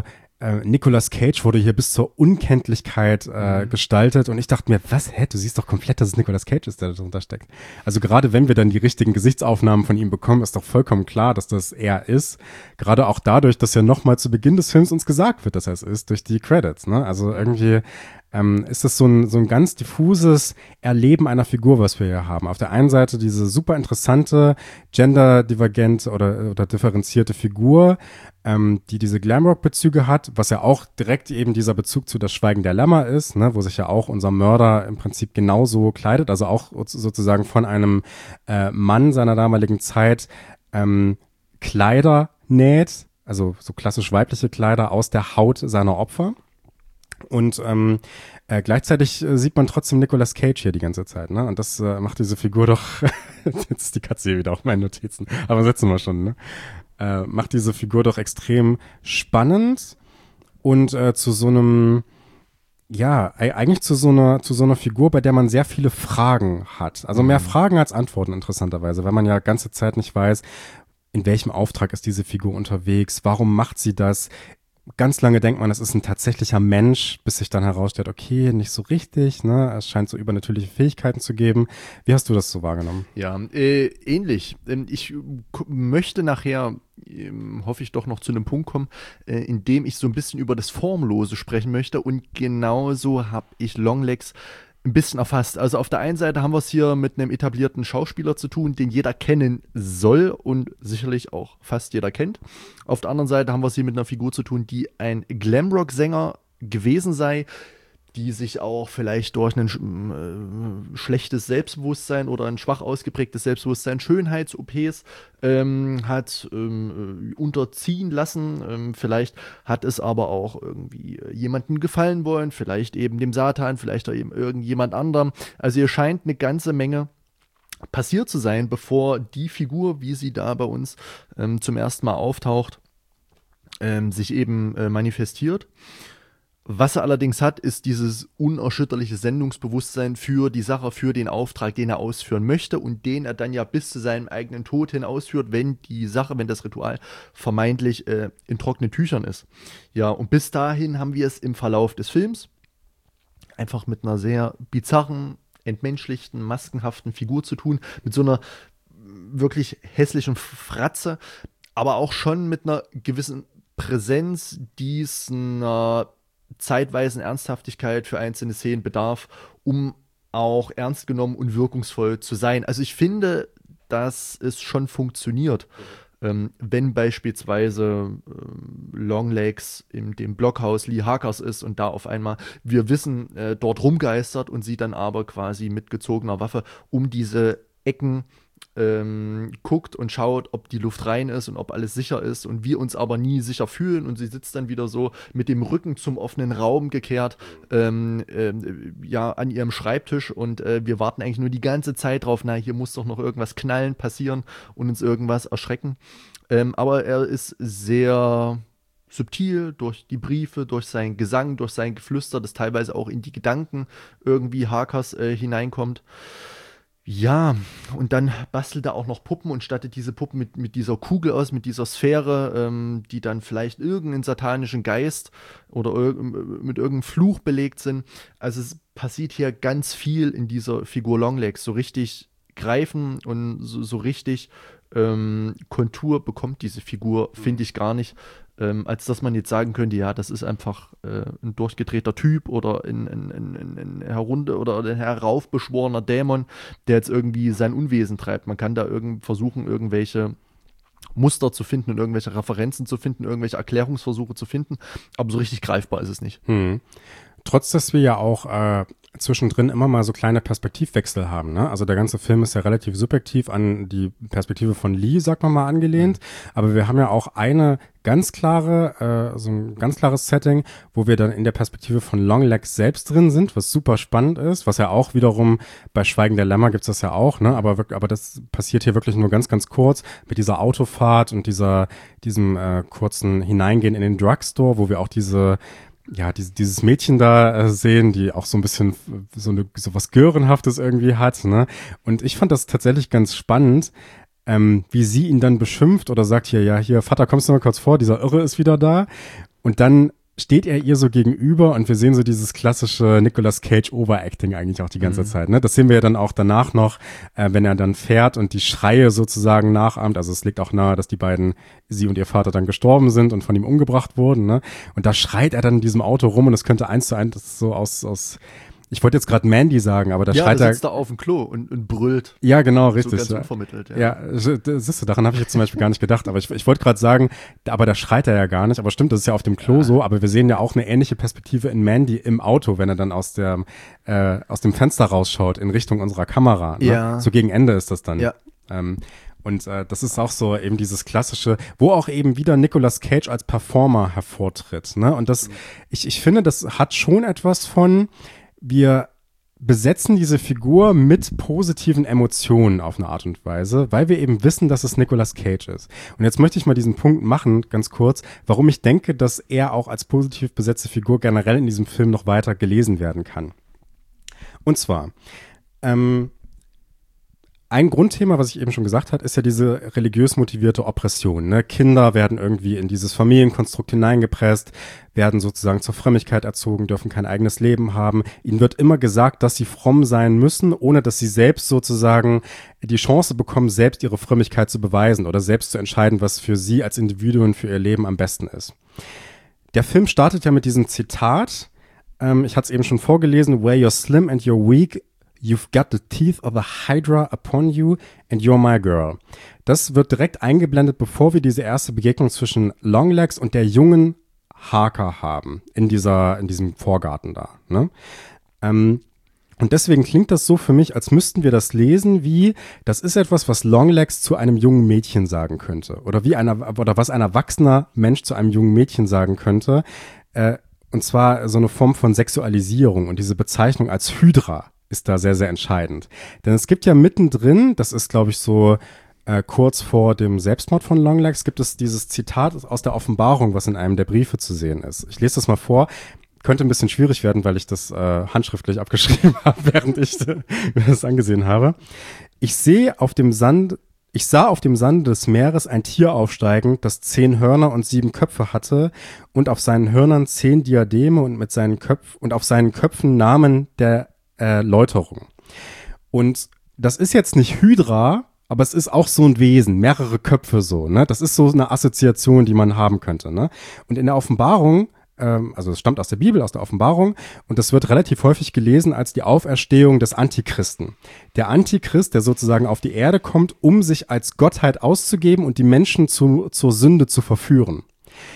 A: äh, Nicolas Cage wurde hier bis zur Unkenntlichkeit äh, mhm. gestaltet und ich dachte mir, was, hä, du siehst doch komplett, dass es Nicolas Cage ist, der da drunter steckt. Also gerade wenn wir dann die richtigen Gesichtsaufnahmen von ihm bekommen, ist doch vollkommen klar, dass das er ist. Gerade auch dadurch, dass ja nochmal zu Beginn des Films uns gesagt wird, dass er es ist, durch die Credits, ne? Also irgendwie ähm, ist das so ein, so ein ganz diffuses Erleben einer Figur, was wir hier haben. Auf der einen Seite diese super interessante, genderdivergente oder, oder differenzierte Figur, ähm, die diese Glamrock-Bezüge hat, was ja auch direkt eben dieser Bezug zu Das Schweigen der Lämmer ist, ne, wo sich ja auch unser Mörder im Prinzip genauso kleidet, also auch sozusagen von einem äh, Mann seiner damaligen Zeit ähm, Kleider näht, also so klassisch weibliche Kleider aus der Haut seiner Opfer. Und ähm, äh, gleichzeitig äh, sieht man trotzdem Nicolas Cage hier die ganze Zeit, ne? Und das äh, macht diese Figur doch, jetzt ist die Katze hier wieder auf meinen Notizen, aber setzen wir schon, ne? Äh, macht diese Figur doch extrem spannend und äh, zu so einem, ja, eigentlich zu so einer, zu so einer Figur, bei der man sehr viele Fragen hat. Also mehr Fragen als Antworten interessanterweise, weil man ja ganze Zeit nicht weiß, in welchem Auftrag ist diese Figur unterwegs, warum macht sie das? Ganz lange denkt man, es ist ein tatsächlicher Mensch, bis sich dann herausstellt, okay, nicht so richtig, ne? Es scheint so übernatürliche Fähigkeiten zu geben. Wie hast du das so wahrgenommen?
B: Ja, äh, ähnlich. Ich möchte nachher, äh, hoffe ich doch noch zu einem Punkt kommen, äh, in dem ich so ein bisschen über das Formlose sprechen möchte und genauso habe ich Longlegs ein bisschen erfasst. Also auf der einen Seite haben wir es hier mit einem etablierten Schauspieler zu tun, den jeder kennen soll und sicherlich auch fast jeder kennt. Auf der anderen Seite haben wir es hier mit einer Figur zu tun, die ein Glamrock-Sänger gewesen sei, die sich auch vielleicht durch ein äh, schlechtes Selbstbewusstsein oder ein schwach ausgeprägtes Selbstbewusstsein Schönheits-O Ps ähm, hat ähm, unterziehen lassen. Ähm, vielleicht hat es aber auch irgendwie jemandem gefallen wollen, vielleicht eben dem Satan, vielleicht auch eben irgendjemand anderem. Also hier scheint eine ganze Menge passiert zu sein, bevor die Figur, wie sie da bei uns ähm, zum ersten Mal auftaucht, ähm, sich eben äh, manifestiert. Was er allerdings hat, ist dieses unerschütterliche Sendungsbewusstsein für die Sache, für den Auftrag, den er ausführen möchte und den er dann ja bis zu seinem eigenen Tod hin ausführt, wenn die Sache, wenn das Ritual vermeintlich äh, in trockenen Tüchern ist. Ja, und bis dahin haben wir es im Verlauf des Films einfach mit einer sehr bizarren, entmenschlichten, maskenhaften Figur zu tun, mit so einer wirklich hässlichen Fratze, aber auch schon mit einer gewissen Präsenz, die es einer zeitweisen Ernsthaftigkeit für einzelne Szenen bedarf, um auch ernst genommen und wirkungsvoll zu sein. Also ich finde, dass es schon funktioniert, mhm. ähm, wenn beispielsweise ähm, Longlegs in dem Blockhaus Lee Harkers ist und da auf einmal, wir wissen, äh, dort rumgeistert und sie dann aber quasi mit gezogener Waffe um diese Ecken Ähm, guckt und schaut, ob die Luft rein ist und ob alles sicher ist und wir uns aber nie sicher fühlen und sie sitzt dann wieder so mit dem Rücken zum offenen Raum gekehrt, ähm, äh, ja, an ihrem Schreibtisch und äh, wir warten eigentlich nur die ganze Zeit drauf, na, hier muss doch noch irgendwas knallen, passieren und uns irgendwas erschrecken. Ähm, aber er ist sehr subtil durch die Briefe, durch seinen Gesang, durch sein Geflüster, das teilweise auch in die Gedanken irgendwie Harkers äh, hineinkommt. Ja, und dann bastelt er auch noch Puppen und stattet diese Puppen mit, mit dieser Kugel aus, mit dieser Sphäre, ähm, die dann vielleicht irgendeinen satanischen Geist oder irg- mit irgendeinem Fluch belegt sind. Also es passiert hier ganz viel in dieser Figur Longlegs. So richtig greifen und so, so richtig ähm, Kontur bekommt diese Figur, finde ich gar nicht. Ähm, als dass man jetzt sagen könnte, ja, das ist einfach äh, ein durchgedrehter Typ oder ein, ein, ein, ein, ein herunter oder ein heraufbeschworener Dämon, der jetzt irgendwie sein Unwesen treibt. Man kann da irgend versuchen, irgendwelche Muster zu finden und irgendwelche Referenzen zu finden, irgendwelche Erklärungsversuche zu finden, aber so richtig greifbar ist es nicht.
A: Hm. Trotz, dass wir ja auch äh, zwischendrin immer mal so kleine Perspektivwechsel haben, ne? Also der ganze Film ist ja relativ subjektiv an die Perspektive von Lee, sagt man mal, angelehnt. Mhm. Aber wir haben ja auch eine ganz klare, äh, so ein ganz klares Setting, wo wir dann in der Perspektive von Longlegs selbst drin sind, was super spannend ist, was ja auch wiederum bei Schweigen der Lämmer gibt's das ja auch, ne? Aber wirklich, aber das passiert hier wirklich nur ganz, ganz kurz mit dieser Autofahrt und dieser, diesem äh, kurzen Hineingehen in den Drugstore, wo wir auch diese ja, diese, dieses Mädchen da äh, sehen, die auch so ein bisschen so eine so was Görenhaftes irgendwie hat, ne? Und ich fand das tatsächlich ganz spannend, ähm, wie sie ihn dann beschimpft oder sagt hier, ja, hier, Vater, kommst du mal kurz vor, dieser Irre ist wieder da. Und dann steht er ihr so gegenüber und wir sehen so dieses klassische Nicolas Cage Overacting eigentlich auch die ganze mhm. Zeit. Ne? Das sehen wir ja dann auch danach noch, äh, wenn er dann fährt und die Schreie sozusagen nachahmt. Also es liegt auch nahe, dass die beiden, sie und ihr Vater, dann gestorben sind und von ihm umgebracht wurden. Ne? Und da schreit er dann in diesem Auto rum und es könnte eins zu eins, das ist so aus, aus ich wollte jetzt gerade Mandy sagen, aber da
B: ja,
A: schreit
B: er.
A: er.
B: Ja, sitzt da auf dem Klo und, und brüllt.
A: Ja, genau, richtig.
B: So ganz unvermittelt, ja.
A: Ja, siehst du, daran habe ich jetzt zum Beispiel gar nicht gedacht. Aber ich, ich wollte gerade sagen, aber da schreit er ja gar nicht. Aber stimmt, das ist ja auf dem Klo ja. so. Aber wir sehen ja auch eine ähnliche Perspektive in Mandy im Auto, wenn er dann aus der äh, aus dem Fenster rausschaut in Richtung unserer Kamera. Ne?
B: Ja.
A: So gegen Ende ist das dann.
B: Ja.
A: Ähm, Und äh, das ist auch so eben dieses klassische, wo auch eben wieder Nicolas Cage als Performer hervortritt. Ne? Und das, mhm. ich, ich finde, das hat schon etwas von, wir besetzen diese Figur mit positiven Emotionen auf eine Art und Weise, weil wir eben wissen, dass es Nicolas Cage ist. Und jetzt möchte ich mal diesen Punkt machen, ganz kurz, warum ich denke, dass er auch als positiv besetzte Figur generell in diesem Film noch weiter gelesen werden kann. Und zwar, ähm, ein Grundthema, was ich eben schon gesagt habe, ist ja diese religiös motivierte Oppression. Ne? Kinder werden irgendwie in dieses Familienkonstrukt hineingepresst, werden sozusagen zur Frömmigkeit erzogen, dürfen kein eigenes Leben haben. Ihnen wird immer gesagt, dass sie fromm sein müssen, ohne dass sie selbst sozusagen die Chance bekommen, selbst ihre Frömmigkeit zu beweisen oder selbst zu entscheiden, was für sie als Individuen für ihr Leben am besten ist. Der Film startet ja mit diesem Zitat, ähm, ich hatte es eben schon vorgelesen, "Where you're slim and you're weak, you've got the teeth of a hydra upon you and you're my girl." Das wird direkt eingeblendet, bevor wir diese erste Begegnung zwischen Longlegs und der jungen Harker haben, in dieser, in diesem Vorgarten da. Ne? Ähm, und deswegen klingt das so für mich, als müssten wir das lesen wie, das ist etwas, was Longlegs zu einem jungen Mädchen sagen könnte. Oder wie einer, oder was ein erwachsener Mensch zu einem jungen Mädchen sagen könnte. Äh, und zwar so eine Form von Sexualisierung und diese Bezeichnung als Hydra ist da sehr, sehr entscheidend. Denn es gibt ja mittendrin, das ist, glaube ich, so äh, kurz vor dem Selbstmord von Longlegs, gibt es dieses Zitat aus der Offenbarung, was in einem der Briefe zu sehen ist. Ich lese das mal vor. Könnte ein bisschen schwierig werden, weil ich das äh, handschriftlich abgeschrieben habe, während ich mir das angesehen habe. Ich sehe auf dem Sand, ich sah auf dem Sande des Meeres ein Tier aufsteigen, das zehn Hörner und sieben Köpfe hatte und auf seinen Hörnern zehn Diademe und mit seinen Köpfen und auf seinen Köpfen Namen der Äh, Läuterung. Und das ist jetzt nicht Hydra, aber es ist auch so ein Wesen, mehrere Köpfe so, ne? Das ist so eine Assoziation, die man haben könnte, ne? Und in der Offenbarung, ähm, also es stammt aus der Bibel, aus der Offenbarung, und das wird relativ häufig gelesen als die Auferstehung des Antichristen. Der Antichrist, der sozusagen auf die Erde kommt, um sich als Gottheit auszugeben und die Menschen zu, zur Sünde zu verführen.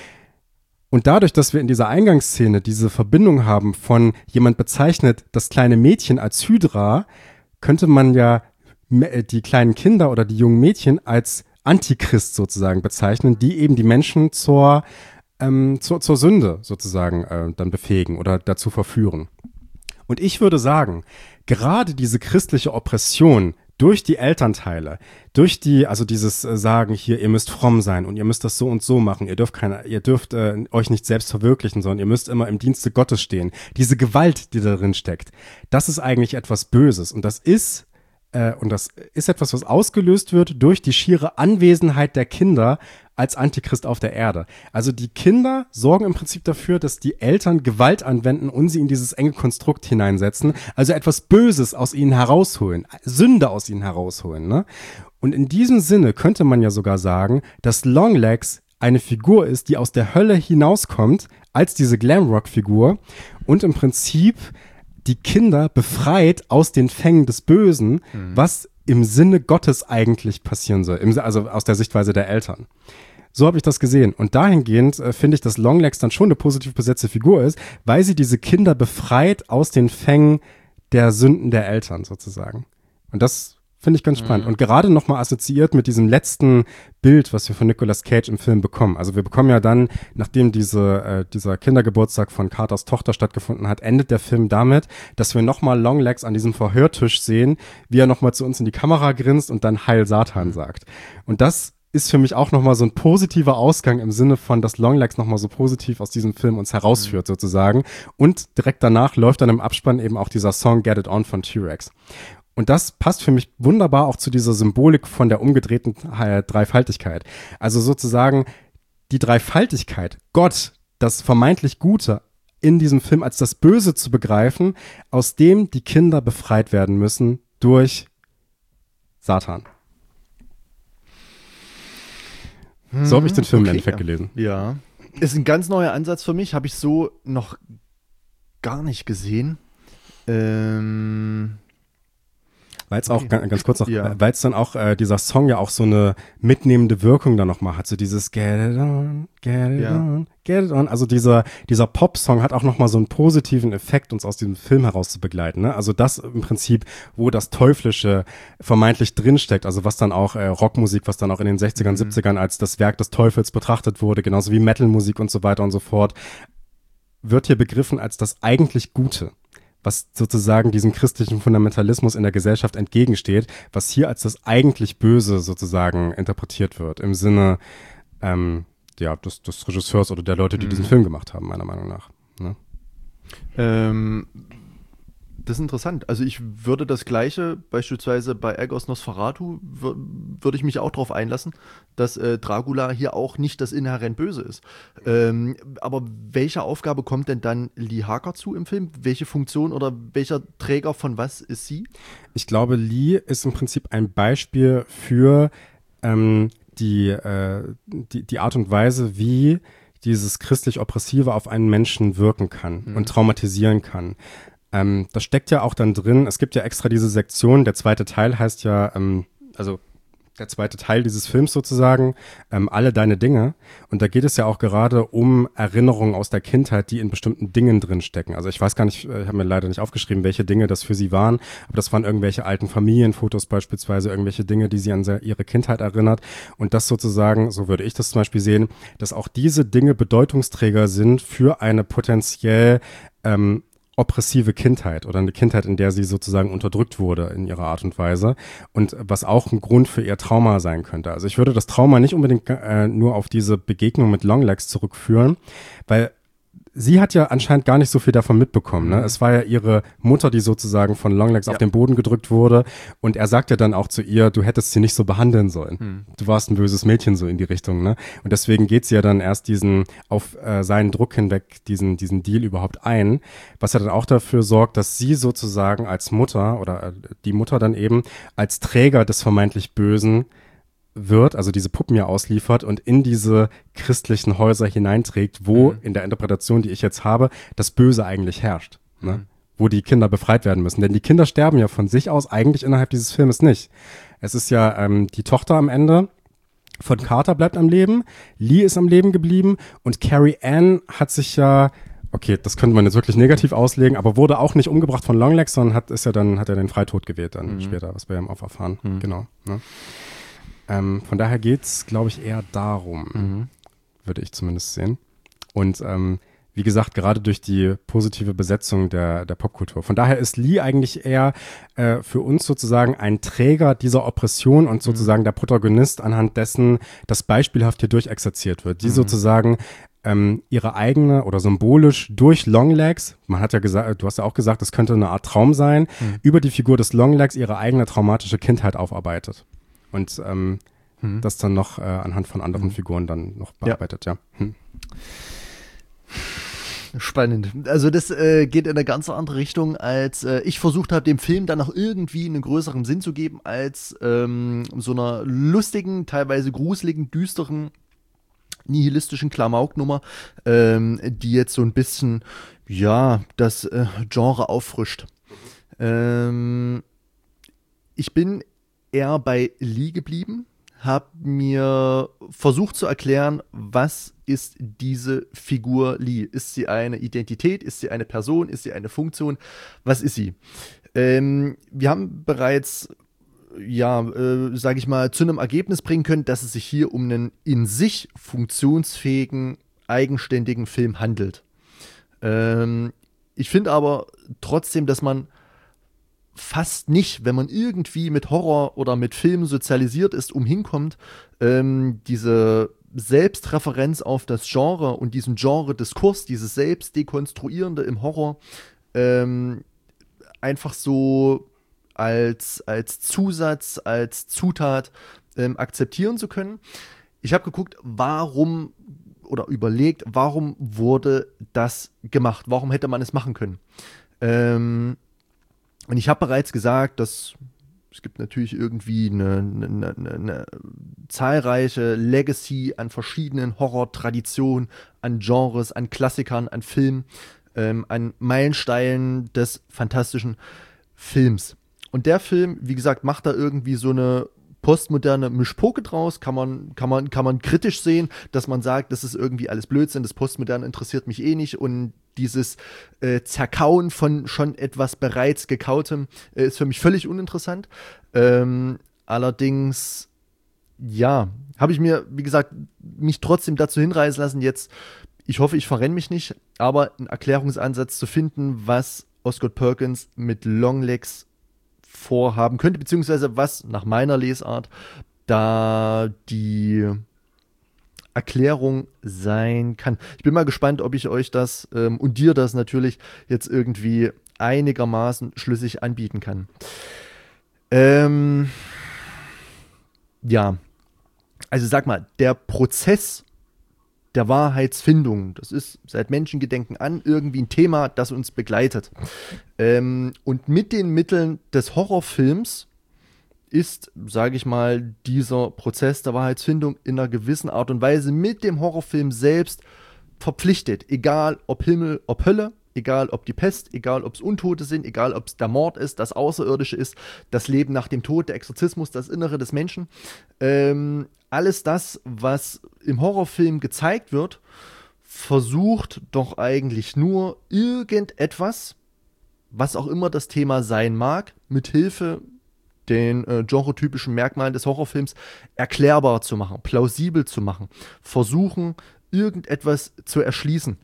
A: Und dadurch, dass wir in dieser Eingangsszene diese Verbindung haben von jemand bezeichnet das kleine Mädchen als Hydra, könnte man ja die kleinen Kinder oder die jungen Mädchen als Antichrist sozusagen bezeichnen, die eben die Menschen zur, ähm, zur, zur Sünde sozusagen äh, dann befähigen oder dazu verführen. Und ich würde sagen, gerade diese christliche Oppression durch die Elternteile, durch die, also dieses äh, Sagen hier, ihr müsst fromm sein und ihr müsst das so und so machen, ihr dürft keine, ihr dürft äh, euch nicht selbst verwirklichen, sondern ihr müsst immer im Dienste Gottes stehen. Diese Gewalt, die da drin steckt, das ist eigentlich etwas Böses und das ist, äh, und das ist etwas, was ausgelöst wird durch die schiere Anwesenheit der Kinder als Antichrist auf der Erde. Also die Kinder sorgen im Prinzip dafür, dass die Eltern Gewalt anwenden und sie in dieses enge Konstrukt hineinsetzen, also etwas Böses aus ihnen herausholen, Sünde aus ihnen herausholen. Ne? Und in diesem Sinne könnte man ja sogar sagen, dass Longlegs eine Figur ist, die aus der Hölle hinauskommt, als diese Glamrock-Figur und im Prinzip die Kinder befreit aus den Fängen des Bösen, mhm. was im Sinne Gottes eigentlich passieren soll, im, also aus der Sichtweise der Eltern. So habe ich das gesehen. Und dahingehend äh, finde ich, dass Longlegs dann schon eine positiv besetzte Figur ist, weil sie diese Kinder befreit aus den Fängen der Sünden der Eltern sozusagen. Und das finde ich ganz spannend. Mhm. Und gerade nochmal assoziiert mit diesem letzten Bild, was wir von Nicolas Cage im Film bekommen. Also wir bekommen ja dann, nachdem diese, äh, dieser Kindergeburtstag von Carters Tochter stattgefunden hat, endet der Film damit, dass wir nochmal Longlegs an diesem Verhörtisch sehen, wie er nochmal zu uns in die Kamera grinst und dann Heil Satan sagt. Und das ist für mich auch nochmal so ein positiver Ausgang im Sinne von, dass Longlegs nochmal so positiv aus diesem Film uns herausführt mhm. sozusagen. Und direkt danach läuft dann im Abspann eben auch dieser Song Get It On von T-Rex. Und das passt für mich wunderbar auch zu dieser Symbolik von der umgedrehten äh, Dreifaltigkeit. Also sozusagen die Dreifaltigkeit, Gott, das vermeintlich Gute in diesem Film als das Böse zu begreifen, aus dem die Kinder befreit werden müssen durch Satan.
B: Hm,
A: so habe ich den Film
B: okay,
A: im Endeffekt
B: ja.
A: gelesen.
B: Ja. Ist ein ganz neuer Ansatz für mich, habe ich so noch gar nicht gesehen. Ähm,
A: Weil es
B: okay.
A: auch, ganz, ganz kurz noch,
B: Ja.
A: weil es dann auch, äh, dieser Song ja auch so eine mitnehmende Wirkung dann nochmal hat, so dieses Get it on, get it
B: Ja.
A: on, get it on. Also dieser, dieser Pop-Song hat auch nochmal so einen positiven Effekt, uns aus diesem Film heraus zu begleiten. Ne? Also das im Prinzip, wo das Teuflische vermeintlich drinsteckt, also was dann auch äh, Rockmusik, was dann auch in den sechzigern,
B: Mhm.
A: siebzigern als das Werk des Teufels betrachtet wurde, genauso wie Metal-Musik und so weiter und so fort, wird hier begriffen als das eigentlich Gute, was sozusagen diesem christlichen Fundamentalismus in der Gesellschaft entgegensteht, was hier als das eigentlich Böse sozusagen interpretiert wird, im Sinne ähm, ja, des, des Regisseurs oder der Leute, die
B: Mhm.
A: diesen Film gemacht haben, meiner Meinung nach. Ne?
B: Ähm, das ist interessant. Also ich würde das Gleiche, beispielsweise bei Eggers Nosferatu, wür- würde ich mich auch darauf einlassen, dass äh, Dracula hier auch nicht das inhärent Böse ist. Ähm, aber welche Aufgabe kommt denn dann Lee Harker zu im Film? Welche Funktion oder welcher Träger von was ist sie?
A: Ich glaube, Lee ist im Prinzip ein Beispiel für ähm, die, äh, die, die Art und Weise, wie dieses christlich-oppressive auf einen Menschen wirken kann
B: Mhm.
A: und traumatisieren kann. Ähm, das steckt ja auch dann drin, es gibt ja extra diese Sektion, der zweite Teil heißt ja, ähm, also der zweite Teil dieses Films sozusagen, ähm, alle deine Dinge. Und da geht es ja auch gerade um Erinnerungen aus der Kindheit, die in bestimmten Dingen drin stecken. Also ich weiß gar nicht, äh, ich habe mir leider nicht aufgeschrieben, welche Dinge das für sie waren, aber das waren irgendwelche alten Familienfotos beispielsweise, irgendwelche Dinge, die sie an se- ihre Kindheit erinnert. Und das sozusagen, so würde ich das zum Beispiel sehen, dass auch diese Dinge Bedeutungsträger sind für eine potenziell ähm, oppressive Kindheit oder eine Kindheit, in der sie sozusagen unterdrückt wurde in ihrer Art und Weise und was auch ein Grund für ihr Trauma sein könnte. Also ich würde das Trauma nicht unbedingt äh, nur auf diese Begegnung mit Longlegs zurückführen, weil sie hat ja anscheinend gar nicht so viel davon mitbekommen. Ne?
B: Mhm.
A: Es war ja ihre Mutter, die sozusagen von Longlegs
B: Ja.
A: auf den Boden gedrückt wurde und er sagt ja dann auch zu ihr, du hättest sie nicht so behandeln sollen.
B: Mhm.
A: Du warst ein böses Mädchen so in die Richtung. Ne? Und deswegen geht sie ja dann erst diesen, auf äh, seinen Druck hinweg, diesen, diesen Deal überhaupt ein, was ja dann auch dafür sorgt, dass sie sozusagen als Mutter oder äh, die Mutter dann eben als Träger des vermeintlich Bösen wird, also diese Puppen ja ausliefert und in diese christlichen Häuser hineinträgt, wo
B: Mhm.
A: in der Interpretation, die ich jetzt habe, das Böse eigentlich herrscht, ne?
B: Mhm.
A: Wo die Kinder befreit werden müssen. Denn die Kinder sterben ja von sich aus eigentlich innerhalb dieses Filmes nicht. Es ist ja ähm, die Tochter am Ende von Carter bleibt am Leben, Lee ist am Leben geblieben und Carrie Ann hat sich ja, okay, das könnte man jetzt wirklich negativ auslegen, aber wurde auch nicht umgebracht von Longlegs, sondern hat, ist ja dann, hat er den Freitod gewählt dann
B: Mhm.
A: später, was wir ja auch erfahren.
B: Mhm.
A: Genau. Ne? Ähm, von daher geht's, glaube ich, eher darum,
B: Mhm.
A: würde ich zumindest sehen. Und ähm, wie gesagt, gerade durch die positive Besetzung der, der Popkultur. Von daher ist Lee eigentlich eher äh, für uns sozusagen ein Träger dieser Oppression und sozusagen der Protagonist, anhand dessen das beispielhaft hier durchexerziert wird. Die
B: Mhm.
A: sozusagen ähm, ihre eigene oder symbolisch durch Longlegs, man hat ja gesagt, du hast ja auch gesagt, es könnte eine Art Traum sein,
B: Mhm.
A: über die Figur des Longlegs ihre eigene traumatische Kindheit aufarbeitet. Und ähm,
B: Mhm.
A: das dann noch äh, anhand von anderen
B: Mhm.
A: Figuren dann noch
B: Ja.
A: bearbeitet, ja. Hm.
B: Spannend. Also das äh, geht in eine ganz andere Richtung, als äh, ich versucht habe, dem Film dann noch irgendwie einen größeren Sinn zu geben, als ähm, so einer lustigen, teilweise gruseligen, düsteren, nihilistischen Klamauknummer, ähm, die jetzt so ein bisschen, ja, das äh, Genre auffrischt. Ähm, ich bin eher bei Lee geblieben, habe mir versucht zu erklären, was ist diese Figur Lee? Ist sie eine Identität? Ist sie eine Person? Ist sie eine Funktion? Was ist sie? Ähm, wir haben bereits, ja, äh, sage ich mal, zu einem Ergebnis bringen können, dass es sich hier um einen in sich funktionsfähigen, eigenständigen Film handelt. Ähm, ich finde aber trotzdem, dass man fast nicht, wenn man irgendwie mit Horror oder mit Film sozialisiert ist, umhinkommt, ähm, diese Selbstreferenz auf das Genre und diesen Genre-Diskurs, dieses Selbstdekonstruierende im Horror, ähm, einfach so als, als Zusatz, als Zutat ähm, akzeptieren zu können. Ich habe geguckt, warum oder überlegt, warum wurde das gemacht? Warum hätte man es machen können? Ähm, und ich habe bereits gesagt, dass es gibt natürlich irgendwie eine, eine, eine, eine zahlreiche Legacy an verschiedenen Horror-Traditionen, an Genres, an Klassikern, an Filmen, ähm, an Meilensteinen des fantastischen Films. Und der Film, wie gesagt, macht da irgendwie so eine postmoderne Mischpoke draus, kann man, kann man, kann man kritisch sehen, dass man sagt, das ist irgendwie alles Blödsinn, das Postmoderne interessiert mich eh nicht und dieses äh, Zerkauen von schon etwas bereits Gekautem äh, ist für mich völlig uninteressant. Ähm, allerdings, ja, habe ich mir, wie gesagt, mich trotzdem dazu hinreißen lassen, jetzt, ich hoffe, ich verrenne mich nicht, aber einen Erklärungsansatz zu finden, was Osgood Perkins mit Longlegs vorhaben könnte, beziehungsweise was nach meiner Lesart da die Erklärung sein kann. Ich bin mal gespannt, ob ich euch das ähm, und dir das natürlich jetzt irgendwie einigermaßen schlüssig anbieten kann. Ähm, ja, also sag mal, der Prozess der Wahrheitsfindung, das ist seit Menschengedenken an irgendwie ein Thema, das uns begleitet. Ähm, und mit den Mitteln des Horrorfilms ist, sage ich mal, dieser Prozess der Wahrheitsfindung in einer gewissen Art und Weise mit dem Horrorfilm selbst verpflichtet. Egal ob Himmel, ob Hölle, egal ob die Pest, egal ob es Untote sind, egal ob es der Mord ist, das Außerirdische ist, das Leben nach dem Tod, der Exorzismus, das Innere des Menschen. Ähm, alles das, was im Horrorfilm gezeigt wird, versucht doch eigentlich nur irgendetwas, was auch immer das Thema sein mag, mit Hilfe den äh, genretypischen Merkmalen des Horrorfilms erklärbar zu machen, plausibel zu machen, versuchen, irgendetwas zu erschließen.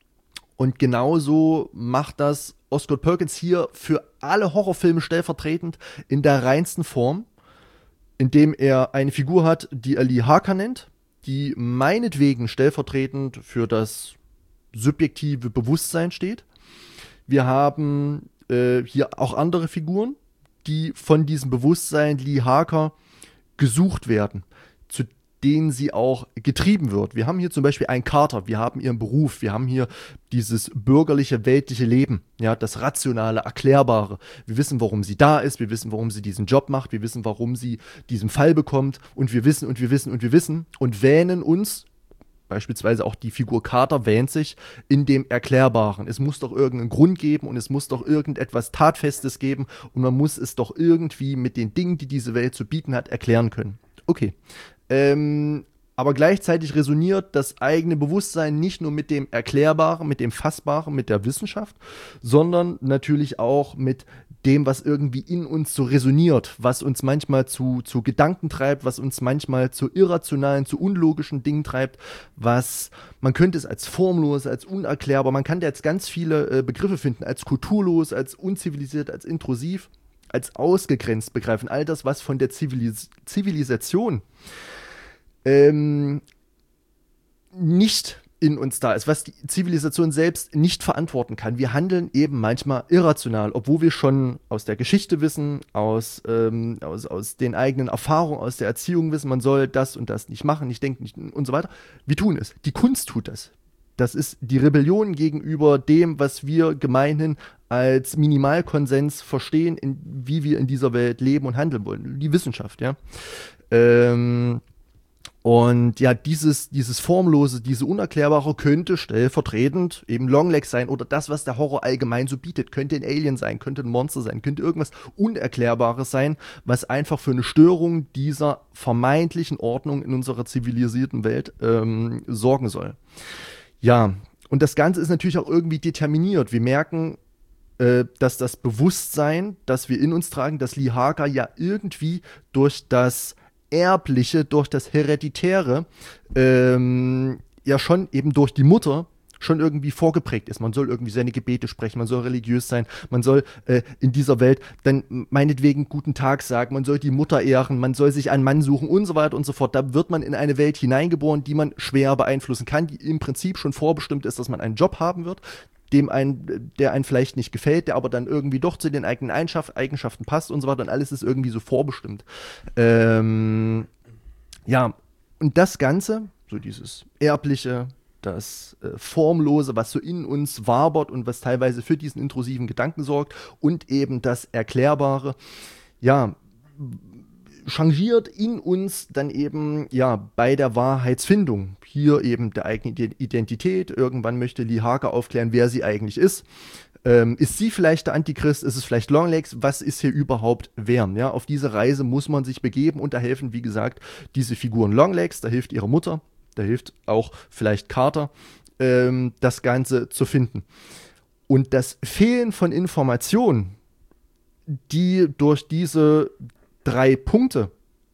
B: Und genauso macht das Osgood Perkins hier für alle Horrorfilme stellvertretend in der reinsten Form, indem er eine Figur hat, die er Lee Harker nennt, die meinetwegen stellvertretend für das subjektive Bewusstsein steht. Wir haben äh, hier auch andere Figuren, die von diesem Bewusstsein Lee Harker gesucht werden, zu denen sie auch getrieben wird. Wir haben hier zum Beispiel einen Carter, wir haben ihren Beruf, wir haben hier dieses bürgerliche, weltliche Leben, ja, das rationale, erklärbare. Wir wissen, warum sie da ist, wir wissen, warum sie diesen Job macht, wir wissen, warum sie diesen Fall bekommt und wir wissen und wir wissen und wir wissen und wähnen uns, beispielsweise auch die Figur Carter wähnt sich in dem Erklärbaren. Es muss doch irgendeinen Grund geben und es muss doch irgendetwas Tatfestes geben und man muss es doch irgendwie mit den Dingen, die diese Welt zu bieten hat, erklären können. Okay. Ähm, aber gleichzeitig resoniert das eigene Bewusstsein nicht nur mit dem Erklärbaren, mit dem Fassbaren, mit der Wissenschaft, sondern natürlich auch mit dem, was irgendwie in uns so resoniert, was uns manchmal zu, zu Gedanken treibt, was uns manchmal zu irrationalen, zu unlogischen Dingen treibt, was, man könnte es als formlos, als unerklärbar, man kann da jetzt ganz viele äh, Begriffe finden, als kulturlos, als unzivilisiert, als intrusiv, als ausgegrenzt begreifen. All das, was von der Zivilis- Zivilisation ähm, nicht in uns da ist, was die Zivilisation selbst nicht verantworten kann. Wir handeln eben manchmal irrational, obwohl wir schon aus der Geschichte wissen, aus, ähm, aus, aus den eigenen Erfahrungen, aus der Erziehung wissen, man soll das und das nicht machen, nicht denken nicht, und so weiter. Wir tun es. Die Kunst tut das. Das ist die Rebellion gegenüber dem, was wir gemeinhin als Minimalkonsens verstehen, in, wie wir in dieser Welt leben und handeln wollen. Die Wissenschaft, ja. Ähm, Und ja, dieses, dieses Formlose, diese Unerklärbare könnte stellvertretend eben Longlegs sein oder das, was der Horror allgemein so bietet. Könnte ein Alien sein, könnte ein Monster sein, könnte irgendwas Unerklärbares sein, was einfach für eine Störung dieser vermeintlichen Ordnung in unserer zivilisierten Welt ähm, sorgen soll. Ja, und das Ganze ist natürlich auch irgendwie determiniert. Wir merken, äh, dass das Bewusstsein, das wir in uns tragen, dass Lee Harker ja irgendwie durch das Erbliche, durch das Hereditäre, ähm, ja schon eben durch die Mutter schon irgendwie vorgeprägt ist. Man soll irgendwie seine Gebete sprechen, man soll religiös sein, man soll äh, in dieser Welt dann meinetwegen guten Tag sagen, man soll die Mutter ehren, man soll sich einen Mann suchen und so weiter und so fort. Da wird man in eine Welt hineingeboren, die man schwer beeinflussen kann, die im Prinzip schon vorbestimmt ist, dass man einen Job haben wird, dem ein, der einem vielleicht nicht gefällt, der aber dann irgendwie doch zu den eigenen Eigenschaften passt und so weiter und alles ist irgendwie so vorbestimmt. Ähm, ja, und das Ganze, so dieses Erbliche, das äh, Formlose, was so in uns wabert und was teilweise für diesen intrusiven Gedanken sorgt und eben das Erklärbare, ja, changiert in uns dann eben, ja, bei der Wahrheitsfindung. Hier eben der eigenen Identität. Irgendwann möchte Lee Harker aufklären, wer sie eigentlich ist. Ähm, ist sie vielleicht der Antichrist? Ist es vielleicht Longlegs? Was ist hier überhaupt wer? Ja, auf diese Reise muss man sich begeben und da helfen, wie gesagt, diese Figuren Longlegs, da hilft ihre Mutter, da hilft auch vielleicht Carter, ähm, das Ganze zu finden. Und das Fehlen von Informationen, die durch diese drei Punkte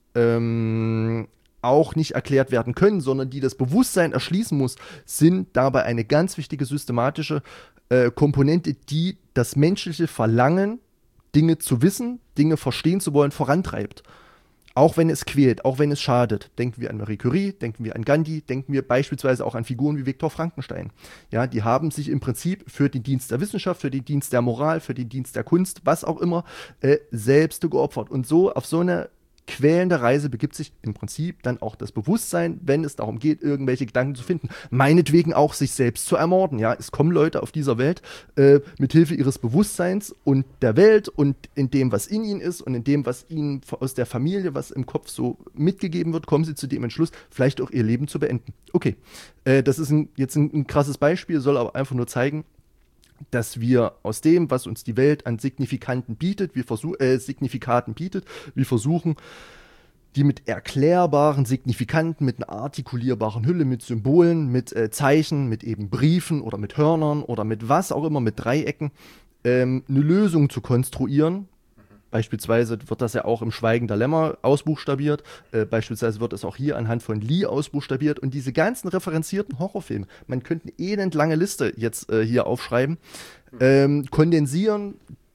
B: ähm, auch nicht erklärt werden können, sondern die das Bewusstsein erschließen muss, sind dabei eine ganz wichtige systematische äh, Komponente, die das menschliche Verlangen, Dinge zu wissen, Dinge verstehen zu wollen, vorantreibt. Auch wenn es quält, auch wenn es schadet. Denken wir an Marie Curie, denken wir an Gandhi, denken wir beispielsweise auch an Figuren wie Viktor Frankenstein. Ja, die haben sich im Prinzip für den Dienst der Wissenschaft, für den Dienst der Moral, für den Dienst der Kunst, was auch immer, äh, selbst geopfert. Und so auf so eine quälende Reise begibt sich im Prinzip dann auch das Bewusstsein, wenn es darum geht, irgendwelche Gedanken zu finden. Meinetwegen auch sich selbst zu ermorden. Ja, es kommen Leute auf dieser Welt äh, mit Hilfe ihres Bewusstseins und der Welt und in dem, was in ihnen ist und in dem, was ihnen aus der Familie, was im Kopf so mitgegeben wird, kommen sie zu dem Entschluss, vielleicht auch ihr Leben zu beenden. Okay, äh, das ist ein, jetzt ein, ein krasses Beispiel, soll aber einfach nur zeigen, dass wir aus dem, was uns die Welt an Signifikanten bietet, wir versuch, äh, Signifikaten bietet, wir versuchen, die mit erklärbaren Signifikanten, mit einer artikulierbaren Hülle, mit Symbolen, mit äh, Zeichen, mit eben Briefen oder mit Hörnern oder mit was auch immer, mit Dreiecken, ähm, eine Lösung zu konstruieren. Beispielsweise wird das ja auch im Schweigen der Lämmer ausbuchstabiert. Äh, beispielsweise wird es auch hier anhand von Lee ausbuchstabiert. Und diese ganzen referenzierten Horrorfilme, man könnte eine elendlange Liste jetzt äh, hier aufschreiben, ähm, kondensieren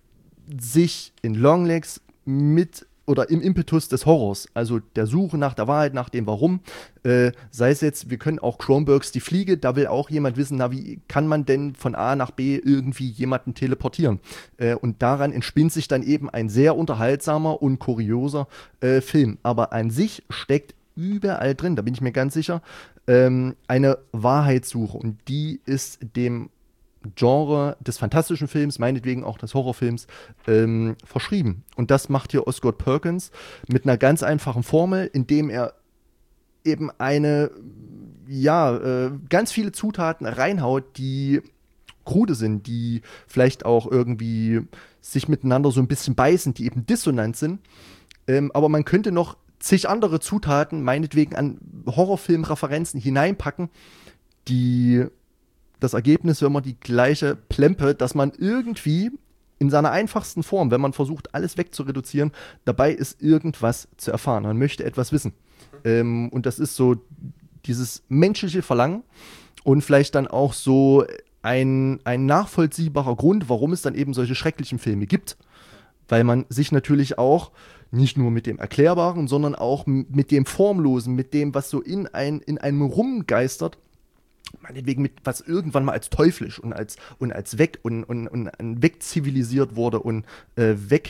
B: sich in Longlegs mit oder im Impetus des Horrors, also der Suche nach der Wahrheit, nach dem Warum, äh, sei es jetzt, wir können auch Cronenbergs Die Fliege, da will auch jemand wissen, na, wie kann man denn von A nach B irgendwie jemanden teleportieren? Äh, und daran entspinnt sich dann eben ein sehr unterhaltsamer und kurioser äh, Film. Aber an sich steckt überall drin, da bin ich mir ganz sicher, ähm, eine Wahrheitssuche und die ist dem Genre des fantastischen Films, meinetwegen auch des Horrorfilms, ähm, verschrieben. Und das macht hier Osgood Perkins mit einer ganz einfachen Formel, indem er eben eine, ja, äh, ganz viele Zutaten reinhaut, die krude sind, die vielleicht auch irgendwie sich miteinander so ein bisschen beißen, die eben dissonant sind. Ähm, aber man könnte noch zig andere Zutaten, meinetwegen an Horrorfilmreferenzen hineinpacken, die das Ergebnis wäre immer die gleiche Plempe, dass man irgendwie in seiner einfachsten Form, wenn man versucht, alles wegzureduzieren, dabei ist, irgendwas zu erfahren. Man möchte etwas wissen. Ähm, und das ist so dieses menschliche Verlangen und vielleicht dann auch so ein, ein nachvollziehbarer Grund, warum es dann eben solche schrecklichen Filme gibt. Weil man sich natürlich auch nicht nur mit dem Erklärbaren, sondern auch mit dem Formlosen, mit dem, was so in, ein, in einem rumgeistert, meinetwegen mit was irgendwann mal als teuflisch und als und als weg und, und, und wegzivilisiert wurde und äh, weg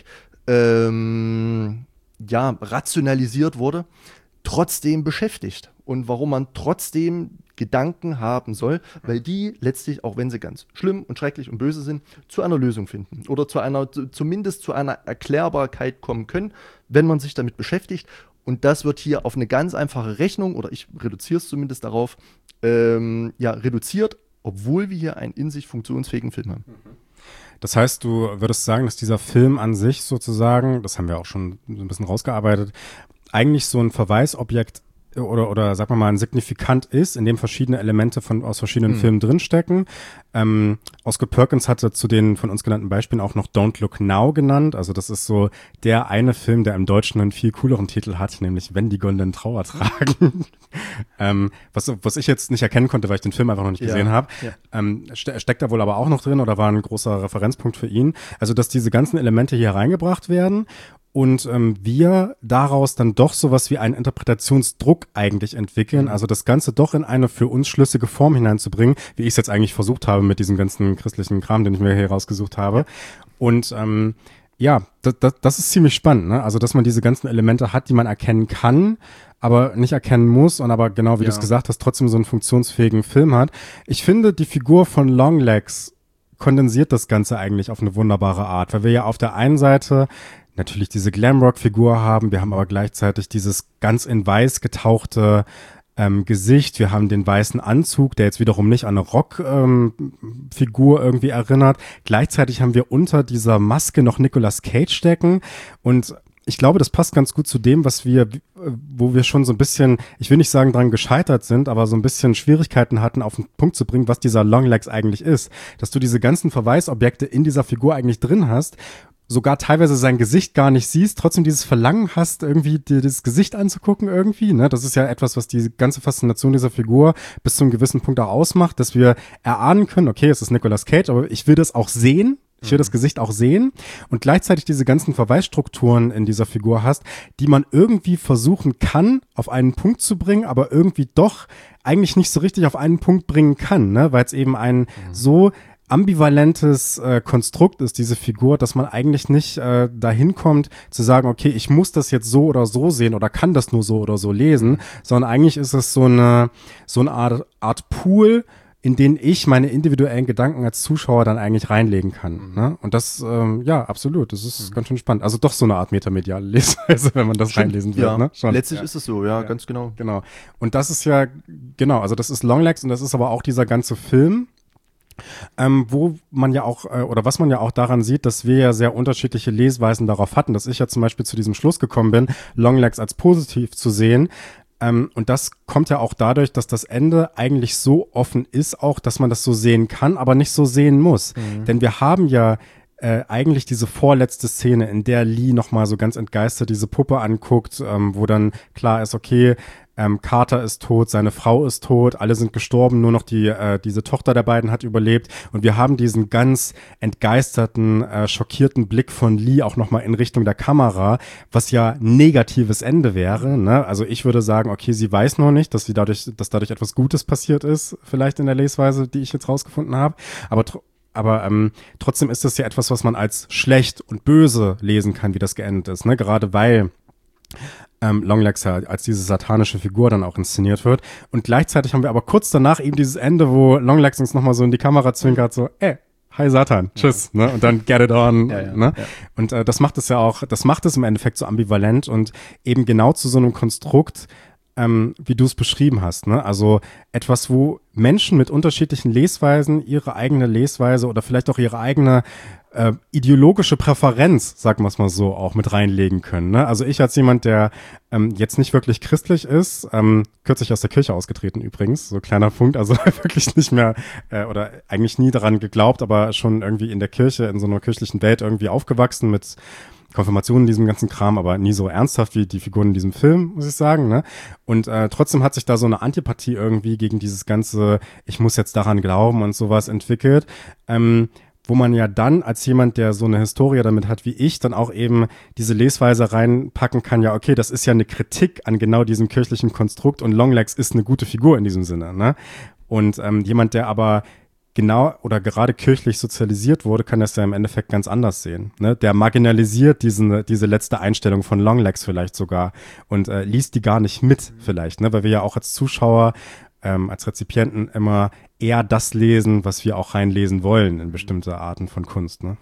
B: ähm, ja, rationalisiert wurde, trotzdem beschäftigt. Und warum man trotzdem Gedanken haben soll, weil die letztlich, auch wenn sie ganz schlimm und schrecklich und böse sind, zu einer Lösung finden oder zu einer, zumindest zu einer Erklärbarkeit kommen können, wenn man sich damit beschäftigt. Und das wird hier auf eine ganz einfache Rechnung, oder ich reduziere es zumindest darauf, ähm, ja, reduziert, obwohl wir hier einen in sich funktionsfähigen Film haben.
A: Das heißt, du würdest sagen, dass dieser Film an sich sozusagen, das haben wir auch schon so ein bisschen rausgearbeitet, eigentlich so ein Verweisobjekt oder, oder sag mal mal ein Signifikant ist, in dem verschiedene Elemente von, aus verschiedenen mhm. Filmen drinstecken. Ähm, Osgood Perkins hatte zu den von uns genannten Beispielen auch noch Don't Look Now genannt. Also das ist so der eine Film, der im Deutschen einen viel cooleren Titel hat, nämlich Wenn die goldenen Trauer tragen. ähm, was, was ich jetzt nicht erkennen konnte, weil ich den Film einfach noch nicht gesehen ja. habe. Ja. Ähm, ste- steckt da wohl aber auch noch drin oder war ein großer Referenzpunkt für ihn. Also dass diese ganzen Elemente hier reingebracht werden und ähm, wir daraus dann doch sowas wie einen Interpretationsdruck eigentlich entwickeln, also das Ganze doch in eine für uns schlüssige Form hineinzubringen, wie ich es jetzt eigentlich versucht habe mit diesem ganzen christlichen Kram, den ich mir hier rausgesucht habe. Und ähm, Ja, das, das, das ist ziemlich spannend, ne? Also, dass man diese ganzen Elemente hat, die man erkennen kann, aber nicht erkennen muss und aber genau wie
B: Ja.
A: du es gesagt hast, trotzdem so einen funktionsfähigen Film hat. Ich finde, die Figur von Longlegs kondensiert das Ganze eigentlich auf eine wunderbare Art, weil wir ja auf der einen Seite natürlich diese Glamrock-Figur haben, wir haben aber gleichzeitig dieses ganz in weiß getauchte ähm, Gesicht, wir haben den weißen Anzug, der jetzt wiederum nicht an eine Rock-Figur ähm, irgendwie erinnert. Gleichzeitig haben wir unter dieser Maske noch Nicolas Cage stecken und ich glaube, das passt ganz gut zu dem, was wir, wo wir schon so ein bisschen, ich will nicht sagen dran gescheitert sind, aber so ein bisschen Schwierigkeiten hatten, auf den Punkt zu bringen, was dieser Longlegs eigentlich ist. Dass du diese ganzen Verweisobjekte in dieser Figur eigentlich drin hast, sogar teilweise sein Gesicht gar nicht siehst, trotzdem dieses Verlangen hast, irgendwie dir das Gesicht anzugucken irgendwie, ne? Das ist ja etwas, was die ganze Faszination dieser Figur bis zu einem gewissen Punkt auch ausmacht, dass wir erahnen können, okay, es ist Nicolas Cage, aber ich will das auch sehen. Ich will das Gesicht auch sehen und gleichzeitig diese ganzen Verweisstrukturen in dieser Figur hast, die man irgendwie versuchen kann, auf einen Punkt zu bringen, aber irgendwie doch eigentlich nicht so richtig auf einen Punkt bringen kann, ne? Weil es eben ein mhm. so ambivalentes äh, Konstrukt ist, diese Figur, dass man eigentlich nicht äh, dahin kommt, zu sagen, okay, ich muss das jetzt so oder so sehen oder kann das nur so oder so lesen, sondern eigentlich ist es so eine, so eine Art, Art Pool, in den ich meine individuellen Gedanken als Zuschauer dann eigentlich reinlegen kann. Mhm. Ne? Und das, ähm, ja, absolut, das ist mhm. ganz schön spannend. Also doch so eine Art metamediale Lesweise, wenn man das Stimmt, reinlesen will.
B: Ja.
A: Ne? Schon.
B: Letztlich
A: ja.
B: ist es so, ja, ja, ganz genau.
A: Genau. Und das ist ja, genau, also das ist Longlegs und das ist aber auch dieser ganze Film, Ähm, wo man ja auch, äh, oder was man ja auch daran sieht, dass wir ja sehr unterschiedliche Lesweisen darauf hatten, dass ich ja zum Beispiel zu diesem Schluss gekommen bin, Longlegs als positiv zu sehen. Ähm, und das kommt ja auch dadurch, dass das Ende eigentlich so offen ist, auch, dass man das so sehen kann, aber nicht so sehen muss. Mhm. Denn wir haben ja äh, eigentlich diese vorletzte Szene, in der Lee nochmal so ganz entgeistert diese Puppe anguckt, ähm, wo dann klar ist, okay, Ähm, Carter ist tot, seine Frau ist tot, alle sind gestorben, nur noch die äh, diese Tochter der beiden hat überlebt und wir haben diesen ganz entgeisterten, äh, schockierten Blick von Lee auch nochmal in Richtung der Kamera, was ja negatives Ende wäre, ne? Also ich würde sagen, okay, sie weiß noch nicht, dass sie dadurch, dass dadurch etwas Gutes passiert ist, vielleicht in der Lesweise, die ich jetzt rausgefunden habe, aber tr- Aber ähm, trotzdem ist das ja etwas, was man als schlecht und böse lesen kann, wie das geendet ist, ne? Gerade weil ähm, Longlegs ja als diese satanische Figur dann auch inszeniert wird. Und gleichzeitig haben wir aber kurz danach eben dieses Ende, wo Longlegs uns nochmal so in die Kamera zwinkert, so, ey, hi Satan, tschüss, ja. ne? Und dann get it on, ja, ja, ne? Ja. Und äh, das macht es ja auch, das macht es im Endeffekt so ambivalent und eben genau zu so einem Konstrukt, ähm, wie du es beschrieben hast, ne? Also etwas, wo Menschen mit unterschiedlichen Lesweisen ihre eigene Lesweise oder vielleicht auch ihre eigene äh, ideologische Präferenz, sagen wir es mal so, auch mit reinlegen können, ne? Also ich als jemand, der ähm, jetzt nicht wirklich christlich ist, ähm, kürzlich aus der Kirche ausgetreten übrigens, so kleiner Punkt, also wirklich nicht mehr äh, oder eigentlich nie daran geglaubt, aber schon irgendwie in der Kirche, in so einer kirchlichen Welt irgendwie aufgewachsen mit Konfirmationen in diesem ganzen Kram, aber nie so ernsthaft wie die Figuren in diesem Film, muss ich sagen, ne? Und äh, trotzdem hat sich da so eine Antipathie irgendwie gegen dieses ganze, ich muss jetzt daran glauben und sowas entwickelt, ähm, wo man ja dann als jemand, der so eine Historie damit hat wie ich, dann auch eben diese Lesweise reinpacken kann, ja, okay, das ist ja eine Kritik an genau diesem kirchlichen Konstrukt und Longlegs ist eine gute Figur in diesem Sinne, ne? Und ähm, jemand, der aber genau oder gerade kirchlich sozialisiert wurde, kann das ja im Endeffekt ganz anders sehen, ne? Der marginalisiert diesen, diese letzte Einstellung von Longlegs vielleicht sogar und äh, liest die gar nicht mit vielleicht, ne? Weil wir ja auch als Zuschauer, ähm, als Rezipienten immer eher das lesen, was wir auch reinlesen wollen in bestimmte Arten von Kunst, ne?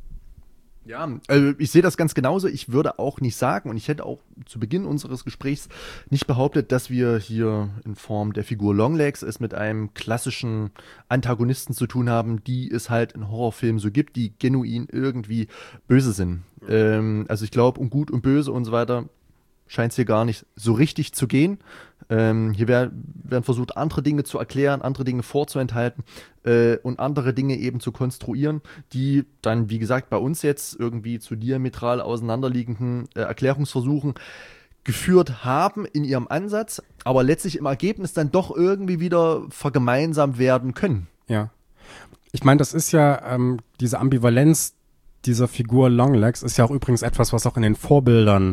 B: Ja, also ich sehe das ganz genauso. Ich würde auch nicht sagen, und ich hätte auch zu Beginn unseres Gesprächs nicht behauptet, dass wir hier in Form der Figur Longlegs es mit einem klassischen Antagonisten zu tun haben, die es halt in Horrorfilmen so gibt, die genuin irgendwie böse sind. Ja. Ähm, also ich glaube, um Gut und Böse und so weiter scheint es hier gar nicht so richtig zu gehen. Ähm, hier wär, werden versucht, andere Dinge zu erklären, andere Dinge vorzuenthalten äh, und andere Dinge eben zu konstruieren, die dann, wie gesagt, bei uns jetzt irgendwie zu diametral auseinanderliegenden äh, Erklärungsversuchen geführt haben in ihrem Ansatz, aber letztlich im Ergebnis dann doch irgendwie wieder vergemeinsamt werden können.
A: Ja. Ich meine, das ist ja ähm, diese Ambivalenz dieser Figur Longlegs ist ja auch übrigens etwas, was auch in den Vorbildern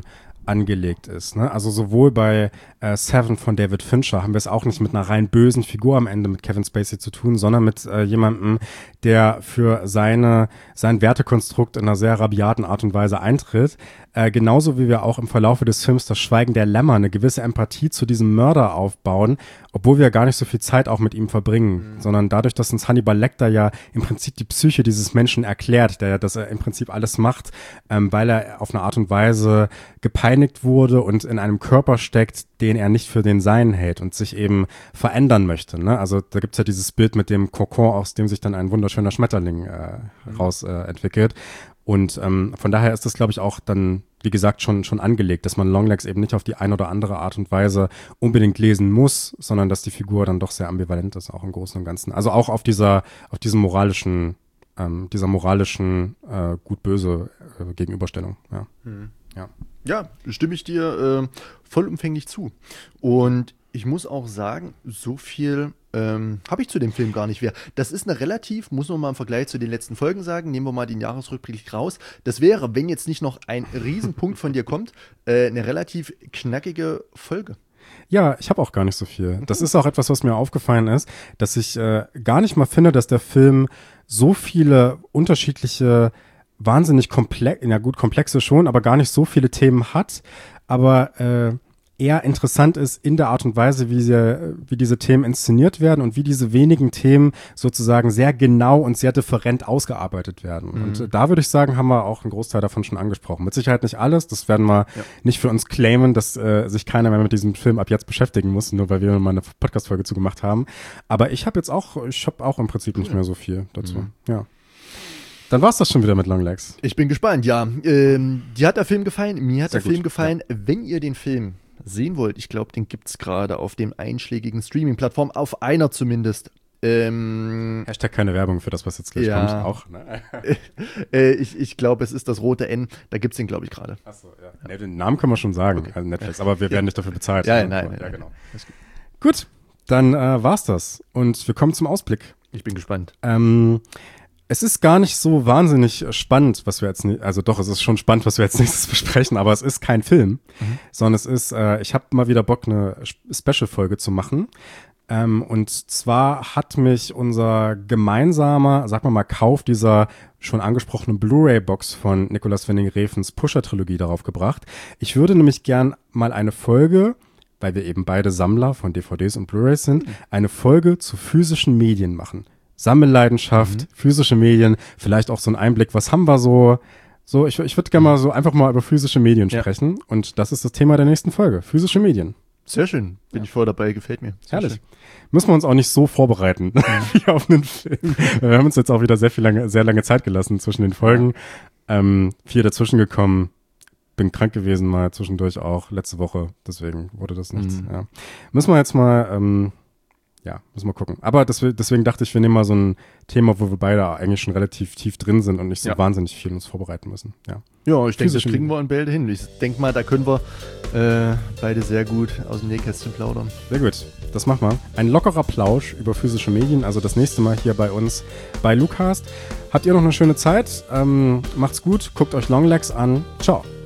A: angelegt ist. Ne? Also sowohl bei äh, Seven von David Fincher haben wir es auch nicht mit einer rein bösen Figur am Ende mit Kevin Spacey zu tun, sondern mit äh, jemandem, der für seine sein Wertekonstrukt in einer sehr rabiaten Art und Weise eintritt. Äh, genauso wie wir auch im Verlaufe des Films Das Schweigen der Lämmer eine gewisse Empathie zu diesem Mörder aufbauen, obwohl wir gar nicht so viel Zeit auch mit ihm verbringen, mhm. sondern dadurch, dass uns Hannibal Lecter ja im Prinzip die Psyche dieses Menschen erklärt, der, dass er im Prinzip alles macht, ähm, weil er auf eine Art und Weise gepeinigt wurde und in einem Körper steckt, den er nicht für den seinen hält und sich eben verändern möchte. Ne? Also da gibt's ja dieses Bild mit dem Kokon, aus dem sich dann ein wunderschöner Schmetterling äh, mhm. raus äh, entwickelt. Und ähm, von daher ist das, glaube ich, auch dann, wie gesagt, schon schon angelegt, dass man Longlegs eben nicht auf die eine oder andere Art und Weise unbedingt lesen muss, sondern dass die Figur dann doch sehr ambivalent ist, auch im Großen und Ganzen. Also auch auf dieser, auf diesem moralischen, ähm, dieser moralischen äh, Gut-Böse äh, Gegenüberstellung. Ja.
B: Mhm.
A: Ja.
B: Ja, stimme ich dir äh, vollumfänglich zu. Und ich muss auch sagen, so viel ähm, habe ich zu dem Film gar nicht mehr. Das ist eine relativ, muss man mal im Vergleich zu den letzten Folgen sagen, nehmen wir mal den Jahresrückblick raus. Das wäre, wenn jetzt nicht noch ein Riesenpunkt von dir kommt, äh, eine relativ knackige Folge.
A: Ja, ich habe auch gar nicht so viel. Das ist auch etwas, was mir aufgefallen ist, dass ich äh, gar nicht mal finde, dass der Film so viele unterschiedliche, wahnsinnig komplex, ja gut, komplexe schon, aber gar nicht so viele Themen hat, aber äh, eher interessant ist in der Art und Weise, wie, sie, wie diese Themen inszeniert werden und wie diese wenigen Themen sozusagen sehr genau und sehr different ausgearbeitet werden. Mhm. Und äh, da würde ich sagen, haben wir auch einen Großteil davon schon angesprochen. Mit Sicherheit nicht alles, das werden wir ja. nicht für uns claimen, dass äh, sich keiner mehr mit diesem Film ab jetzt beschäftigen muss, nur weil wir mal eine Podcast-Folge zugemacht haben. Aber ich habe jetzt auch, ich habe auch im Prinzip nicht mehr so viel dazu. Mhm. Ja. Dann war's das schon wieder mit Longlegs.
B: Ich bin gespannt, ja. Ähm, dir hat der Film gefallen, mir hat
A: Sehr
B: der Film
A: gut.
B: gefallen. Ja. Wenn ihr den Film sehen wollt, ich glaube, den gibt's gerade auf den einschlägigen Streaming-Plattformen, auf einer zumindest. Ähm,
A: Hashtag keine Werbung für das, was jetzt gleich
B: ja.
A: kommt, auch. Ne?
B: äh, ich ich glaube, es ist das rote N, da gibt's den, glaube ich, gerade.
A: Achso, ja. ja. Nee, den Namen können wir schon sagen, okay. also Netflix, aber wir werden ja. nicht dafür bezahlt.
B: Ja,
A: ne?
B: nein,
A: aber,
B: nein,
A: ja,
B: nein.
A: genau. Gut, dann äh, war's das. Und wir kommen zum Ausblick.
B: Ich bin gespannt.
A: Ähm, Es ist gar nicht so wahnsinnig spannend, was wir jetzt, also doch, es ist schon spannend, was wir jetzt nächstes besprechen, aber es ist kein Film, mhm. sondern es ist, äh, ich habe mal wieder Bock, eine Special-Folge zu machen. Ähm, und zwar hat mich unser gemeinsamer, sag mal mal, Kauf dieser schon angesprochenen Blu-ray-Box von Nicolas Winding Refns Pusher-Trilogie darauf gebracht. Ich würde nämlich gern mal eine Folge, weil wir eben beide Sammler von D V Ds und Blu-rays sind, mhm. eine Folge zu physischen Medien machen. Sammelleidenschaft, mhm. physische Medien, vielleicht auch so ein Einblick, was haben wir so, so, ich, ich würde gerne mal so einfach mal über physische Medien ja. sprechen und das ist das Thema der nächsten Folge, physische Medien.
B: Sehr schön, bin ja. ich voll dabei, gefällt mir. Sehr
A: Herrlich.
B: Schön.
A: Müssen wir uns auch nicht so vorbereiten, mhm. wie auf einen Film. Wir haben uns jetzt auch wieder sehr viel lange, sehr lange Zeit gelassen zwischen den Folgen, ja. ähm, viel dazwischen gekommen. Bin krank gewesen mal zwischendurch auch, letzte Woche, deswegen wurde das nichts. Mhm. Ja. Müssen wir jetzt mal, ähm, Ja, müssen wir gucken. Aber das, deswegen dachte ich, wir nehmen mal so ein Thema, wo wir beide eigentlich schon relativ tief drin sind und nicht so ja. wahnsinnig viel uns vorbereiten müssen. Ja,
B: ja ich denke, das kriegen wir in Bälde hin. Ich denke mal, da können wir äh, beide sehr gut aus dem Nähkästchen plaudern.
A: Sehr gut, das machen wir. Ein lockerer Plausch über physische Medien, also das nächste Mal hier bei uns bei Lucast. Habt ihr noch eine schöne Zeit? Ähm, macht's gut, guckt euch Longlegs an. Ciao.